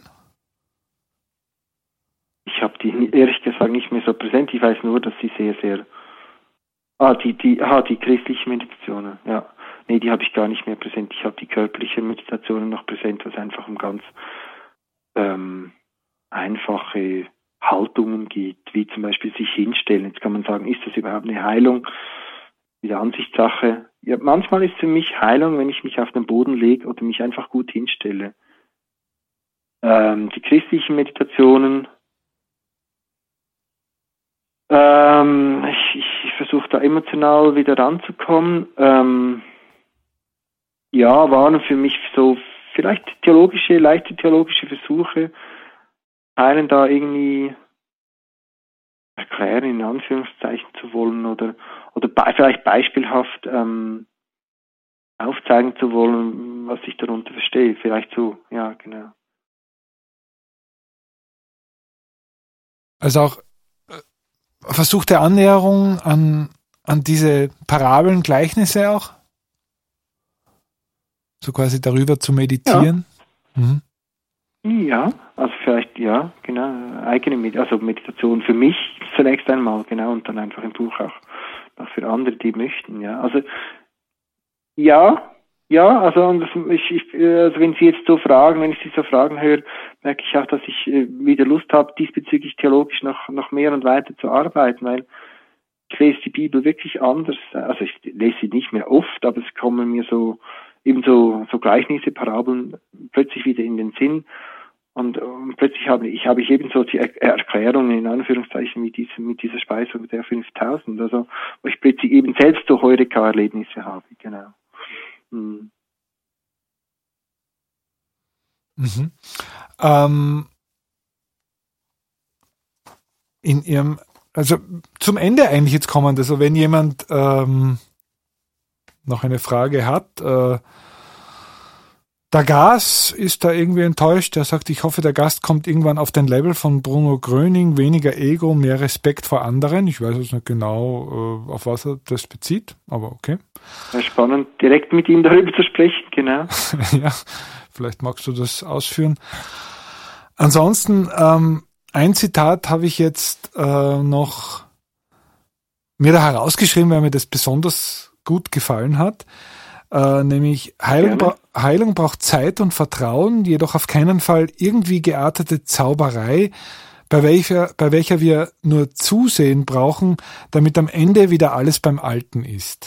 Speaker 2: Ich habe die ehrlich gesagt nicht mehr so präsent. Ich weiß nur, dass sie sehr, sehr Ah, die, die, ah, die christlichen Meditationen, ja. Nee, die habe ich gar nicht mehr präsent. Ich habe die körperlichen Meditationen noch präsent, was einfach um ganz ähm, einfache Haltungen geht, wie zum Beispiel sich hinstellen. Jetzt kann man sagen, ist das überhaupt eine Heilung? Wieder Ansichtssache. Ja, manchmal ist für mich Heilung, wenn ich mich auf den Boden lege oder mich einfach gut hinstelle. Ähm, die christlichen Meditationen, ähm, ich, ich, ich versuche da emotional wieder ranzukommen. Ähm, ja, waren für mich so vielleicht theologische, leichte theologische Versuche, einen da irgendwie erklären, in Anführungszeichen zu wollen oder oder be- vielleicht beispielhaft ähm, aufzeigen zu wollen, was ich darunter verstehe. Vielleicht so, ja, genau.
Speaker 1: Also auch äh, Versuch der Annäherung an, an diese Parabeln, Gleichnisse auch? So quasi darüber zu meditieren? Ja, mhm.
Speaker 2: Ja, also vielleicht, ja, genau, eigene Med- also Meditation für mich zunächst einmal, genau, und dann einfach im Buch auch noch für andere, die möchten, ja. Also, ja, ja, also, und das, ich, ich, also wenn Sie jetzt so fragen, wenn ich Sie so Fragen höre, merke ich auch, dass ich äh, wieder Lust habe, diesbezüglich theologisch noch, noch mehr und weiter zu arbeiten, weil ich lese die Bibel wirklich anders. Also ich lese sie nicht mehr oft, aber es kommen mir so eben so, so Gleichnisse, Parabeln plötzlich wieder in den Sinn. Und, und plötzlich habe ich, habe ich eben so die er Erklärungen in Anführungszeichen mit, diesem, mit dieser Speisung der fünftausend, also wo ich plötzlich eben selbst so Heureka-Erlebnisse habe, genau. Hm.
Speaker 1: Mhm. Ähm, in Ihrem, also zum Ende eigentlich jetzt kommend, also wenn jemand ähm, noch eine Frage hat, äh, der Gas ist da irgendwie enttäuscht. Er sagt, ich hoffe, der Gast kommt irgendwann auf den Level von Bruno Gröning. Weniger Ego, mehr Respekt vor anderen. Ich weiß jetzt nicht genau, auf was er das bezieht, aber okay.
Speaker 2: Ja, spannend, direkt mit ihm darüber zu sprechen, genau.
Speaker 1: Ja, vielleicht magst du das ausführen. Ansonsten, ähm, ein Zitat habe ich jetzt äh, noch mir da herausgeschrieben, weil mir das besonders gut gefallen hat. Äh, nämlich Heilung, bra Heilung braucht Zeit und Vertrauen, jedoch auf keinen Fall irgendwie geartete Zauberei, bei welcher, bei welcher wir nur Zusehen brauchen, damit am Ende wieder alles beim Alten ist.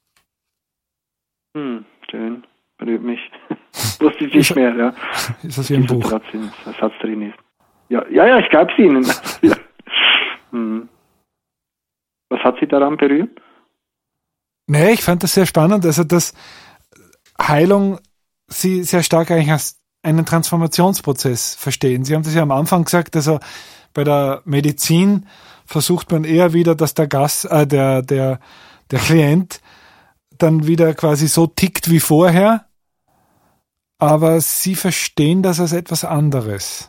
Speaker 2: Hm, schön, berührt mich. Wusste ich nicht mehr, ja.
Speaker 1: Ist das hier im Buch?
Speaker 2: Der Satz drin ist. Ja, ja, ja, ich glaube es Ihnen. Ja. Hm. Was hat Sie daran berührt?
Speaker 1: Nee, ich fand das sehr spannend, also dass Heilung Sie sehr stark eigentlich als einen Transformationsprozess verstehen. Sie haben das ja am Anfang gesagt, also bei der Medizin versucht man eher wieder, dass der Gast, äh, der, der, der Klient dann wieder quasi so tickt wie vorher, aber Sie verstehen das als etwas anderes.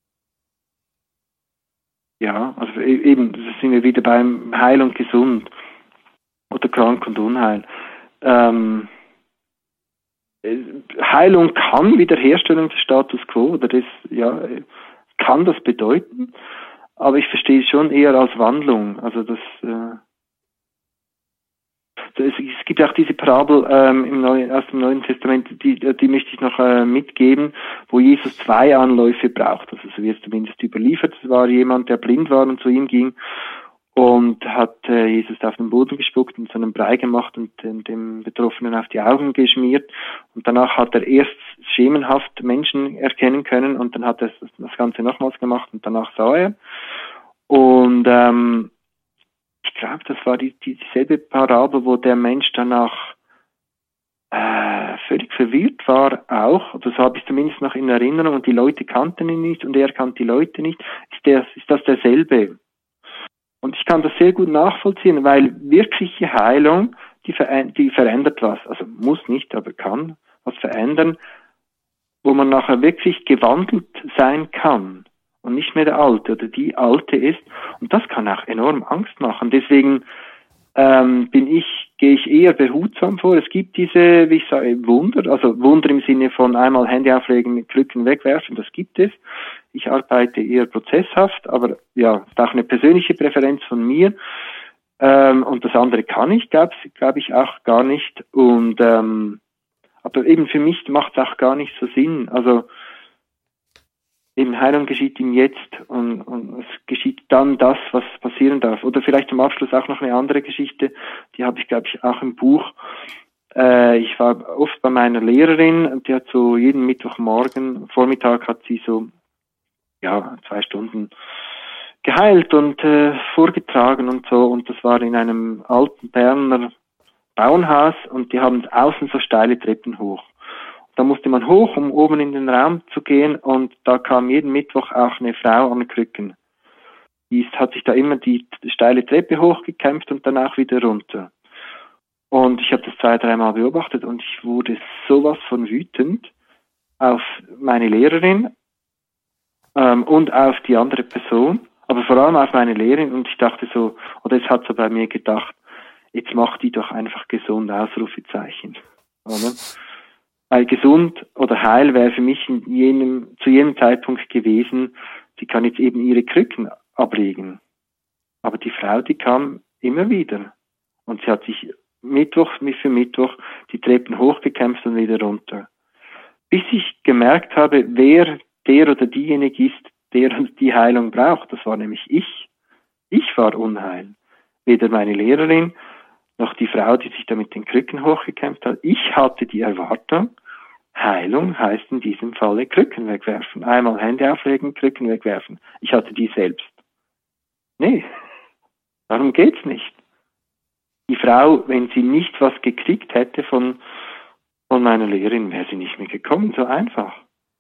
Speaker 2: Ja, also eben, das sind wir wieder beim Heil und Gesund. Oder krank und unheil. Ähm, Heilung kann Wiederherstellung des Status quo, oder das, ja, kann das bedeuten, aber ich verstehe es schon eher als Wandlung. Also das, äh, das es gibt auch diese Parabel ähm, im Neuen, aus dem Neuen Testament, die, die möchte ich noch äh, mitgeben, wo Jesus zwei Anläufe braucht. Also so wird es zumindest überliefert. Es war jemand, der blind war und zu ihm ging und hat äh, Jesus auf den Boden gespuckt und so einen Brei gemacht und äh, dem Betroffenen auf die Augen geschmiert. Und danach hat er erst schemenhaft Menschen erkennen können und dann hat er das, das Ganze nochmals gemacht und danach sah er. Und ähm, ich glaube, das war die, die, dieselbe Parabel, wo der Mensch danach äh, völlig verwirrt war auch. Oder so habe ich zumindest noch in Erinnerung und die Leute kannten ihn nicht und er kannte die Leute nicht. Ist, der, ist das derselbe? Und ich kann das sehr gut nachvollziehen, weil wirkliche Heilung, die, ver die verändert was. Also muss nicht, aber kann was verändern, wo man nachher wirklich gewandelt sein kann und nicht mehr der Alte oder die Alte ist. Und das kann auch enorm Angst machen. Deswegen ähm, bin ich, gehe ich eher behutsam vor. Es gibt diese, wie ich sage, Wunder, also Wunder im Sinne von einmal Handy auflegen, Krücken wegwerfen, das gibt es. Ich arbeite eher prozesshaft, aber ja, ist auch eine persönliche Präferenz von mir. Ähm, und das andere kann ich, glaube glaub ich, auch gar nicht. Und ähm, aber eben für mich macht es auch gar nicht so Sinn. Also eben Heilung geschieht im Jetzt und, und es geschieht dann das, was passieren darf. Oder vielleicht zum Abschluss auch noch eine andere Geschichte, die habe ich, glaube ich, auch im Buch. Äh, ich war oft bei meiner Lehrerin, die hat so jeden Mittwochmorgen, Vormittag hat sie so, ja, zwei Stunden geheilt und äh, vorgetragen und so. Und das war in einem alten Berner Bauernhaus und die haben außen so steile Treppen hoch. Da musste man hoch, um oben in den Raum zu gehen, und da kam jeden Mittwoch auch eine Frau an Krücken. Die ist, hat sich da immer die steile Treppe hochgekämpft und danach wieder runter. Und ich habe das zwei, dreimal beobachtet und ich wurde sowas von wütend auf meine Lehrerin ähm, und auf die andere Person, aber vor allem auf meine Lehrerin, und ich dachte so, oder es hat so bei mir gedacht, jetzt mach die doch einfach gesund, Ausrufezeichen. Oder? Weil gesund oder heil wäre für mich in jenem, zu jedem Zeitpunkt gewesen, sie kann jetzt eben ihre Krücken ablegen. Aber die Frau, die kam immer wieder. Und sie hat sich Mittwoch für Mittwoch die Treppen hochgekämpft und wieder runter. Bis ich gemerkt habe, wer der oder diejenige ist, der die Heilung braucht. Das war nämlich ich. Ich war unheil. Weder meine Lehrerin noch die Frau, die sich da mit den Krücken hochgekämpft hat. Ich hatte die Erwartung, Heilung heißt in diesem Falle Krücken wegwerfen. Einmal Hände auflegen, Krücken wegwerfen. Ich hatte die selbst. Nee, darum geht's nicht. Die Frau, wenn sie nicht was gekriegt hätte von, von meiner Lehrerin, wäre sie nicht mehr gekommen, so einfach.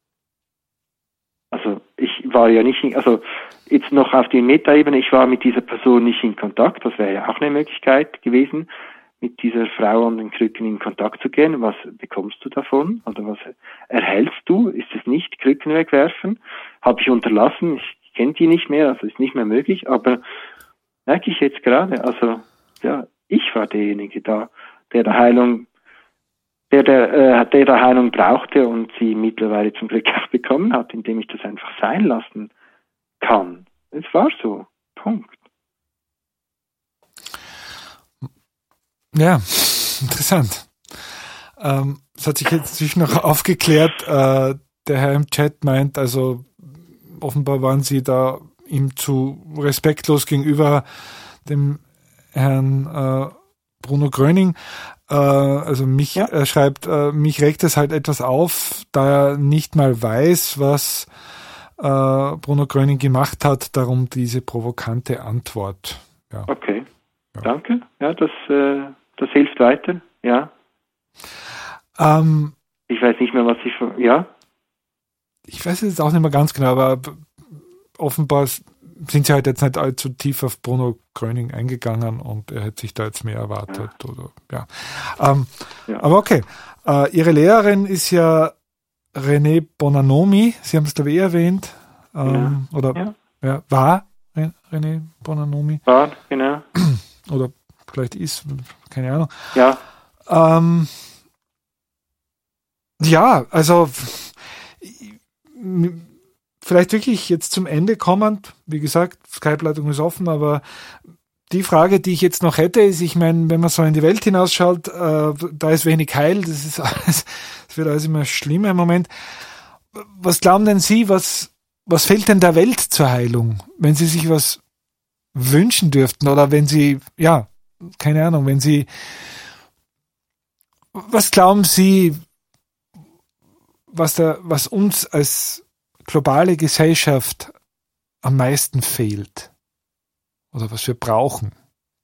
Speaker 2: Also ich war ja nicht, in, also jetzt noch auf die Metaebene, ich war mit dieser Person nicht in Kontakt, das wäre ja auch eine Möglichkeit gewesen, mit dieser Frau an den Krücken in Kontakt zu gehen. Was bekommst du davon? Oder was erhältst du? Ist es nicht Krücken wegwerfen? Habe ich unterlassen? Ich kenne die nicht mehr, also ist nicht mehr möglich. Aber merke ich jetzt gerade, also ja, ich war derjenige da, der der Heilung, der der, äh, der der Heilung brauchte und sie mittlerweile zum Glück auch bekommen hat, indem ich das einfach sein lassen kann. Es war so. Punkt.
Speaker 1: Ja, interessant. Ähm, es hat sich jetzt zwischen noch aufgeklärt, äh, der Herr im Chat meint, also offenbar waren Sie da ihm zu respektlos gegenüber dem Herrn äh, Bruno Gröning. Äh, also mich, ja. Er schreibt, äh, mich regt es halt etwas auf, da er nicht mal weiß, was äh, Bruno Gröning gemacht hat, darum diese provokante Antwort. Ja.
Speaker 2: Okay, ja. Danke. Ja, das äh Das hilft weiter, ja.
Speaker 1: Ähm,
Speaker 2: ich weiß nicht mehr, was ich... Ja?
Speaker 1: Ich weiß jetzt auch nicht mehr ganz genau, aber offenbar sind sie halt jetzt nicht allzu tief auf Bruno Gröning eingegangen und er hätte sich da jetzt mehr erwartet. Ja. Oder, ja. Ähm, ja. Aber okay. Äh, Ihre Lehrerin ist ja René Bonanomi, Sie haben es glaube ich erwähnt. Ähm, ja. Oder ja. Ja, war René Bonanomi.
Speaker 2: War, genau.
Speaker 1: Oder vielleicht ist, keine Ahnung.
Speaker 2: Ja.
Speaker 1: Ähm, ja, also vielleicht wirklich jetzt zum Ende kommend, wie gesagt, Skype-Leitung ist offen, aber die Frage, die ich jetzt noch hätte, ist, ich meine, wenn man so in die Welt hinausschaut, äh, da ist wenig Heil, das ist alles, das wird alles immer schlimmer im Moment. Was glauben denn Sie, was, was fehlt denn der Welt zur Heilung, wenn Sie sich was wünschen dürften oder wenn Sie, ja, keine Ahnung, wenn Sie, was glauben Sie, was da, was uns als globale Gesellschaft am meisten fehlt? Oder was wir brauchen?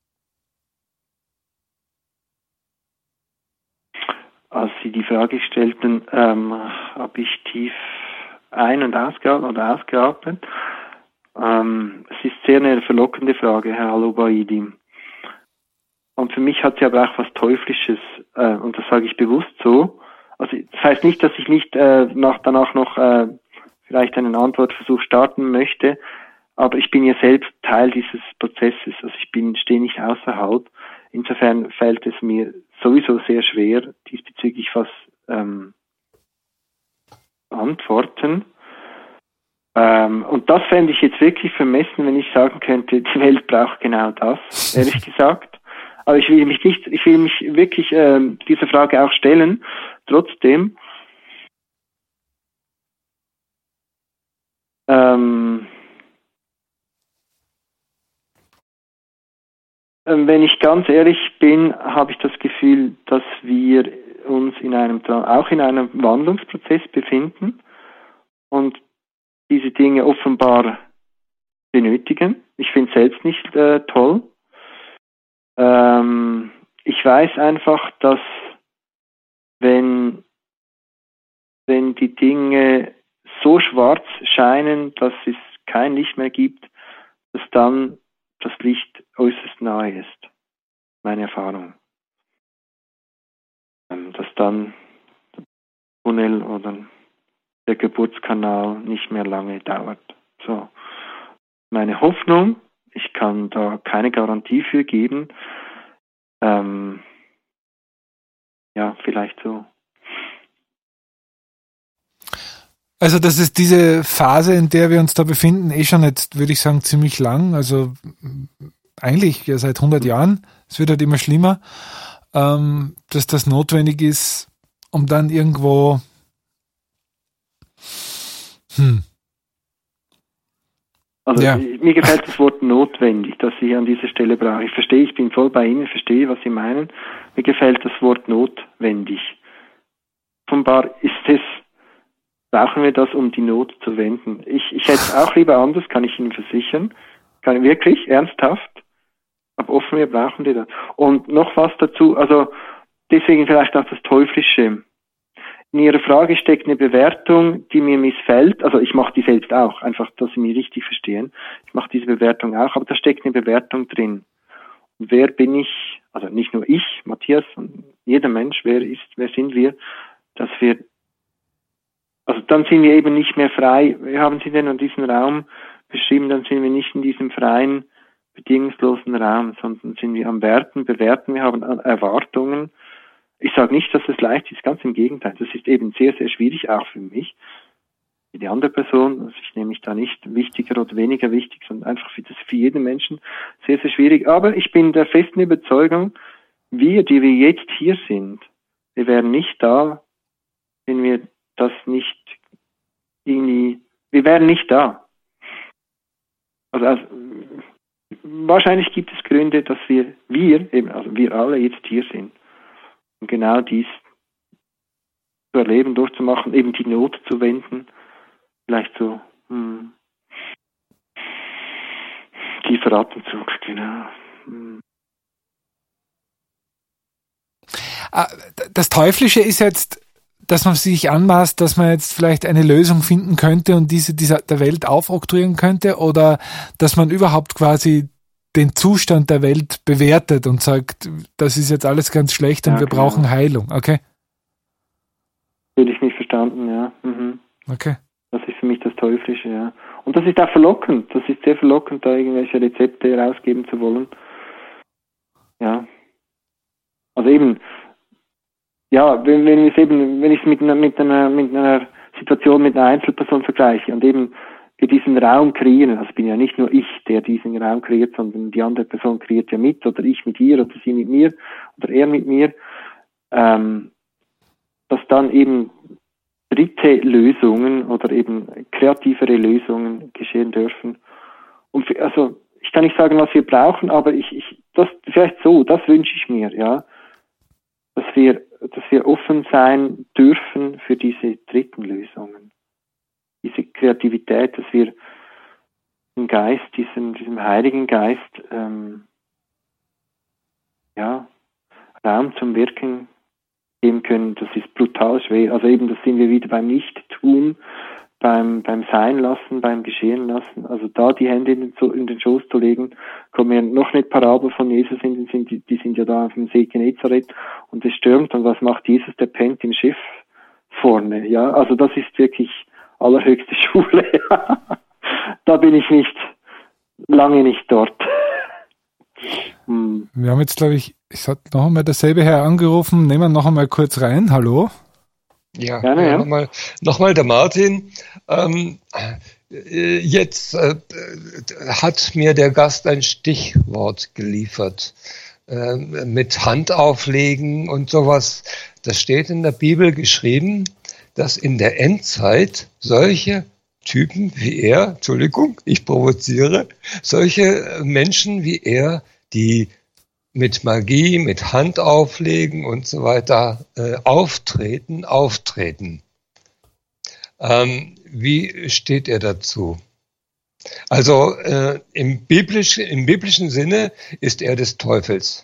Speaker 2: Als Sie die Frage stellten, ähm, habe ich tief ein- und ausgeatmet oder ausgeatmet. Ähm, es ist sehr eine verlockende Frage, Herr Al-Obaidi. Und für mich hat sie aber auch was Teuflisches, äh, und das sage ich bewusst so. Also das heißt nicht, dass ich nicht äh, nach, danach noch äh, vielleicht einen Antwortversuch starten möchte, aber ich bin ja selbst Teil dieses Prozesses. Also ich bin stehe nicht außerhalb. Insofern fällt es mir sowieso sehr schwer, diesbezüglich was ähm, antworten. Ähm, und das fände ich jetzt wirklich vermessen, wenn ich sagen könnte, die Welt braucht genau das, ehrlich gesagt. Aber ich will mich nicht, ich will mich wirklich ähm, dieser Frage auch stellen. Trotzdem, ähm, wenn ich ganz ehrlich bin, habe ich das Gefühl, dass wir uns in einem, auch in einem Wandlungsprozess befinden und diese Dinge offenbar benötigen. Ich finde es selbst nicht äh, toll. Ähm, ich weiß einfach, dass wenn, wenn die Dinge so schwarz scheinen, dass es kein Licht mehr gibt, dass dann das Licht äußerst nahe ist. Meine Erfahrung. Ähm, dass dann der Tunnel oder der Geburtskanal nicht mehr lange dauert. So. Meine Hoffnung, ich kann da keine Garantie für geben, ähm, ja, vielleicht so.
Speaker 1: Also das ist diese Phase, in der wir uns da befinden, eh schon jetzt, würde ich sagen, ziemlich lang, also eigentlich ja seit hundert Jahren, es wird halt immer schlimmer, ähm, dass das notwendig ist, um dann irgendwo hm.
Speaker 2: Also
Speaker 1: ja.
Speaker 2: Mir gefällt das Wort notwendig, das ich an dieser Stelle brauche. Ich verstehe, ich bin voll bei Ihnen, ich verstehe, was Sie meinen. Mir gefällt das Wort notwendig. Offenbar ist es, brauchen wir das, um die Not zu wenden. Ich, ich hätte es auch lieber anders, kann ich Ihnen versichern. Kann wirklich, ernsthaft. Aber offenbar brauchen wir das. Und noch was dazu, also deswegen vielleicht auch das Teuflische. In Ihrer Frage steckt eine Bewertung, die mir missfällt. Also ich mache die selbst auch, einfach, dass Sie mich richtig verstehen. Ich mache diese Bewertung auch, aber da steckt eine Bewertung drin. Und wer bin ich, also nicht nur ich, Matthias, und jeder Mensch, wer ist, wer sind wir, dass wir, also dann sind wir eben nicht mehr frei. Wir haben Sie denn an diesen Raum beschrieben, dann sind wir nicht in diesem freien, bedingungslosen Raum, sondern sind wir am Werten, bewerten, wir haben Erwartungen. Ich sage nicht, dass es leicht ist, ganz im Gegenteil. Das ist eben sehr, sehr schwierig, auch für mich. Für die andere Person, also ich nehme mich da nicht wichtiger oder weniger wichtig, sondern einfach für, das, für jeden Menschen sehr, sehr schwierig. Aber ich bin der festen Überzeugung, wir, die wir jetzt hier sind, wir wären nicht da, wenn wir das nicht irgendwie, wir wären nicht da. Also, also wahrscheinlich gibt es Gründe, dass wir, wir, eben, also wir alle jetzt hier sind. Um genau dies zu erleben, durchzumachen, eben die Not zu wenden, vielleicht so hm, tiefer Atemzug, genau. Hm.
Speaker 1: Das Teuflische ist jetzt, dass man sich anmaßt, dass man jetzt vielleicht eine Lösung finden könnte und diese dieser der Welt aufoktroyieren könnte, oder dass man überhaupt quasi den Zustand der Welt bewertet und sagt, das ist jetzt alles ganz schlecht und ja, wir genau. brauchen Heilung, okay?
Speaker 2: Hätte ich nicht verstanden, ja. Mhm.
Speaker 1: Okay.
Speaker 2: Das ist für mich das Teuflische, ja. Und das ist auch verlockend, das ist sehr verlockend, da irgendwelche Rezepte herausgeben zu wollen. Ja. Also eben, ja, wenn, wenn ich es eben, wenn ich es mit einer, mit einer, mit einer Situation mit einer Einzelperson vergleiche und eben wir diesen Raum kreieren, also bin ja nicht nur ich, der diesen Raum kreiert, sondern die andere Person kreiert ja mit, oder ich mit ihr, oder sie mit mir, oder er mit mir, ähm, dass dann eben dritte Lösungen oder eben kreativere Lösungen geschehen dürfen. Und für, also ich kann nicht sagen, was wir brauchen, aber ich, ich das vielleicht so, das wünsche ich mir, ja, dass wir, dass wir offen sein dürfen für diese dritten Lösungen. Diese Kreativität, dass wir den Geist, diesem, diesem Heiligen Geist, ähm, ja, Raum zum Wirken geben können. Das ist brutal schwer. Also eben, das sind wir wieder beim Nicht-Tun, beim, beim Sein lassen, beim Geschehen lassen. Also da die Hände in den, in den Schoß zu legen, kommen ja noch nicht Parabel von Jesus hin, die sind, die, die sind ja da auf dem See Genezareth und es stürmt, und was macht Jesus? Der pennt im Schiff vorne, ja. Also das ist wirklich allerhöchste Schule. Da bin ich nicht, lange nicht dort.
Speaker 1: Hm. Wir haben jetzt, glaube ich, es hat noch einmal derselbe Herr angerufen. Nehmen wir noch einmal kurz rein. Hallo?
Speaker 3: Ja, Gerne, ja. Nochmal, nochmal der Martin. Ähm, Jetzt äh, hat mir der Gast ein Stichwort geliefert. Äh, mit Handauflegen und sowas. Das steht in der Bibel geschrieben, dass in der Endzeit solche Typen wie er, Entschuldigung, ich provoziere, solche Menschen wie er, die mit Magie, mit Handauflegen und so weiter äh, auftreten, auftreten. Ähm, wie steht er dazu? Also äh, im, biblisch, im biblischen Sinne ist er des Teufels.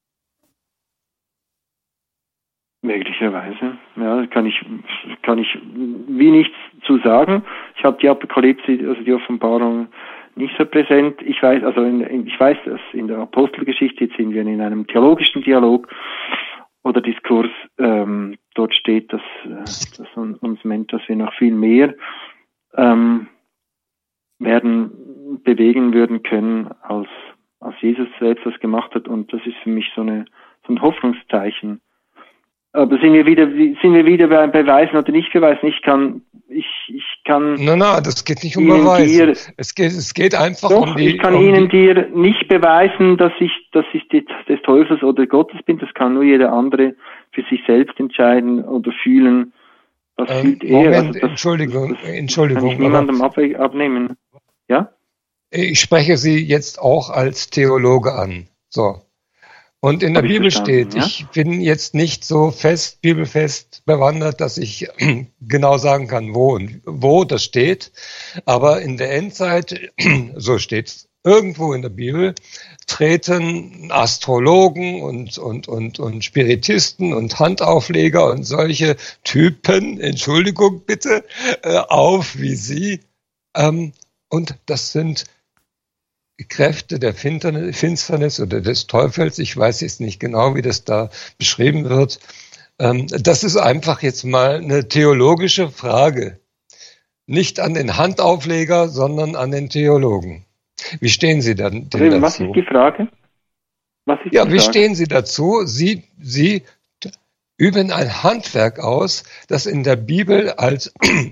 Speaker 2: Möglicherweise. Ja, kann ich, kann ich wie nichts zu sagen. Ich habe die Apokalypse, also die Offenbarung, nicht so präsent. Ich weiß, also in, in, ich weiß, dass in der Apostelgeschichte, jetzt sind wir in einem theologischen Dialog oder Diskurs, ähm, dort steht, dass, dass uns meint, dass wir noch viel mehr ähm, werden bewegen würden können, als, als Jesus selbst das gemacht hat. Und das ist für mich so, eine, so ein Hoffnungszeichen. Aber sind wir wieder, sind wir wieder beim Beweisen oder nicht beweisen? Ich kann, ich, ich kann.
Speaker 3: Nein, nein, das geht nicht um Beweisen. Dir, es geht, es geht einfach
Speaker 2: doch,
Speaker 3: um die.
Speaker 2: Ich kann
Speaker 3: um
Speaker 2: Ihnen
Speaker 3: die,
Speaker 2: dir nicht beweisen, dass ich, dass ich des Teufels oder Gottes bin. Das kann nur jeder andere für sich selbst entscheiden oder fühlen. Was
Speaker 3: ähm,
Speaker 2: fühlt er?
Speaker 3: Moment,
Speaker 2: Also das,
Speaker 3: Entschuldigung,
Speaker 2: das
Speaker 3: Entschuldigung.
Speaker 2: Kann ich niemandem ab, abnehmen. Ja?
Speaker 3: Ich spreche Sie jetzt auch als Theologe an. So. Und in der Bibel steht, ja? Ich bin jetzt nicht so fest, bibelfest bewandert, dass ich genau sagen kann, wo und wo das steht. Aber in der Endzeit, so steht es irgendwo in der Bibel, treten Astrologen und, und, und, und Spiritisten und Handaufleger und solche Typen, Entschuldigung bitte, auf wie Sie. Und das sind Kräfte der Finsternis oder des Teufels, ich weiß jetzt nicht genau, wie das da beschrieben wird. Das ist einfach jetzt mal eine theologische Frage. Nicht an den Handaufleger, sondern an den Theologen. Wie stehen Sie dann denn dazu?
Speaker 2: Was ist die Frage? Was ist
Speaker 3: ja,
Speaker 2: die
Speaker 3: wie
Speaker 2: Frage?
Speaker 3: stehen Sie dazu? Sie, Sie üben ein Handwerk aus, das in der Bibel als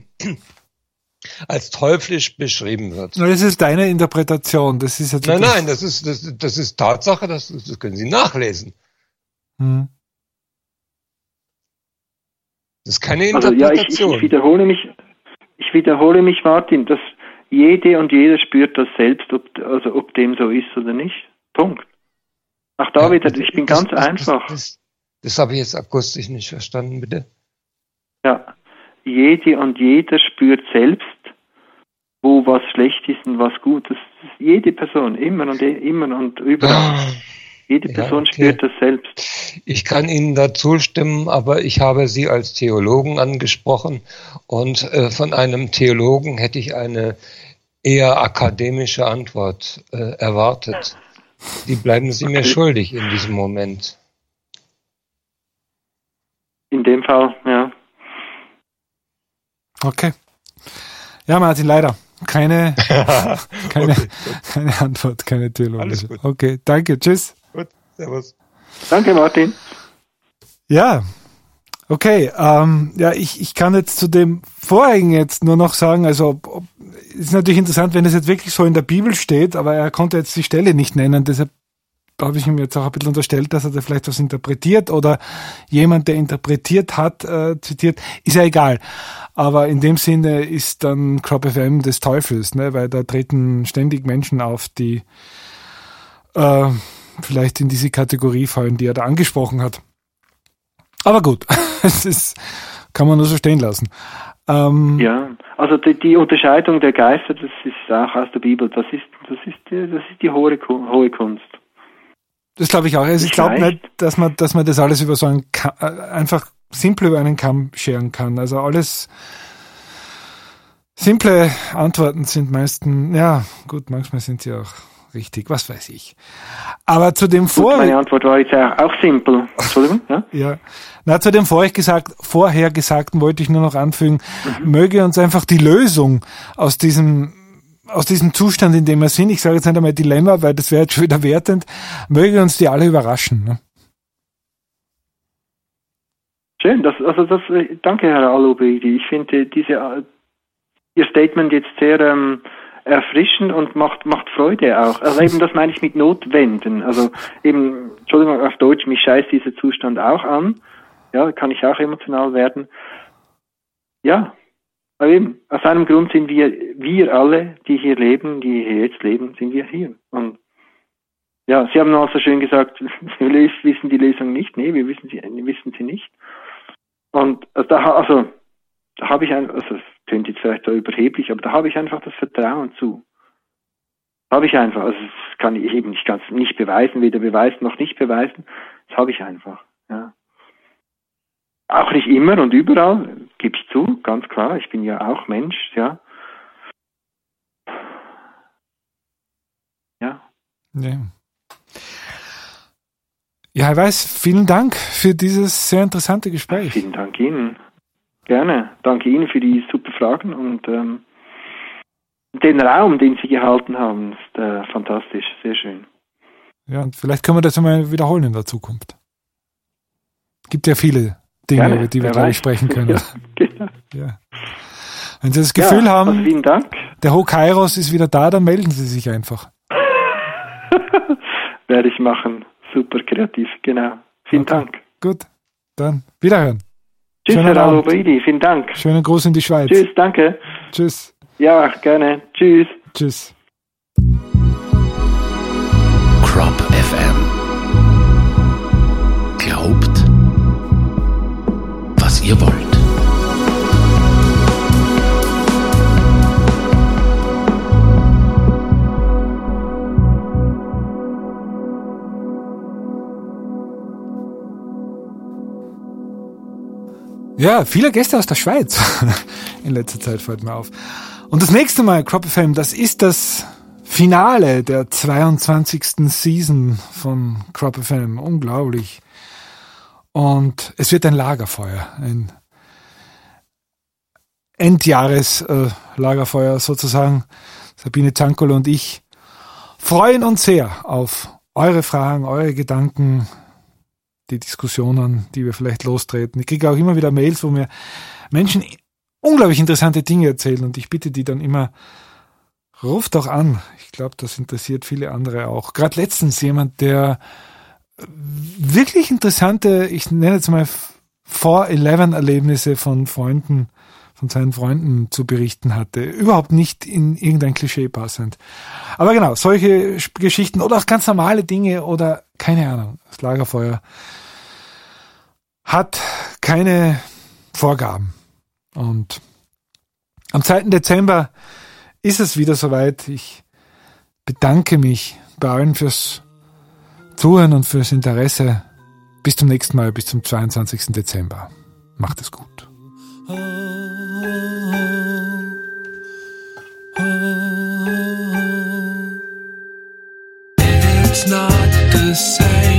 Speaker 3: als teuflisch beschrieben wird.
Speaker 1: Das ist deine Interpretation. Das ist jetzt
Speaker 3: nein, nein, das ist, das, das ist Tatsache, das, das können Sie nachlesen. Hm. Das ist keine Interpretation.
Speaker 2: Also, ja, ich, ich, ich wiederhole mich, ich wiederhole mich, Martin, dass jede und jeder spürt das selbst, ob, also ob dem so ist oder nicht. Punkt. Ach, da ja, wieder, ich bin das, ganz das, einfach.
Speaker 3: Das, das, das habe ich jetzt akustisch nicht verstanden, bitte.
Speaker 2: Ja. Jede und jeder spürt selbst, wo was schlecht ist und was gut ist. Jede Person, immer und immer und überall. Ah, jede Person ja, okay. spürt das selbst.
Speaker 3: Ich kann Ihnen da zustimmen, aber ich habe Sie als Theologen angesprochen und äh, von einem Theologen hätte ich eine eher akademische Antwort äh, erwartet. Die bleiben Sie okay. mir schuldig in diesem Moment.
Speaker 2: In dem Fall, ja.
Speaker 1: Okay. Ja, Martin, leider. Keine, keine, okay, keine Antwort, keine theologische. Okay, danke, tschüss.
Speaker 3: Gut, servus.
Speaker 2: Danke, Martin.
Speaker 1: Ja, okay. Ähm, ja, ich, ich kann jetzt zu dem vorigen jetzt nur noch sagen, also ob, ob, ist natürlich interessant, wenn es jetzt wirklich so in der Bibel steht, aber er konnte jetzt die Stelle nicht nennen, deshalb habe ich ihm jetzt auch ein bisschen unterstellt, dass er da vielleicht was interpretiert oder jemand, der interpretiert hat, äh, zitiert, ist ja egal. Aber in dem Sinne ist dann Crop F M des Teufels, ne? Weil da treten ständig Menschen auf, die äh, vielleicht in diese Kategorie fallen, die er da angesprochen hat. Aber gut, es ist, kann man nur so stehen lassen. Ähm,
Speaker 2: ja, also die, die Unterscheidung der Geister, das ist auch aus der Bibel, das ist, das ist, die, das ist die hohe, hohe Kunst.
Speaker 1: Das glaube ich auch. Also ich glaube nicht, dass man, dass man das alles über so einen Kamm, einfach simpel über einen Kamm scheren kann. Also alles simple Antworten sind meistens, ja gut, manchmal sind sie auch richtig, was weiß ich. Aber zu dem vor...
Speaker 2: Meine Antwort war jetzt auch simpel. Entschuldigung. Ja?
Speaker 1: ja. Na, zu dem vorher gesagt, vorher Gesagten wollte ich nur noch anfügen, mhm. möge uns einfach die Lösung aus diesem aus diesem Zustand, in dem wir sind, ich sage jetzt nicht einmal Dilemma, weil das wäre jetzt schon wieder wertend, möge uns die alle überraschen. Ne?
Speaker 2: Schön, das, also das, danke Herr Alobedi. Ich finde diese, Ihr Statement jetzt sehr ähm, erfrischend und macht macht Freude auch. Also eben das meine ich mit Notwenden. Also eben, Entschuldigung, auf Deutsch, mich scheißt dieser Zustand auch an. Ja, kann ich auch emotional werden. Ja, aber eben, aus einem Grund sind wir, wir alle, die hier leben, die hier jetzt leben, sind wir hier. Und ja, Sie haben auch so schön gesagt, wir wissen die Lösung nicht. Nee, wir wissen sie, wir wissen sie nicht. Und also da, also, da habe ich einfach, also, klingt jetzt vielleicht so überheblich, aber da habe ich einfach das Vertrauen zu. Habe ich einfach, also das kann ich eben nicht ganz nicht beweisen, weder beweisen noch nicht beweisen. Das habe ich einfach, ja. Auch nicht immer und überall, gebe ich zu, ganz klar, ich bin ja auch Mensch, ja. Ja.
Speaker 1: Ja. Ja, Herr Weiß, vielen Dank für dieses sehr interessante Gespräch.
Speaker 2: Vielen Dank Ihnen. Gerne. Danke Ihnen für die super Fragen und ähm, den Raum, den Sie gehalten haben, ist äh, fantastisch, sehr schön.
Speaker 1: Ja, und vielleicht können wir das einmal wiederholen in der Zukunft. Es gibt ja viele Dinge,
Speaker 2: Gerne,
Speaker 1: über die wir,
Speaker 2: wer
Speaker 1: glaube
Speaker 2: weiß.
Speaker 1: ich, sprechen können.
Speaker 2: Ja, genau.
Speaker 1: Ja. Wenn Sie das Gefühl
Speaker 2: ja,
Speaker 1: haben,
Speaker 2: also vielen Dank.
Speaker 1: der Hokairos ist wieder da, dann melden Sie sich einfach.
Speaker 2: Werde ich machen. Super kreativ, genau. Vielen
Speaker 1: Okay.
Speaker 2: Dank.
Speaker 1: Gut, dann wiederhören.
Speaker 2: Tschüss,
Speaker 1: Schönen
Speaker 2: Herr
Speaker 1: Abend.
Speaker 2: Alobridi, vielen Dank.
Speaker 1: Schönen Gruß in die Schweiz.
Speaker 2: Tschüss, danke.
Speaker 1: Tschüss.
Speaker 2: Ja, gerne. Tschüss.
Speaker 1: Tschüss.
Speaker 5: Crop F M. Glaubt, was ihr wollt.
Speaker 1: Ja, viele Gäste aus der Schweiz in letzter Zeit, fällt mir auf. Und das nächste Mal, Crop F M, das ist das Finale der zweiundzwanzigsten Season von Crop F M. Unglaublich. Und es wird ein Lagerfeuer, ein Endjahres-Lagerfeuer sozusagen. Sabine Zankolo und ich freuen uns sehr auf eure Fragen, eure Gedanken, die Diskussionen, die wir vielleicht lostreten. Ich kriege auch immer wieder Mails, wo mir Menschen unglaublich interessante Dinge erzählen und ich bitte die dann immer, ruft doch an. Ich glaube, das interessiert viele andere auch. Gerade letztens jemand, der wirklich interessante, ich nenne jetzt mal vier elf Erlebnisse von Freunden, von seinen Freunden zu berichten hatte. Überhaupt nicht in irgendein Klischee passend. Aber genau, solche Geschichten oder auch ganz normale Dinge oder keine Ahnung, das Lagerfeuer hat keine Vorgaben. Und am zweiten Dezember ist es wieder soweit. Ich bedanke mich bei allen fürs Zuhören und fürs Interesse. Bis zum nächsten Mal, bis zum zweiundzwanzigsten Dezember. Macht es gut.
Speaker 4: It's not the same.